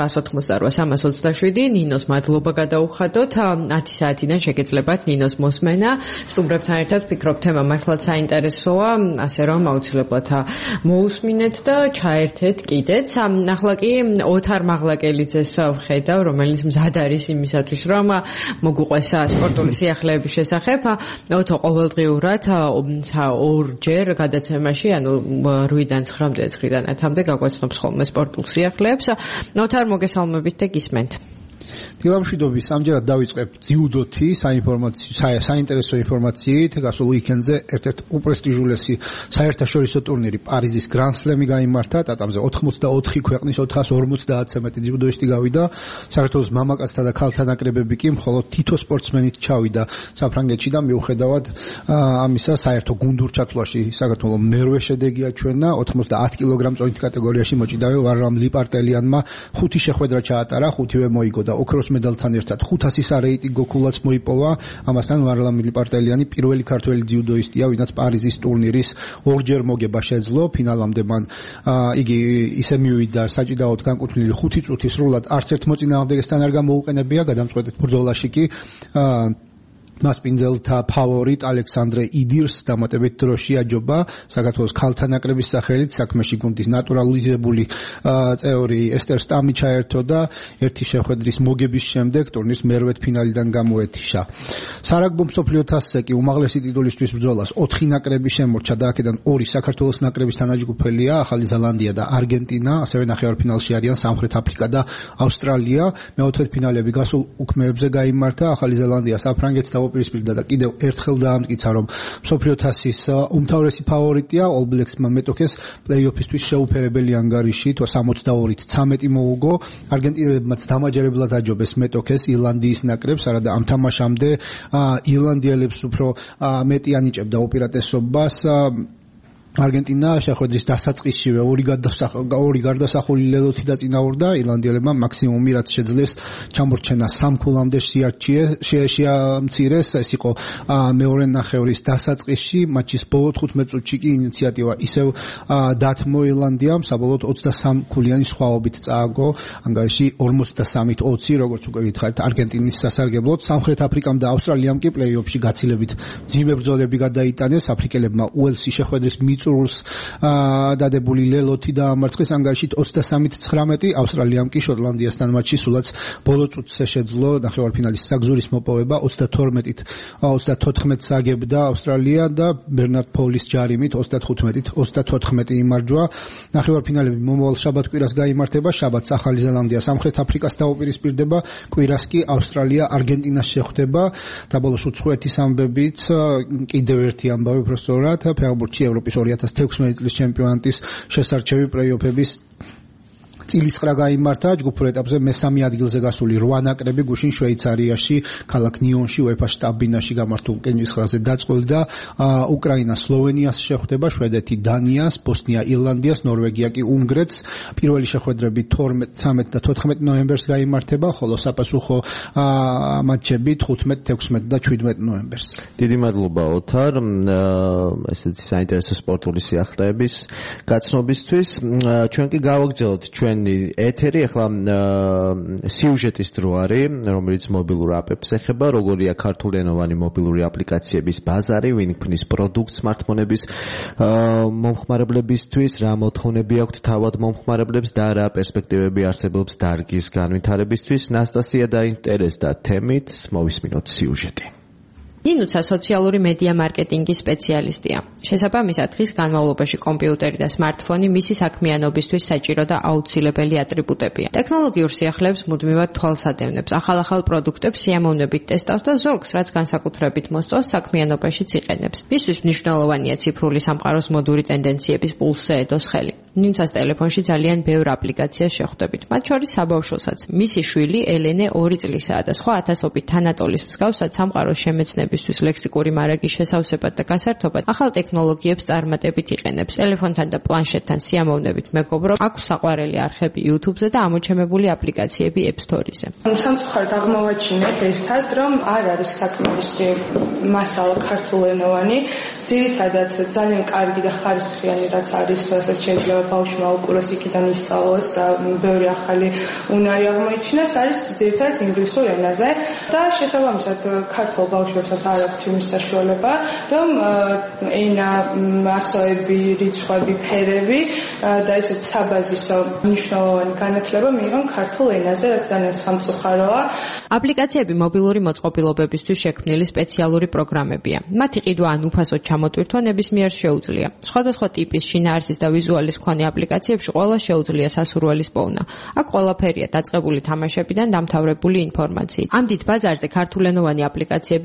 988 ნინოს მადლობა გადაუხადოთ. 10 საათიდან შეგეძლებათ ნინოს მოსმენა. სტუმრებთან ერთად ვფიქრობ თემა მართლაც საინტერესოა, ასე რომ აუცილებლად მოусმინეთ და ჩაერთეთ კიდეც. ახლა კი ოთარ მაღლაკელიძეს ვხედავ, რომელიც მზად არის იმისათვის, რომ მოგუყვეს სპორტული სიახლეების შესახებ. ოთო ყოველდღიურად ორჯერ გადაცემაში, ანუ 8-დან 9-დან 10-მდე გაგვაცნობს ხოლმე სპორტულ სიახლეებს. ოთარ, მოგესალმებით და გისმენთ. დილამშვიდობის, ამჯერად დავიწყებ ძიუდოთი საინტერესო ინფორმაციით. გასულ უიკენდზე ერთ-ერთი უპრესტიჟულესი საერთაშორისო ტურნირი პარიზის გრან სლემი გაიმართა. ტატამზე 84 ქვეყნის 450-ზე მეტი ძიუდოისტი გავიდა. საქართველოს მამაკაცთა და ქალთა ნაკრებები კი მხოლოდ თითო სპორტსმენით ჩავიდა საფრანგეთში და მიუხედავად ამისა საერთო გუნდურ ჩათვლაში საქართველოს მერვე შედეგი აჩვენა. 90 კილოგრამ წონით კატეგორიაში მოჭიდავე ვარლამ ლიპარტელიანმა 5 შეხვედრა ჩაატარა, 5-ვე მოიგო და ოქროს მედალთან ერთად 500-ის არეიტინგო ქულაც მოიპოვა. ამასთან ვარლამი პარტელიანი პირველი ქართველი ძიუდოისტია, ვინაც პარიზის ტურნირის ორჯერ მოგება შეძლო. ფინალამდე მან იგი ისე მივიდა საჭიდაოდ განკუთვნილი 5 წუთი სრულად არც ერთ მოწინააღმდეგესთან არ გამოუყენებია. გადამწყვეტ ბრძოლაში კი მასპინძელთა ფავორიტ ალექსანდრე იდირს დამატებით დროში აჯობა საქართველოს ქალთა ნაკრების სახელით. საქმეში გუნდის ნატურალიზებული წევრი ესტერ სტამი ჩაერთო და ერთი შეხვედრის მოგების შემდეგ ტურნირის მერვედ ფინალიდან გამოეთიშა. სარაგბო მსოფლიო თასზე კი უმაღლესი ტიტულისთვის ბრძოლას 4 ნაკრები შემორჩა და აქედან 2 საქართველოს ნაკრების თანაჯგუფელია ახალი ზელანდია და არგენტინა, ასევე ნახევარფინალში არიან სამხრეთ აფრიკა და ავსტრალია. მეოთხედფინალები გასულ უქმეებზე გაიმართა. ახალი ზელანდია საფრანგეთს პირისპირდა და კიდევ ერთხელ დაამტკიცა, რომ მსოფლიო თასის უმთავრესი ფავორიტია. All Blacks-მა მეტოქეს პლეი-ოფისთვის შეუფერებელი ანგარიში 62-ით 13 მოუგო. არგენტინელებმაც დამაჯერებლად აჯობეს მეტოქეს ირლანდიის ნაკრებს, არადა ამ თამაშამდე ირლანდიელებს უფრო მეტი ანიჭებდა უპირატესობას. არგენტინა შეხვედრის დასაწყისშივე ორი გარდასახული ლელოთი დაწინაურდა. ირლანდიელებმა მაქსიმუმი რაც შეძლეს ჩამორჩენა 3 ქულამდე შეამცირეს. ეს იყო მეორე ნახევრის დასაწყისში. მატჩის ბოლო 15 წუთში კი ინიციატივა ისევ დათმო ირლანდიამ. საბოლოოდ 23 ქულიანი სხვაობით წააგო ანგარიში 43-20, როგორც უკვე გითხარით, არგენტინის სასარგებლოდ. სამხრეთ აფრიკამ და ავსტრალიამ კი პლეი-ოფში გაცილებით მძიმე ბრძოლები გადაიტანეს. აფრიკელებმა უელსი შეხვედრის მიწურულს დადებული ლელოთი დაამარცხეს ანგარიშით 23-19. ავსტრალიამ კი შოტლანდიასთან მატჩში სულაც ბოლო წუთზე შეძლო ნახევარფინალის საგზურის მოპოვება. 32-24 აგებდა ავსტრალია და ბერნარდ ფოლის ჯარიმით 35-34 იმარჯვა. ნახევარფინალები მომავალ შაბათ-კვირას გაიმართება. შაბათს ახალი ზელანდია სამხრეთ აფრიკას დაუპირისპირდება. კვირას კი ავსტრალია არგენტინას შეხვდება. დაბოლოს უცხოეთის ამბებით კიდევ ერთი ამბავი უბრალოდ ფეხბურთში ევროპის 2016 წლის ჩემპიონატის შესარჩევი პლეი-ოფების წილისყრა გაიმართა. ჯგუფურ ეტაპზე მესამე ადგილზე გასული 8 ნაკრები გუშინ შვეიცარიაში ქალაქ ნიონში UEFA შტაბ-ბინაში გამართულ კენჭისყრაზე დაწყვეტილდა. უკრაინა სლოვენიას შეხვდება, შვედეთი დანიას, ბოსნია ირლანდიას, ნორვეგია კი უნგრეთს. პირველი შეხვედრები 12, 13 და 14 ნოემბერს გაიმართება, ხოლო საპასუხო მატჩები 15, 16 და 17 ნოემბერს. დიდი მადლობა ოთარ ესეთი საინტერესო სპორტული სიახლეების გაცნობისთვის. ჩვენ კი გავაგრძელოთ ჩვენ ეთერი. ახლა სიუჟეტის დრო არის, რომელიც მობილურ აპებს ეხება, როგორია ქართულენოვანი მობილური აპლიკაციების ბაზარი, ვინ ქმნის პროდუქტს სმარტფონების მომხმარებლებისთვის, რა მოთხოვნები აქვთ თავად მომხმარებლებს და რა პერსპექტივები არსებობს დარგის განვითარებისთვის. ნასტასია დაინტერესდა თემით, მოვისმინოთ სიუჟეტი. ნინუცა სოციალური მედია მარკეტინგის სპეციალისტია. შესაბამისად, დღის განმავლობაში კომპიუტერი და სმარტფონი მისი საქმიანობისთვის საჭირო და აუცილებელი ატრიბუტებია. ტექნოლოგიურ სიახლეებს მუდმივად თვალს ადევნებს, ახალ პროდუქტებს სიამოვნებით ტესტავს და ზოგს, რაც განსაკუთრებით მოსწონს, საქმიანობაშიც იყენებს. მისთვის მნიშვნელოვანია ციფრული სამყაროს მოდური ტენდენციების პულსზე ედოს ხელი. ნინუცას ტელეფონში ძალიან ბევრ აპლიკაციას შეხვდებით, მათ შორის საბავშვოსაც. მისი შვილი ელენე 2 წლისაა და სხვა ათასობით თანატოლის მსგავსად სამყაროს შემეცნებისთვის ლექსიკური მარაგის შესავსებად და გასართობად ახალ ტექნოლოგიებს წარმატებით იყენებს. ტელეფონთან და პლანშეტთან სიამოვნებით მეგობრობ, აქვს საყვარელი არხები YouTube-ზე და ამოჩემებული აპლიკაციები App Store-ზე. სამწუხაროდ აღმოვაჩინეთ ერთად, რომ არ არის საკმარისი მასალა ქართულენოვანი. ძირითადად ძალიან კარგი და ხარისხიანი რაც არის, რასაც შეიძლება ბავშვმა უკუროს იქიდან ისწავლოს და ბევრი ახალი უნარი აღმოიჩინოს, არის ძირითადად ინგლისურ ენაზე და შესაბამისად ქართულ ბავშვებსაც არ აქვს იმის საშუალება, რომ ენა, მასოები, რიცხვები, ფერები და ესეც საბაზისო მნიშვნელოვანი განათლება მიიღონ ქართულ ენაზე, რაც ძალიან სამწუხაროა. აპლიკაციები მობილური მოწყობილობებისთვის შექმნილი სპეციალური პროგრამებია. მათი ყიდვა ან უფასოდ ჩამოტვირთვა ნებისმიერ შეუძლია. სხვადასხვა ტიპის შინაარსის და ვიზუალის მქონე აპლიკაციებში ყველა შეუძლია სასურველის პოვნა. აქ ყველაფერია დაწყებული თამაშებიდან დამთავრებული ინფორმაციით. ამ დიდ ბაზარზე ქართულენოვანი აპლიკაციები მართლა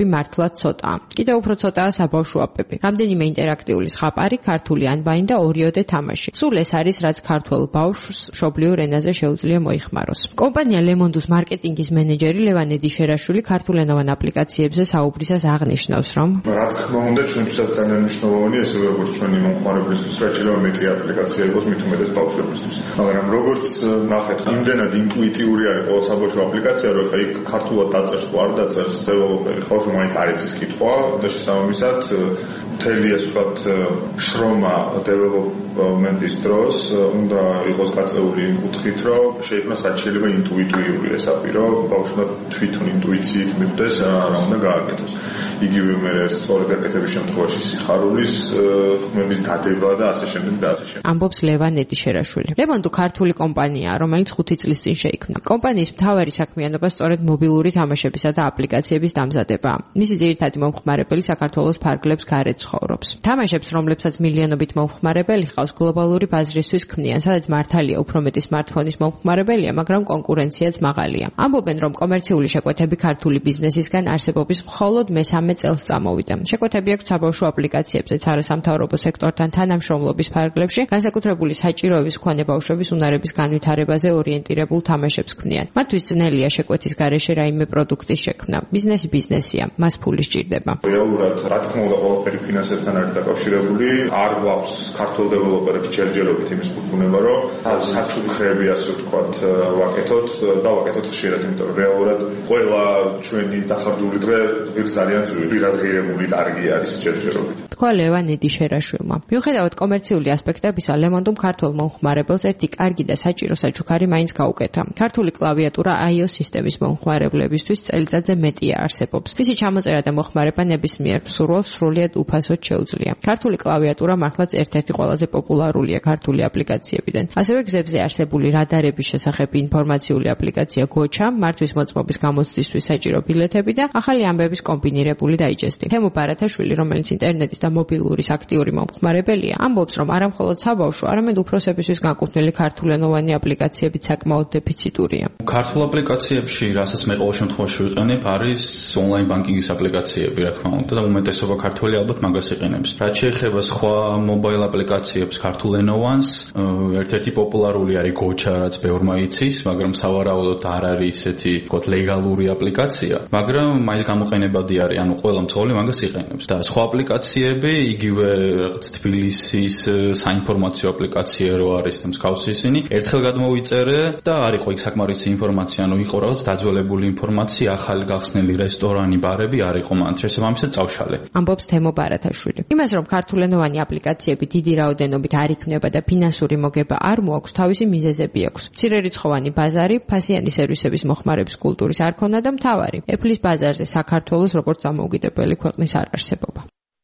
ნაკლებად ცოტაა. კიდევ უფრო ცოტაა საბავშვო აპები. რამდენიმე ინტერაქტიული ზღაპარი, ქართული ანბანი და ორიოდე თამაში. სულ ეს არის, რაც ქართველ ბავშვს მშობლიურ ენაზე შეუძლია მოიხმაროს. კომპანია ლემონდუს მარკეტინგის მენეჯერი ლევან ნედიშერაშვილი ქართულენოვან აპლიკაციებზე საუბრისას აღნიშნავს, რომ რა თქმა უნდა, ჩვენთვისაც ძალიან მნიშვნელოვანია, ესე როგორც ჩვენი მომხმარებლისთვის, რაც შეიძლება მეტი აპლიკაცია იყოს, მით უმეტეს ბავშვებისთვის. მაგრამ როგორც ნახეთ, იმდენად ინტუიტიური არის ყველა საბავშვო აპლიკაცია, რომ ხა იქ ქართულად დაწერს თუ არ დაწერს დეველოპერი, ხო, მაინც არის ის კითხვა და შესაბამისად მთელი ეს ვთქვათ შრომა დეველოპმენტის დროს უნდა იყოს გაწეული იმ კუთხით, რომ შეიძლება საჭიროება ინტუიტიური ეს აპი, რომ ბავშვმა თვითონ ინტუიციით მიხვდეს რა უნდა გააკეთოს. იგივე მე სწორედ აკეთების შემთხვევაში სიხარულის ხმების დადება და ასე შემდეგ და ასე შემდეგ. ამბობს ლევან ნედიშერაშვილი. ლემონდუ ქართული კომპანიაა, რომელიც 5 წლის წინ შეიქმნა. კომპანიის მთავარი საქმიანობა სწორედ მობილური თამაშებისა და აპლიკაციების დამზადებაა. მისი ძირითადი მომხმარებელი საქართველოს ფარგლებს გარეთ ცხოვრობს. თამაშებს, რომლებსაც მილიონობით მომხმარებელი ჰყავს, გლობალური ბაზრისთვის ქმნიან, სადაც მართალია უფრო მეტი სმარტფონის მომხმარებელია, მაგრამ კონკურენციაც მაღალია. ამბობენ, რომ კომერციული შეკვეთები ქართული ბიზნესისგან არსებობის მხოლოდ მესამე წელს წამოვიდა. შეკვეთები აქვს საბავშვო აპლიკაციებზეც არასამთავრობო სექტორთან თანამშრომლობის ფარგლებში, განსაკუთრებული საჭიროების მქონე ბავშვების უნარების განვითარებაზე ორიენტირებულ თამაშებს ქმნიან. მათთვის ძნელია შეკვეთის გარეშე რაიმე პროდუქტის შექმნა. ბიზნესი ბიზნესია, მას ფული სჭირდება. რეალურად, რა თქმა უნდა, ყველაფერი ფინანსებთან არის დაკავშირებული. არ გვაქვს ქართულ დეველოპერებს ჯერჯერობით იმის ფუფუნება, რომ საჩუქრები, ასე ვთქვათ, ვაკეთოთ და ვაკეთოთ ხშირად, იმიტომ რომ რეალურად ყველა ჩვენი დახარჯული დღე ღირს ძალიან პირადღირებული დარგი არის ჯერჯერობით. თქვა ლევან ნედიშერაშვილმა. მიუხედავად კომერციული ასპექტებისა, ლემონდუმ ქართულ მომხმარებელს ერთი კარგი და საჭირო საჩუქარი მაინც გაუკეთა. ქართული კლავიატურა iOS სისტემის მომხმარებლებისთვის წელიწადზე მეტია არსებობს. მისი ჩამოწერა და მოხმარება ნებისმიერ მსურველს სრულიად უფასოდ შეუძლია. ქართული კლავიატურა მართლაც ერთ-ერთი ყველაზე პოპულარულია ქართული აპლიკაციებიდან. ასევე გზებზე არსებული რადარების შესახებ ინფორმაციული აპლიკაცია გოჩა, მართვის მოწმობის გამოცდისთვის საჭირო ბილეთები და ახალი ამბების კომბინირებული დაიჯესტი. თემო ბარათაშვილი, რომელიც ინტერნეტის და მობილურის აქტიური მომხმარებელია, ამბობს, რომ არა მხოლოდ საბავშვო, არამედ უფროსებისთვის განკუთვნილი ქართულენოვანი აპლიკაციები საკმაოდ დეფიციტურია. ქართულ აპლიკაციებში, რასაც მე ყოველ შემთხვევაში ვიყენებ, არის ონლაინ ბანკინგის აპლიკაციები, რა თქმა უნდა, და უმეტესობა ქართველი ალბათ მაგას იყენებს. რაც შეეხება სხვა მობაილ აპლიკაციებს ქართულენოვანს, ერთ-ერთი პოპულარული არის გოჩა, რაც ბევრმა იცის, მაგრამ სავარაუდოდ არ არის ისეთი, ვთქვათ, ლეგალური აპლიკაცია, მაგრამ მაინც გამოყენებადი არის, ანუ ყველა მცხოვრები მაგას იყენებს. და სხვა აპლიკაციები, იგივე რაღაც თბილისის საინფორმაციო აპლიკაცია რო არის და მსგავსი ისინი, ერთხელ გადმოვიწერე და არ იყო იქ საკმარისი ინფორმაცია, ანუ იყო რაღაც დაძველებული ინფორმაცია, ახალი გახსნილი რესტორანი, ბარები არ იყო მან შესაბამისად წავშალე. ამბობს თემო ბარათაშვილი. იმას, რომ ქართულენოვანი აპლიკაციები დიდი რაოდენობით არ იქნება და ფინანსური მოგება არ მოაქვს, თავისი მიზეზები აქვს. მცირერიცხოვანი ბაზარი, ფასიანი სერვისების მოხმარების კულტურის არქონა და მთავარი, Apple-ის ბაზარზე საქართველოს როგორც დამოუკიდებელი ქვეყნის არ არსებობა.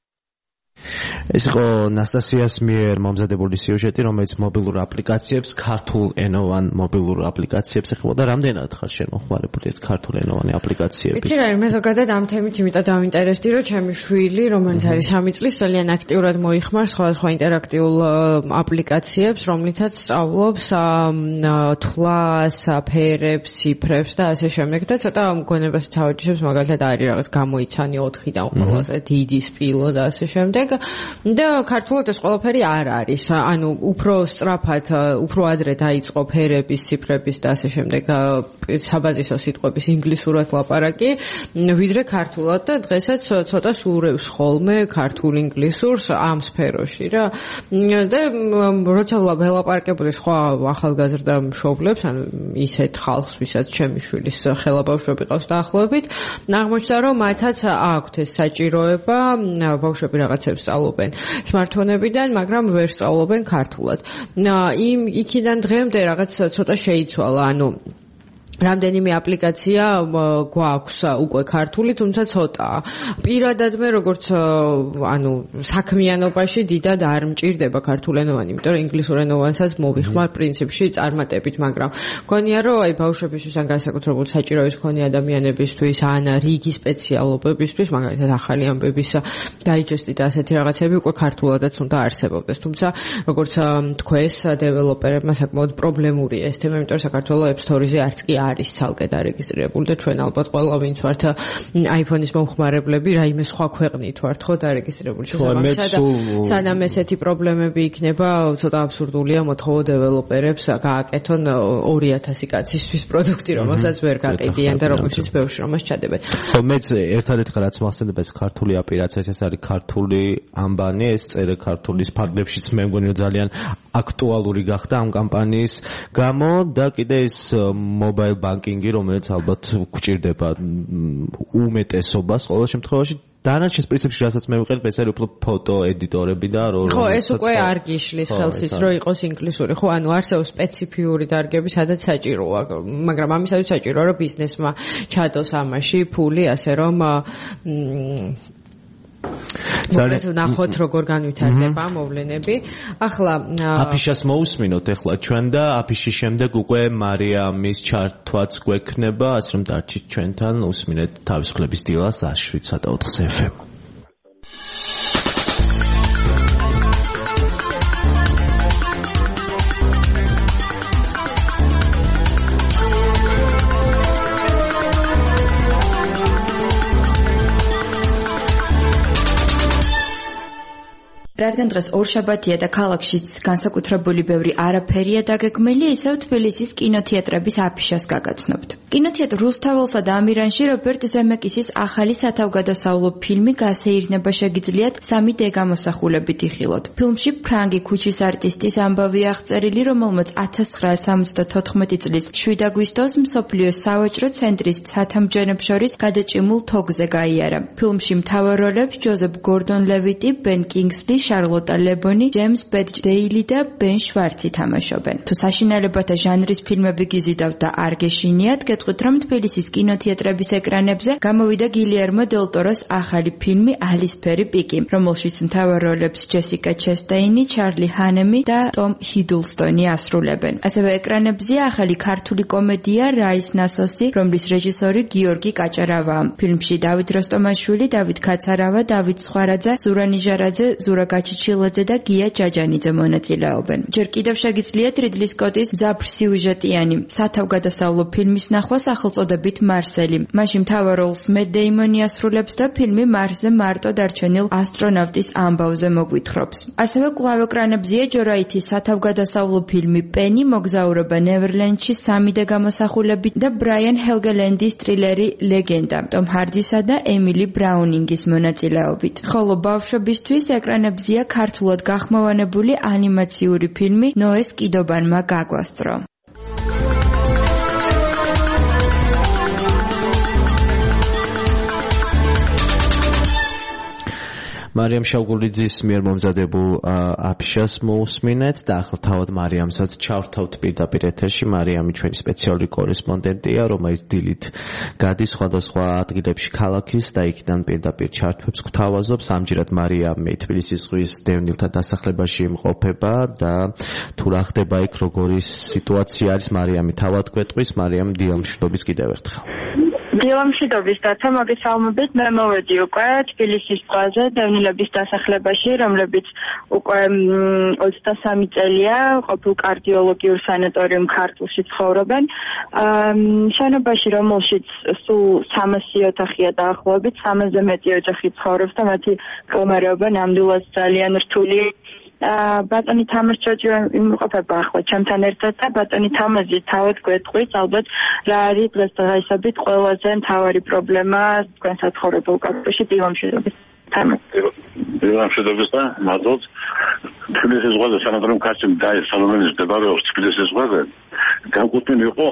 ეს იყო ნასტასიას მიერ მომზადებული სიუჟეტი, რომელიც მობილურ აპლიკაციებს, ქართულ ენოვან მობილურ აპლიკაციებს ეხება და რამდენად ხარ შენ მოხმარებული ეს ქართულ ენოვანი აპლიკაციები? იცი რა, მე ზოგადად ამ თემით იმიტომ დავინტერესდი, რომ ჩემი შვილი, რომელიც არის 3 წლის, ძალიან აქტიურად მოიხმარს სხვადასხვა ინტერაქტიულ აპლიკაციებს, რომლითაც სწავლობს თვლას, ფერებს, ციფრებს და ასე შემდეგ და ცოტა მგონებას თავაჯიშებს, მაგალითად არის რაღაც გამოიცანი 4-დან ყველაზე დიდი სპილო და ასე შემდეგ. და ქართულად ეს ყველაფერი არ არის. ანუ უფრო სწრაფად, უფრო ადრე დაიწყო ფერების, ციფრების და ასე შემდეგ საბაზისო სიტყვების ინგლისურად ლაპარაკი, ვიდრე ქართულად და დღესაც ცოტა სურევს ხოლმე ქართულ ინგლისურს ამ სფეროში რა. და როცა ველაპარაკებული სხვა ახალგაზრდა მშობლებს, ანუ ისეთ ხალხს, ვისაც ჩემი შვილის ხელა ბავშვები ყავს დაახლოებით, აღმოჩნდა, რომ მათაც აქვთ ეს საჭიროება, ბავშვები რაღაცებს სწავლობენ სმარტფონებიდან, მაგრამ ვერ სწავლობენ ქართულად. იქიდან დღემდე რაღაც ცოტა შეიცვალა, ანუ რამდენიმე აპლიკაცია გვაქვს უკვე ქართული, თუმცა ცოტაა. პირადად მე როგორც ანუ საქმიანობაში დიდად არ მჭირდება ქართულენოვანი, იმიტომ რომ ინგლისურენოვანსაც მოვიხმარ პრინციპში წარმატებით, მაგრამ მგონია რომ აი ბავშვებისთვის ან განსაკუთრებულ საჭიროების მქონე ადამიანებისთვის ან რიგი სპეციალობებისთვის, მაგალითად ახალი ამბების დაიჯესტი და ასეთი რაღაცები უკვე ქართულადაც უნდა არსებობდეს. თუმცა როგორც თქვეს დეველოპერებმა საკმაოდ პრობლემურია ეს თემა, იმიტომ რომ საქართველოს App Store-ზე არც კი არის ცალკე დარეგისტრირებული და ჩვენ albათ ყველა ვინც ვართ iPhone-ის მომხმარებლები, რაიმე სხვა ქვეყნით ვართ ხო დარეგისტრირებული. სანამ ესეთი პრობლემები იქნება, ცოტა აბსურდულია მოთხოვო დეველოპერებს გააკეთონ 2000 კაცისთვის პროდუქტი, რომელსაც ვერ გაყიდიან და რომელშიც ბევრ შრომას ჩადებენ. ხო, მეც ერთადერთი რაც მახსენდება ეს ქართული აპირაცია, ეს არის ქართული ამბანი, ეს წერე ქართულის ფარგლებშიც მე მგონი ძალიან აქტუალური გახდა ამ კამპანიის გამო და კიდე ეს mobile banking-ი, რომელიც ალბათ გვჭირდება უმეტესობას ყოველ შემთხვევაში დანარჩენ პრინციპში რასაც მე ვიყენებ ეს არის უფრო ფოტო ედიტორები და ხო ეს უკვე არ გიშლის ხელს ის რომ იყოს ინგლისური ხო ანუ არსებობს სპეციფიური დარგები სადაც საჭიროა მაგრამ ამისათვის საჭიროა რომ ბიზნესმა ჩადოს ამაში ფული ასე რომ მოკლედ ნახოთ როგორ განვითარდება მოვლენები. ახლა აფიშას მოусმინოთ ახლა ჩვენ და აფიშის შემდეგ უკვე მარიამის ჩართვაც გვექნება, ასე რომ დარჩით ჩვენთან, უსმინეთ თავისუფლების დილას 107.4 FM. რადგან დღეს ორშაბათია და ქალაქშიც განსაკუთრებული ბევრი არაფერია დაგეგმილი, ისევ თბილისის კინოთეატრების აფიშას გაგაცნობთ. კინოთეატრ რუსთაველსა და ამირანში რობერტ ზემეკისის ახალი სათავგადასავლო ფილმი გასეირნება შეგიძლიათ 3D გამოსახულებით იხილოთ. ფილმში ფრანგი ქუჩის არტისტის ამბავი აღწერილი, რომელმაც 1974 წლის 7 აგვისტოს მსოფლიოს სავაჭრო ცენტრის ცათამბჯენებს შორის გადაჭიმულ თოგზე გაიარა. ფილმში მთავარ როლებს ჯოზეფ გორდონ-ლევიტი, ბენ კინგსლი, შარლოტა ლებონი, ჯეიმს ბედჯ-დეილი და ბენ შვარცი თამაშობენ. თუ საშინელებათა ჟანრის ფილმები გიზიდავთ და არ გეშინიათ, გეტყვით რომ თბილისის კინოთეატრების ეკრანებზე გამოვიდა გილიერმო დელ ტოროს ახალი ფილმი ალისფერი პიკი, რომელშიც მთავარ როლებს ჯესიკა ჩესტეინი, ჩარლი ჰანემი და ტომ ჰიდლსტონი ასრულებენ. ასევე ეკრანებზეა ახალი ქართული კომედია რაის ნასოსი, რომლის რეჟისორი გიორგი კაჭარავაა. ფილმში დავით როსტომაშვილი, დავით ქაცარავა, დავით სხვარაძე, ზურა ნიჟარაძე, ზურა გაჩიჩილაძე და გია ჯაჯანიძე მონაწილეობენ. ჯერ კიდევ შეგიძლიათ რიდლი სკოტის მძაფრ სიუჟეტიანი სათავგადასავლო ფილმის ნახვა სახელწოდებით მარსელი. მასში მთავარ როლს მეთ დეიმონი ასრულებს და ფილმი მარსზე მარტო დარჩენილ ასტრონავტის ამბავზე მოგვითხრობს. ასევე კვლავ ეკრანებზეა ჯორაითის სათავგადასავლო ფილმი პენი, მოგზაურობა ნევერლენდში 3D გამოსახულებით და ბრაიან ჰელგელენდის ტრილერი ლეგენდა, ტომ ჰარდისა და ემილი ბრაუნინგის მონაწილეობით. ხოლო ბავშვებისთვის ეკრანებზეა ქართულად გახმოვანებული ანიმაციური ფილმი ნოეს კიდობანმა გაგვასწრო. მარიამ შავგულიძის მიერ მომზადებულ აფიშას მოусმინეთ და ახლა თავად მარიამსაც ჩავრთავთ პირდაპირ ეთერში. მარიამი ჩვენი სპეციალური კორესპონდენტია, რომელიც დილით გადის სხვადასხვა ადგილებში ქალაქის და იქიდან პირდაპირ ჩართვებს გვთავაზობს. ამჯერად მარიამი თბილისის ზღვის დევნილთა დასახლებაში იმყოფება და თუ რა ხდება იქ, როგორი სიტუაცია არის, მარიამი თავად გვეტყვის. მარიამ, დილამშვიდობის კიდევ ერთხელ. დილამშვიდობის დაცა, მოგესალმებით. მე მოვედი უკვე თბილისის ზღვაზე დევნილების დასახლებაში, რომლებიც უკვე 23 წელია ყოფილ კარდიოლოგიურ სანატორიუმ ქართულში ცხოვრობენ. შენობაში, რომელშიც სულ 300 ოთახია დაახლოებით, 300-ზე მეტი ოჯახი ცხოვრობს და მათი მდგომარეობა ნამდვილად ძალიან რთული. ბატონი თამაშჭოჭი იმყოფება ახლა ჩემთან ერთად და ბატონი თამაზი თავად გვეტყვის ალბათ რა არის დღესდღეობით ყველაზე მთავარი პრობლემა თქვენ საცხოვრებელ კავშირში დილამშვიდობის დილამშვიდობის და მადლობთ თბილისის ზღვაზე სანატორიუმ ქართული და სალომენის მდებარეობს თბილისის ზღვაზე განკუთვნილი იყო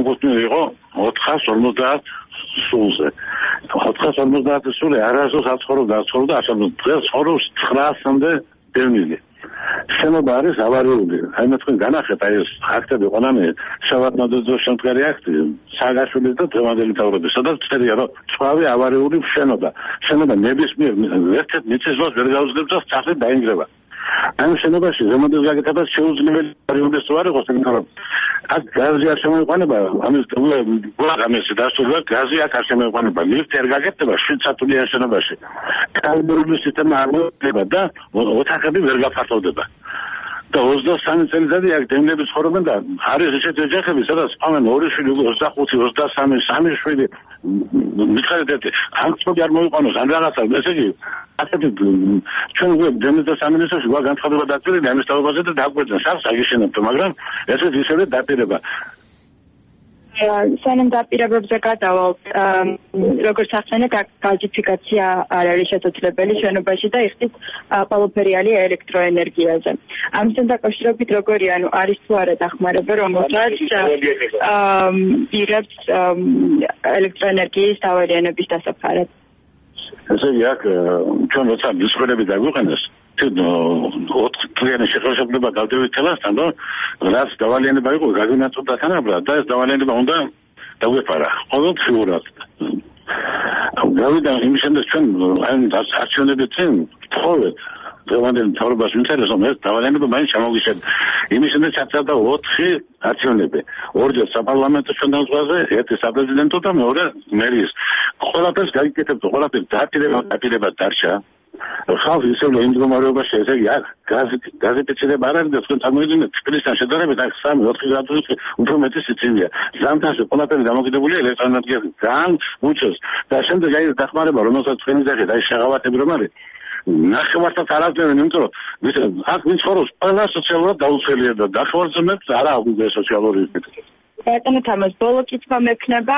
450 სულზე 450 სული არასდროს აცხოვრობდა დღეს ცხოვრობს 900-მდე დევნილი. შენობა არის ავარიული. აი მე თქვენ განახეთ აი ეს აქტები ყანამე შევადნადო შემდგარი აქტი სააგაშვილის და დღევანდელი მთავრობის. სადაც წერია რომ ცხვავი ავარიული შენობა ნებისმიერ ერთ-ერთ მიწისძვრას ვერ გაუძლებს და სახე დაინგრევა. ამ შენობაში ზემოდან გაკეთება შეუძლებელი პერიოდის თუ არ იყოს, იმიტომ რომ აქ გაზი არ შემოიყვანება, ამის ამისი დასწრება გაზი აქ არ შემოიყვანება, ლიფტი არ გაკეთდება 7 სართულიან შენობაში. კალორიული სისტემა არ მოხდება და ოთახები ვერ გაფართოვდება. და 23 წელიწადი აქ დევნილები ცხოვრობენ და არის ესეთი ოჯახები, სადაც ამან 2 შვილი, 25, 23, 3 შვილი მიხარეთ ანკტობი არ მოიყვანოს ან რაღაცა, ესე იგი ასეთი ჩვენ დევნილთა სამინისტროში გვაქვს განცხადება დაწერილი ამის თაობაზე და დაგვეძნეს არ საგიშენებთ, მაგრამ ესეც ისევე დაპირება სანამ დაპირებებზე გადავალთ, როგორც ახსენეთ, გაზიფიკაცია არ არის შესაძლებელი შენობაში და იხდის ყველაფერი არის ელექტროენერგიაზე. ამისთან დაკავშირებით როგორი არის თუ არა დახმარება, რომელსაც ირებს ელექტროენერგიის დავარიანების დასაფარად. ესე იგი აქ ჩვენ როცა მსხვერპლები დაგვიყენეს ოთხთვიანი შეხედულება გავდევით თელასთან და რაც დავალიანება იყო გაგვინაწილდა თანაბრად და ეს დავალიანება უნდა დაგვეპარა ყოველდღიურად. გავიდა იმის შემდეგ ჩვენ არჩევნების წინ ვთხოვეთ დღევანდელ მთავრობას ვინტერესო ეს დავალიანება მაინც ჩამოვიშალეთ. იმის შემდეგ ჩაწერდა 4 არჩევნები. ორჯერ საპარლამენტო შემთხვევაზე, ერთი საპრეზიდენტო და მეორე მერის. ყველაფერს გაიგებთ, ყველაფერს დაპირება დარჩა. ხალხი ისევ იმდგომარეობაში ესე იგი აქ გაზიფიცირება არ არის და თქვენ წარმოიდგინეთ თბილისთან შედარებით აქ 3-4 გრადუსი უფრო მეტი სიცივეა. ზამთარში ყველაფერი დამოკიდებულია ელექტროენერგიაზე. ძალიან უჩვენს და შემდეგ აი დახმარება რომელსაც თქვენი ძახით აი შეღავათები რომ არის ნახევარსაც არ აღწევენ, იმიტომ რომ აქ ვინც ხარობს ყველა სოციალურად დაუცველია და დახმარებებს არ აქვს სოციალური ბატონო თამას, ბოლო კითხვა მექნება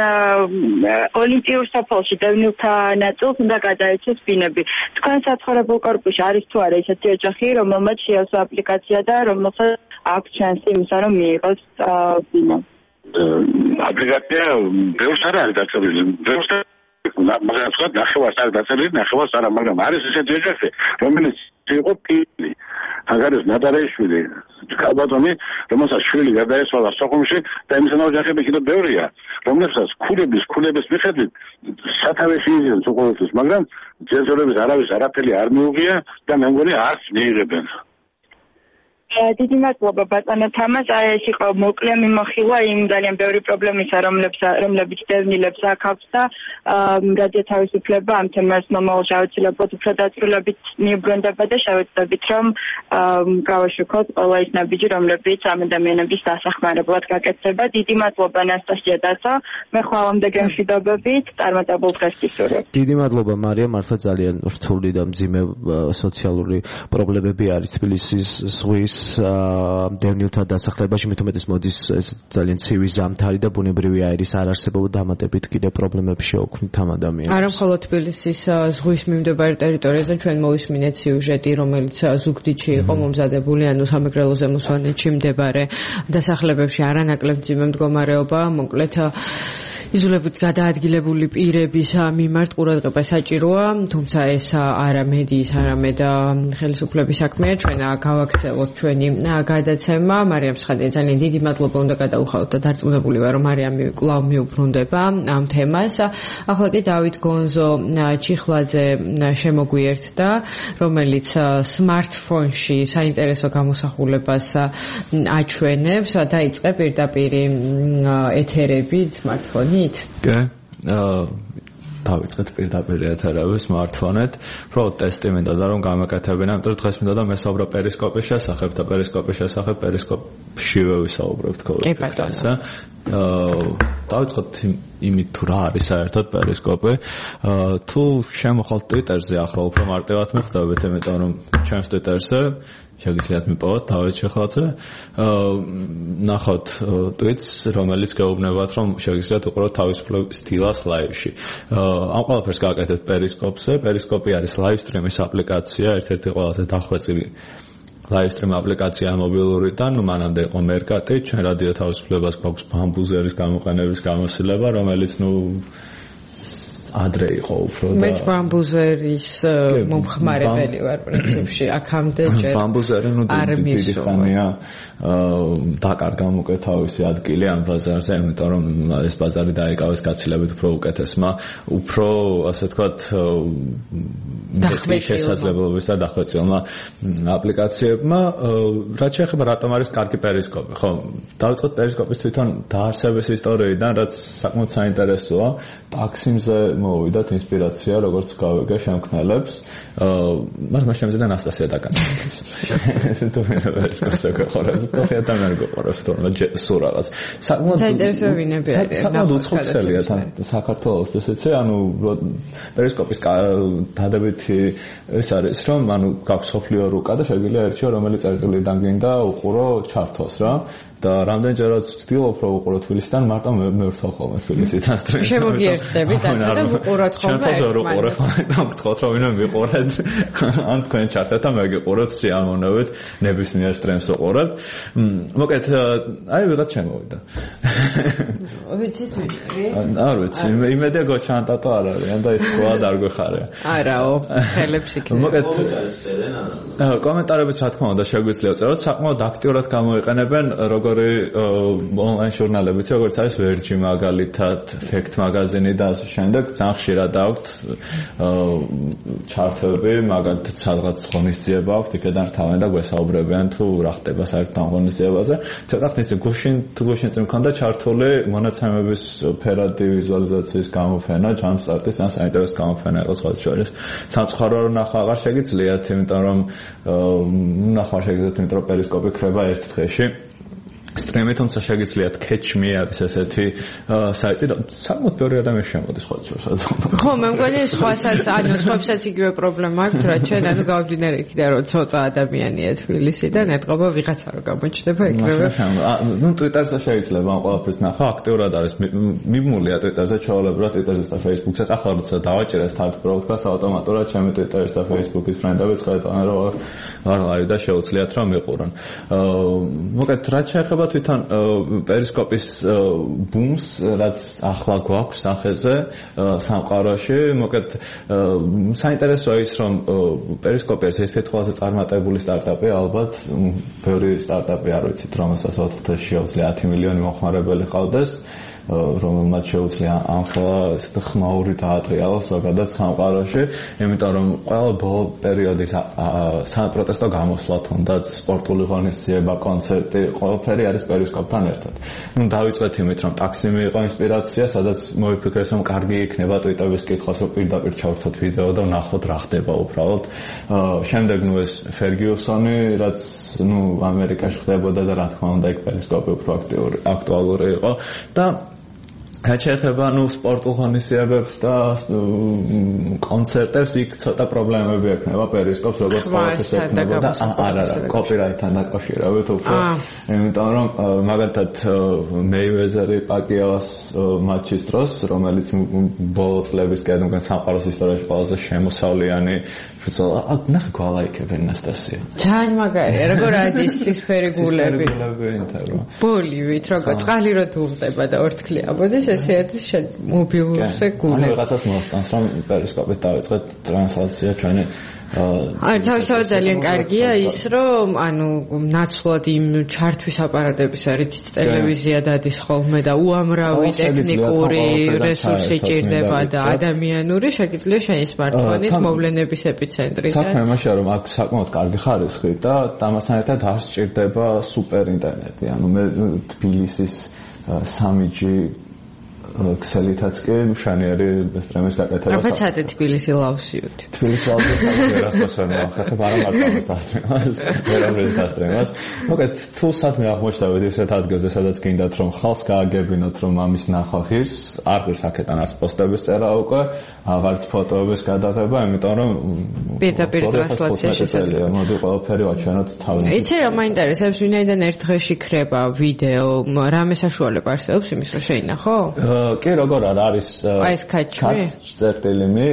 ოლიმპიურ საფოლში დევნილთა ნაწილს უნდა გადაეცეს ბინები. თქვენ საცხოვრებელ კორპუსში არის თუ არა ისეთი ოჯახი, რომელმაც შეასვა აპლიკაცია და რომელსაც აქვს შანსი იმისა, რომ მიიღოს ბინა? აპლიკაცია ბევრს არ არის დაწერილი. მაგრამ თქვა ნახევარს არ დაწერილი, ნახევარს არა, მაგრამ არის ესეთი ოჯახი, რომელიც იყო პილი. აქ არის ნატარეიშვილი, ქალბატონი, რომელსაც შვილი გადაესვალა სოხუმში და იმისანა ოჯახები კიდევ ბევრია, რომლებსაც ქულების მიხედვით სათავეში იძინეს უყურებთ, მაგრამ ჯერჯერობით არავის არაფერი არ მიუღია და მე მგონი არც მიიღებენ. დიდი მადლობა ბატონო თამას, ეს იყო მოკლე მიმოხილვა იმ ძალიან ბევრი პრობლემისა, რომლებიც დევნილებს აქ აქვს და რადიო თავისუფლება ამ თემას მომავალში აუცილებლად უფრო დაწვრილებით მიუბრუნდება და შევეცდებით, რომ გავაშუქოთ ყველა ის ნაბიჯი, რომლებიც ამ ადამიანების დასახმარებლად გაკეთდება. დიდი მადლობა ანასტასია დაცო, მე ხვალამდე გემშვიდობებით, წარმატებულ დღეს გისურვებ. დიდი მადლობა მარია, მართლა ძალიან რთული და მძიმე სოციალური პრობლემები არის თბილისის ზღვის დევნილთა დასახლებაში, მით უმეტეს მოდის ეს ძალიან ცივი ზამთარი და ბუნებრივი აირის არარსებობა დამატებით კიდევ პრობლემებს შეუქმნით ამ ადამიანებს. არა მხოლოდ თბილისის ზღვის მიმდებარე ტერიტორიაზე ჩვენ მოვისმინეთ სიუჟეტი, რომელიც ზუგდიდში იყო მომზადებული, ანუ სამეგრელოზე მოსვანეთში მდებარე დასახლებებში არანაკლებ მძიმე მდგომარეობა, მოკლედ იზოლებით გადაადგილებული პირების მიმართ ყურადღება საჭიროა, თუმცა ეს არა მედიის, არამედ ხელისუფლების საქმეა. ჩვენ გავაქცევოთ ჩვენი გადაცემა. მარიამ სხადია, ძალიან დიდი მადლობა უნდა გადაუხადოთ და დარწმუნებული ვარ, რომ მარიამი კვლავ მიუბრუნდება ამ თემას. ახლა კი დავით გონზო ჩიხლაძე შემოგვიერთდა, რომელიც smartphone-ში საინტერესო გამოსახულებას აჩვენებს. დაიწყე პირდაპირ ეთერები smartphone-ით. კი, დავიწყეთ პირდაპირ ეთერები smartphone-ით. უბრალოდ ტესტი მინდა და რომ გამეკეთებინა, იმიტომ რომ დღეს მინდა და მესაუბრა პერისკოპის შესახებ და პერისკოპის შესახებ პერისკოპშივე ვისაუბრებთ კოლექტივს. დავიწყოთ იმით თუ რა არის საერთოდ პერისკოპი. თუ შემოხვალთ Twitter-ზე ახლა უფრო მარტივად მიხდებით, იმიტომ რომ ჩემს Twitter-ზე შეგიძლიათ მიპოვოთ დავით ჩიხლაძე. ნახოთ tweets, რომელიც გეუბნებათ, რომ შეგიძლიათ უყუროთ თავისუფლების დილას live-ში. ამ ყველაფერს გააკეთეთ პერისკოპზე. პერისკოპი არის live stream-ის აპლიკაცია, ერთ-ერთი ყველაზე დახვეწილი live stream აპლიკაცია მობილურიდან, მანამდე იყო მერკატი, ჩვენ რადიო თავისუფლებას გვაქვს ბამბუზერის გამოყენების გამოსილება, რომელიც ადრე იყო უფრო და მეც ბამბუზერის მომხმარებელი ვარ პრინციპში. აქამდე ჯერ ბამბუზერი დიდი ხანია დაკარგა უკვე თავისი ადგილი ამ ბაზარზე, იმიტომ რომ ეს ბაზარი დაიკავეს გაცილებით უფრო უკეთესმა, უფრო ასე ვთქვათ შესაძლებლობის და დახვეწილმა აპლიკაციებმა. რაც შეეხება რატომ არის კარგი პერისკოპი, ხო, დავიწყოთ პერისკოპის თვითონ დაარსების ისტორიიდან, რაც საკმაოდ საინტერესოა. ტაქსიმზე შემოვიდათ ინსპირაცია, როგორც გავიგე შემქმნელებს. მაგრამ შემიძლია ანასტასია დაკანონოს. თუ მე ვიყურებ, თორემ გიყურებს თორემ სულ რაღაც. საინტერესოებინები არის. საკმაოდ უცხოელი თან საქართველოს ესეცე, ანუ პერისკოპის დადებითი ეს არის, რომ ანუ გაქვს სოფლიო რუკა და შეგვიძლია ერჩიო რომელი წერტილიდან გინდა უყურო ჩართოს რა. და რამდენჯერაც ვცდილობ რომ უყურო თბილისიდან, მარტო მე ვრთვალ ხოლმე თბილისიდან სტრიმს. შემოგიერთდებით და ვუყუროთ ხოლმე ერთმანეთს. და გთხოვთ რომ ვინმე ვიყურეთ, ან თქვენ ჩართეთ და მე გიყუროთ სიამოვნებით ნებისმიერ სტრიმს უყუროთ. მოკეთ, აი ვიღაც შემოვიდა. ვიცით ვინ? არ ვიცი, იმედია გოჩანტატო არ არის, ან და ის ყოა არ გვეხარია. არაო, ხელებს იქნება. მოკეთ, კომენტარებიც რა თქმა უნდა შეგვიძლია წეროთ, საკმაოდ აქტიურად გამოიყენებენ როგორი ონლაინ ჟურნალებიც, როგორც არის ვერჯი მაგალითად, ფექტ მაგაზინი და ასე შემდეგ, ძალიან ხშირად აქვთ ჩარტები, მაგალითად სადღაც ღონისძიება აქვთ, იქიდან რთავენ და გვესაუბრებიან თუ რა ხდება საერთოდ ამ ღონისძიებაზე. ცოტა ხნის წინ გუშინ წინ მქონდა ჩართული მონაცემების ფერადი ვიზუალიზაციის გამოფენა, ჯამსტარტის ან საინტერესო გამოფენა იყო სხვა შორის. სამწუხარო რომ ნახვა აღარ შეგიძლიათ, იმიტომ რომ ნახვა შეგიძლიათ, იმიტომ რომ პერისკოპი ხრება ერთ დღეში. სტრიმი თუმცა შეგიძლიათ catch-me არის ესეთი საიტი, საკმაოდ ბევრი ადამიანი შემოდის სხვა შორის. ხო, მე მგონი სხვასაც, ანუ სხვებსაც იგივე პრობლემა აქვს, რა ჩვენ ანუ გავდინარ იქიდან რომ ცოტა ადამიანია თბილისიდან, ეთყობა ვიღაცა რო გამოჩნდება ეკრევე. ნუ Twitter-ზე შეიძლება ამ ყველაფერს ნახა, აქტიურად არის მიმულია Twitter-ზე, ჩაოლებრა Twitter-ზე და Facebook-ზე. ახლა როცა დავაჭერეს თართ პროუდგას ავტომატურად ჩემი Twitter-ის და Facebook-ის ფრენდებს ხედავენ, რომ არ არის და შეუძლიათ რომ მიყურონ. მოკეთ რა შეეხება თვითონ პერისკოპის ბუმს, რაც ახლა გვაქვს სახეზე სამყაროში, მოკეთ საინტერესოა ის, რომ პერისკოპი არის ერთ-ერთი ყველაზე წარმატებული სტარტაპი, ალბათ ბევრი სტარტაპი არ ვიცით, რომელსაც 4 შეუძლია 10 მილიონი მოხმარებელი ყავდეს, რომელმაც შეუძლია ამხელა ხმაური დაატრიალოს ზოგადად სამყაროში, იმიტომ რომ ყველა ბოლო პერიოდის საპროტესტო გამოსვლა თუნდაც სპორტული ღონისძიება, კონცერტი, ყველაფერი არის პერისკოპთან ერთად. ნუ დავიწყეთ იმით, რომ ტაქსიმი იყო ინსპირაცია, სადაც მოვიფიქრეს, რომ კარგი იქნება Twitter-ის კითხვას, რომ პირდაპირ ჩავთოთ ვიდეო და ვნახოთ რა ხდება უბრალოდ. შემდეგ ნუ ეს ფერგიუსონი, რაც ნუ ამერიკაში ხდებოდა და რა თქმა უნდა იქ პერისკოპი უფრო აქტუალური იყო და რაც შეეხება ნუ სპორტულ ღონისძიებებს და კონცერტებს, იქ ცოტა პრობლემები ექნება პერისკოპს, როგორც ყოველთვის ექნება და არა, კოპირაიტთან დაკავშირებით უფრო. იმიტომ რომ მაგალითად მეივეზერი პაკიაოს მატჩის დროს, რომელიც ბოლო წლებისკენ უკვე სამყაროს ისტორიაში ყველაზე შემოსავლიანი ნახე გვალაიქებენ ნასტასია. ძალიან მაგარია, როგორ ადის ცისფერი გულები. ბოლივით, როგორ წყალი რო დუღდება და ორთქლი აბოდეს, ესე არის მობილურზე გულები. ანუ რაღაცას მოსწონს, რომ პერისკოპით დავიწყეთ ტრანსლაცია ჩვენი თავისთავად ძალიან კარგია ის, რომ ანუ ნაცვლად იმ ჩართვის აპარატების არის ტელევიზია დადის ხოლმე და უამრავი ტექნიკური რესურსი ჭირდება და ადამიანური, შეგიძლია შენი smartphone-ით მოვლენების ეპიცენტრიდან. საქმე იმაშია, რომ აქვს საკმაოდ კარგი ხარისხი და ამასთან ერთად არ სჭირდება სუპერ ინტერნეტი. ანუ მე თბილისის 3G ქსელითაც კი მშანიერი სტრიმის გაკეთება. აბაცადე თბილისი ლავსიუთი. თბილისი ლავსიუთი ერასმოსთან ახლა არა მარტო დასტრიმას, ვერავის დასტრიმას. მოკეთ თუ სადმე აღმოჩნდებით ისეთ ადგილზე, სადაც გინდათ რომ ხალხს გააგებინოთ რომ ამის ნახვა ხის, არ გვერდს აქედან არც პოსტების წერა უკვე, აღარც ფოტოების გადაღება, იმიტომ რომ პირდაპირ ტრანსლაცია შესაძლებელია. მოდი ყველაფერი ვაჩვენოთ თავიდან. იცი რა მაინტერესებს, ვინაიდან ერთ დღეში ქრება ვიდეო, რამე საშუალება არსებობს იმის რომ შეინახო? კი, როგორ არის ეს კაჩი წერტილიმი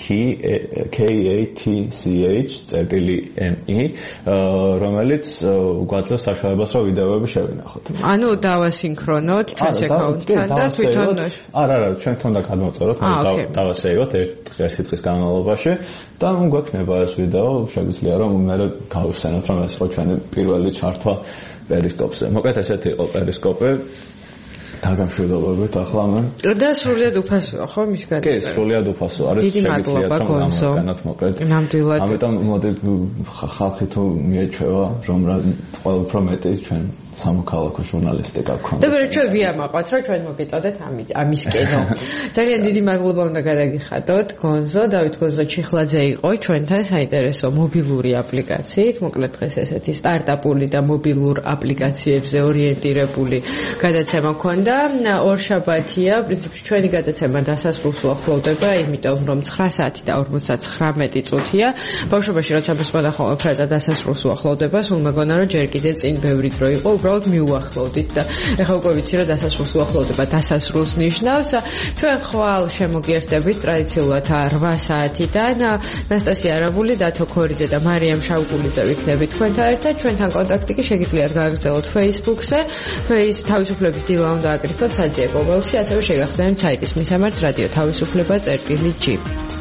KATCH-ME, რომელიც გვაძლევს საშუალებას რომ ვიდეოები შევინახოთ. ანუ დავასინქრონოთ ჩვენს აკაუნტთან და თვითონ არა, ჩვენთან და გადმოვწეროთ, დავასეივოთ ერთი დღის განმავლობაში და გვექნება ეს ვიდეო, შეგვიძლია რომ მე გავხსენოთ რომ ეს იყო ჩვენი პირველი ჩართვა პერისკოპზე. მოკეთ ესეთი იყო პერისკოპი. დაგამშვიდობებით ახლა მე. და სრულიად უფასოა, ხო, მის გარდა? კი, სრულიად უფასო არის. დიდი მადლობა გონსო. ნამდვილად. ამიტომ მოდი ხალხი თუ მიეჩვევა, რომ ყველა უფრო მეტი ჩვენ სამოქალაქო ჟურნალისტიკა გქონდა. და მე ჩვენ ვიამაყოთ, რომ ჩვენ მოგეწოდეთ ამისკენო. ძალიან დიდი მადლობა უნდა გადაგიხადოთ გონზო, დავით გონზო ჩიხლაძე იყო ჩვენთან საინტერესო მობილური აპლიკაციით, მოკლედ დღეს ესეთი სტარტაპული და მობილურ აპლიკაციებზე ორიენტირებული გადაცემა გქონდა. ორშაბათია, პრინციპში ჩვენი გადაცემა დასასრულს უახლოვდება, იმიტომ რომ 9 საათი და 59 წუთია. ბავშვობაში როცა მოსმოდა ხოლმე ფრაზა დასასრულს უახლოვდება, სულ მეგონა რომ ჯერ კიდე წინ ბევრი დრო იყო, უბრალოდ მიუახლოვდით და ეხლა უკვე ვიცი რომ დასასრულს უახლოვდება, დასასრულს ნიშნავს. ჩვენ ხვალ შემოგიერთდებით ტრადიციულად 8 საათიდან. ნასტასია არაბული, დათო ქორიძე და მარიამ შავგულიძე ვიქნებით თქვენთან ერთად. ჩვენთან კონტაქტი კი შეგიძლიათ გააგრძელოთ Facebook-ზე. თავისუფლების დილა უნდა აკრიფოთ საძიებო ველში, ასევე შეგახსენებთ საიტის მისამართს რადიო თავისუფლება წერტილი G.